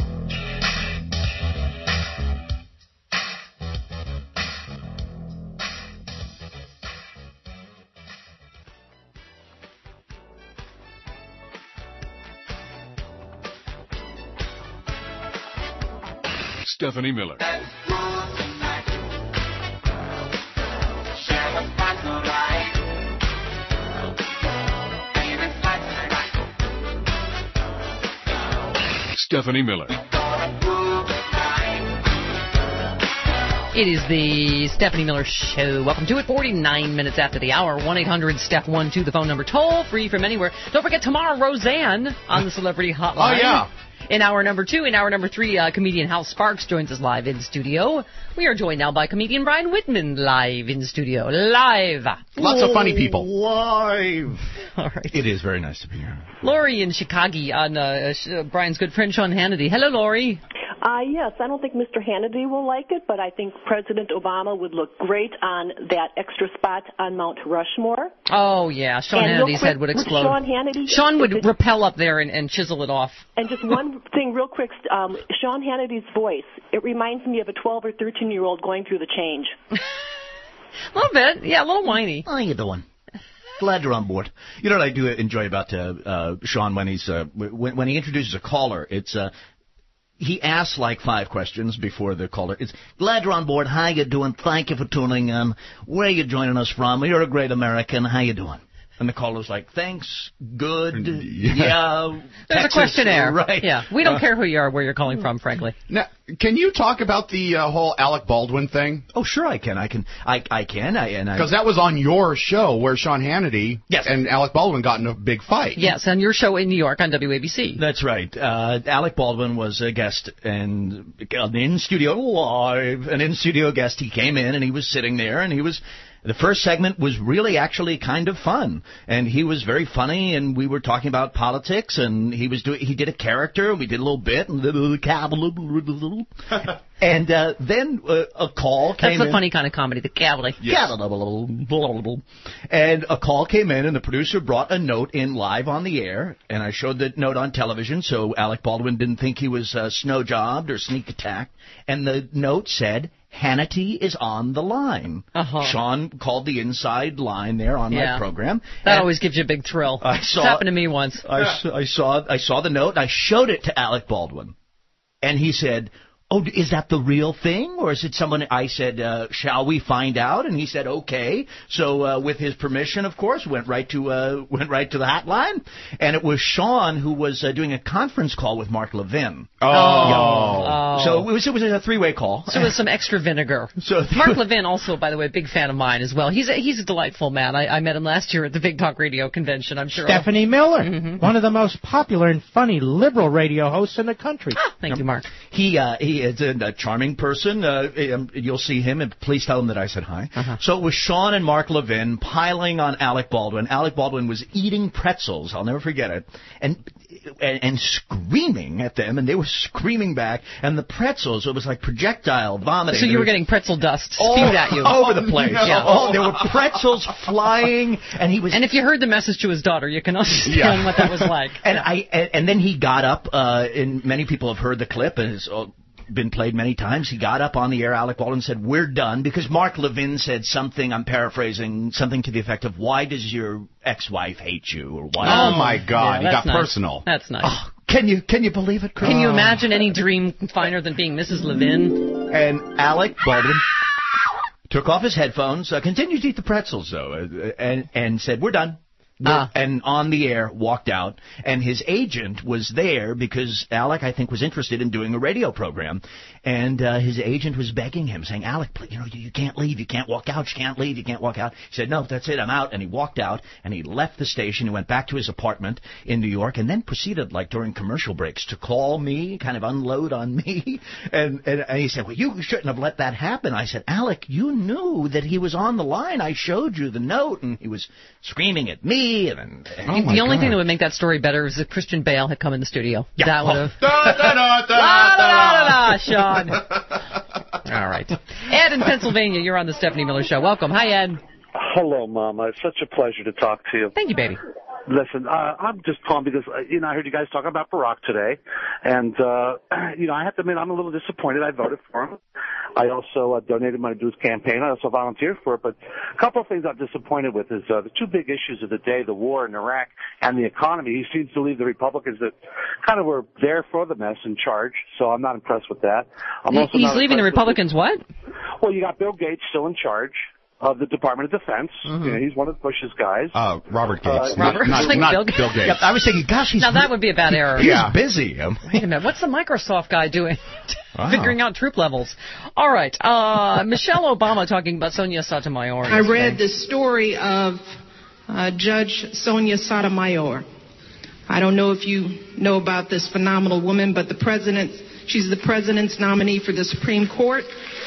Stephanie Miller. Stephanie Miller. It is the Stephanie Miller Show. Welcome to it. forty-nine minutes after the hour. one eight hundred Steph one two, the phone number. Toll free from anywhere. Don't forget tomorrow, Roseanne on the Celebrity Hotline. Oh, yeah. In hour number two, in hour number three, uh, comedian Hal Sparks joins us live in studio. We are joined now by comedian Brian Whitman live in studio. Live. Lots of funny people. Live. All right. It is very nice to be here. Lori in Chicago on uh, uh, Brian's good friend Sean Hannity. Hello, Lori. Uh, yes, I don't think Mister Hannity will like it, but I think President Obama would look great on that extra spot on Mount Rushmore. Oh, yeah. Sean And real Hannity's quick, head would with explode. Sean Hannity, Sean would if it- rappel up there and, and chisel it off. And just one thing real quick, um, Sean Hannity's voice, it reminds me of a twelve or thirteen-year-old going through the change. A little bit. Yeah, a little whiny. How you doing? Glad you're on board. You know what I do enjoy about uh, uh, Sean when he's uh, when, when he introduces a caller, it's uh, he asks like five questions before the caller. It's glad you're on board. How you doing? Thank you for tuning in. Where are you joining us from? You're a great American. How you doing? And the caller's like, thanks, good, yeah. There's Texas, a questionnaire. right? Yeah, we don't Uh, care who you are, where you're calling from, frankly. Now, can you talk about the uh, whole Alec Baldwin thing? Oh, sure, I can. I can. I, I can. I and I. Because that was on your show where Sean Hannity Yes. and Alec Baldwin got in a big fight. Yes, on your show in New York on W A B C. That's right. Uh, Alec Baldwin was a guest and an in-studio live, an in-studio guest. He came in and he was sitting there and he was. The first segment was really actually kind of fun, and he was very funny, and we were talking about politics, and he was doing he did a character, we did a little bit, and and uh, then uh, a call came in. That's the funny kind of comedy, the cavalry. And a call came in, and the producer brought a note in live on the air, and I showed the note on television, so Alec Baldwin didn't think he was uh, snow jobbed or sneak attacked. And the note said, Hannity is on the line. Uh-huh. Sean called the inside line there on Yeah. my program. That and always gives you a big thrill. I saw, it's happened to me once. I, s- I saw I saw the note, and I showed it to Alec Baldwin. And he said, oh, is that the real thing, or is it someone? I said, uh, shall we find out? And he said, okay. So uh, with his permission, of course, went right to uh, went right to the hotline, and it was Sean who was uh, doing a conference call with Mark Levin. Oh. Oh. So it was it was a three-way call. So with some extra vinegar. So Mark Levin, also, by the way, a big fan of mine as well. He's a, he's a delightful man. I, I met him last year at the Big Talk Radio convention. I'm sure. Stephanie Miller, Mhm. one of the most popular and funny liberal radio hosts in the country. Thank you, Mark. He uh, he is a, a charming person. Uh, um, you'll see him, and please tell him that I said hi. Uh-huh. So it was Sean and Mark Levin piling on Alec Baldwin. Alec Baldwin was eating pretzels. I'll never forget it, and and, and screaming at them, and they were screaming back. And the pretzels, it was like projectile vomiting. So you There were was getting pretzel dust all spewed at you. over the place. No. Yeah. Oh, there were pretzels flying, and he was. And if you heard the message to his daughter, you can understand Yeah. what that was like. And I and, and then he got up, uh, and many people have heard the clip, and it's uh, been played many times. He got up on the air, Alec Baldwin said, we're done, because Mark Levin said something, I'm paraphrasing, something to the effect of, why does your ex-wife hate you? Or why? Oh, my God. Yeah, he that's got nice. personal. That's nice. Oh, can you can you believe it, Chris? Can you imagine any dream finer than being Missus Levin? And Alec Baldwin took off his headphones, uh, continued to eat the pretzels, though, uh, and, and said, we're done. Uh. And on the air, walked out, and his agent was there because Alec, I think, was interested in doing a radio program, and uh, his agent was begging him, saying, Alec, please, you know, you, you can't leave, you can't walk out, you can't leave, you can't walk out. He said, no, that's it, I'm out, and he walked out, and he left the station, he went back to his apartment in New York, and then proceeded, like during commercial breaks, to call me, kind of unload on me, and, and, and he said, well, you shouldn't have let that happen. I said, Alec, you knew that he was on the line, I showed you the note, and he was screaming at me. And, and oh the only God. thing that would make that story better is if Christian Bale had come in the studio. Yeah. That would have. Da, da, da, da, da, da, Sean. All right. Ed in Pennsylvania, you're on the Stephanie Miller Show. Welcome. Hi, Ed. Hello, Mama. It's such a pleasure to talk to you. Thank you, baby. Listen, uh, I'm just calling because, uh, you know, I heard you guys talk about Barack today. And, uh, you know, I have to admit I'm a little disappointed. I voted for him. I also uh, donated money to his campaign. I also volunteered for it. But a couple of things I'm disappointed with is uh, the two big issues of the day, the war in Iraq and the economy. He seems to leave the Republicans that kind of were there for the mess in charge. So I'm not impressed with that. I'm he, also he's not leaving the Republicans with, what? Well, you got Bill Gates still in charge of the Department of Defense. Mm-hmm. You know, he's one of Bush's guys. Uh, Robert Gates. Uh, not, Robert, not, like not Bill, Bill Gates. Yep, I was thinking, gosh, he's... Now, that would be a bad error. He's yeah. busy. Wait a minute. What's the Microsoft guy doing? Wow. Figuring out troop levels. All right. Uh, Michelle Obama talking about Sonia Sotomayor. I read the story of uh, Judge Sonia Sotomayor. I don't know if you know about this phenomenal woman, but the president, she's the president's nominee for the Supreme Court.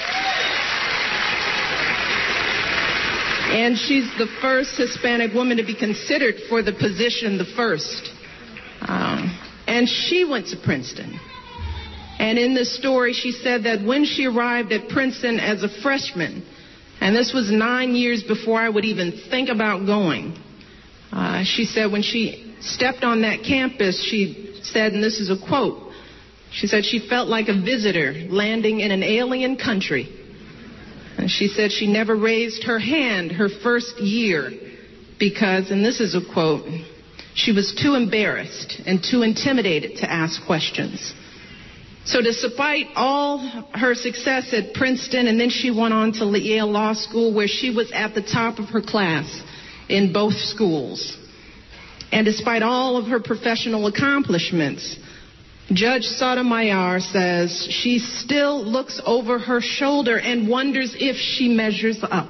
And she's the first Hispanic woman to be considered for the position, the first. Um, and she went to Princeton. And in this story, she said that when she arrived at Princeton as a freshman, and this was nine years before I would even think about going, uh, she said when she stepped on that campus, she said, and this is a quote, she said she felt like a visitor landing in an alien country. And she said she never raised her hand her first year because, and this is a quote, she was too embarrassed and too intimidated to ask questions. So despite all her success at Princeton, and then she went on to Yale Law School where she was at the top of her class in both schools. And despite all of her professional accomplishments, Judge Sotomayor says she still looks over her shoulder and wonders if she measures up.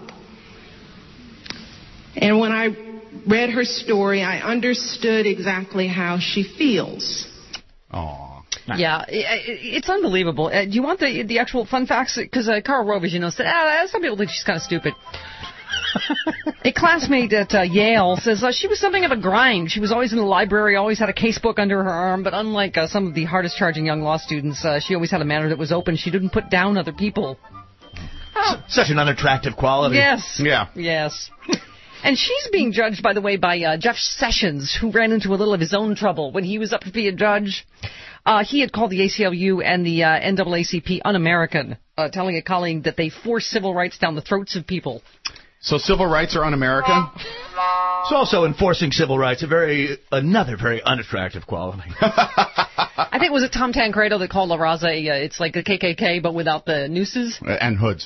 And when I read her story, I understood exactly how she feels. Aww. Yeah, it's unbelievable. Uh, do you want the the actual fun facts? Because uh, Carl Rovers, you know, said, ah, some people think she's kind of stupid. A classmate at uh, Yale says uh, she was something of a grind. She was always in the library, always had a casebook under her arm, but unlike uh, some of the hardest-charging young law students, uh, she always had a manner that was open. She didn't put down other people. Oh. Such an unattractive quality. Yes. Yeah. Yes. And she's being judged, by the way, by uh, Jeff Sessions, who ran into a little of his own trouble when he was up to be a judge. Uh, he had called the A C L U and the uh, N double A C P un-American, uh, telling a colleague that they force civil rights down the throats of people. So civil rights are un-American? It's also enforcing civil rights, a very another very unattractive quality. I think it was a Tom Tancredo that called La Raza, a, uh, it's like the K K K, but without the nooses. Uh, and hoods.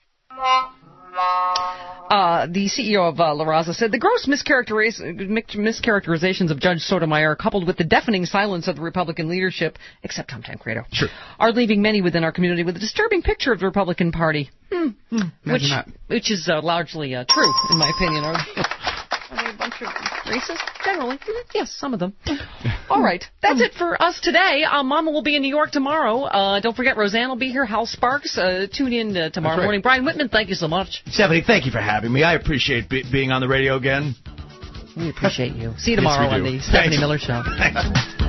Uh, the C E O of uh, La Raza said the gross mischaracteriz- mischaracterizations of Judge Sotomayor, coupled with the deafening silence of the Republican leadership, except Tom Tancredo, sure. are leaving many within our community with a disturbing picture of the Republican Party, hmm. Hmm. which that. which is uh, largely uh, true, in my opinion. Are, are they a bunch of racists? Generally, yes, some of them. All right, that's it for us today. Uh, Mama will be in New York tomorrow. Uh, don't forget, Roseanne will be here. Hal Sparks, uh, tune in uh, tomorrow right. morning. Brian Whitman, thank you so much. Stephanie, thank you for having me. I appreciate be- being on the radio again. We appreciate you. See you tomorrow yes, on the Stephanie Thanks. Miller Show. Thanks.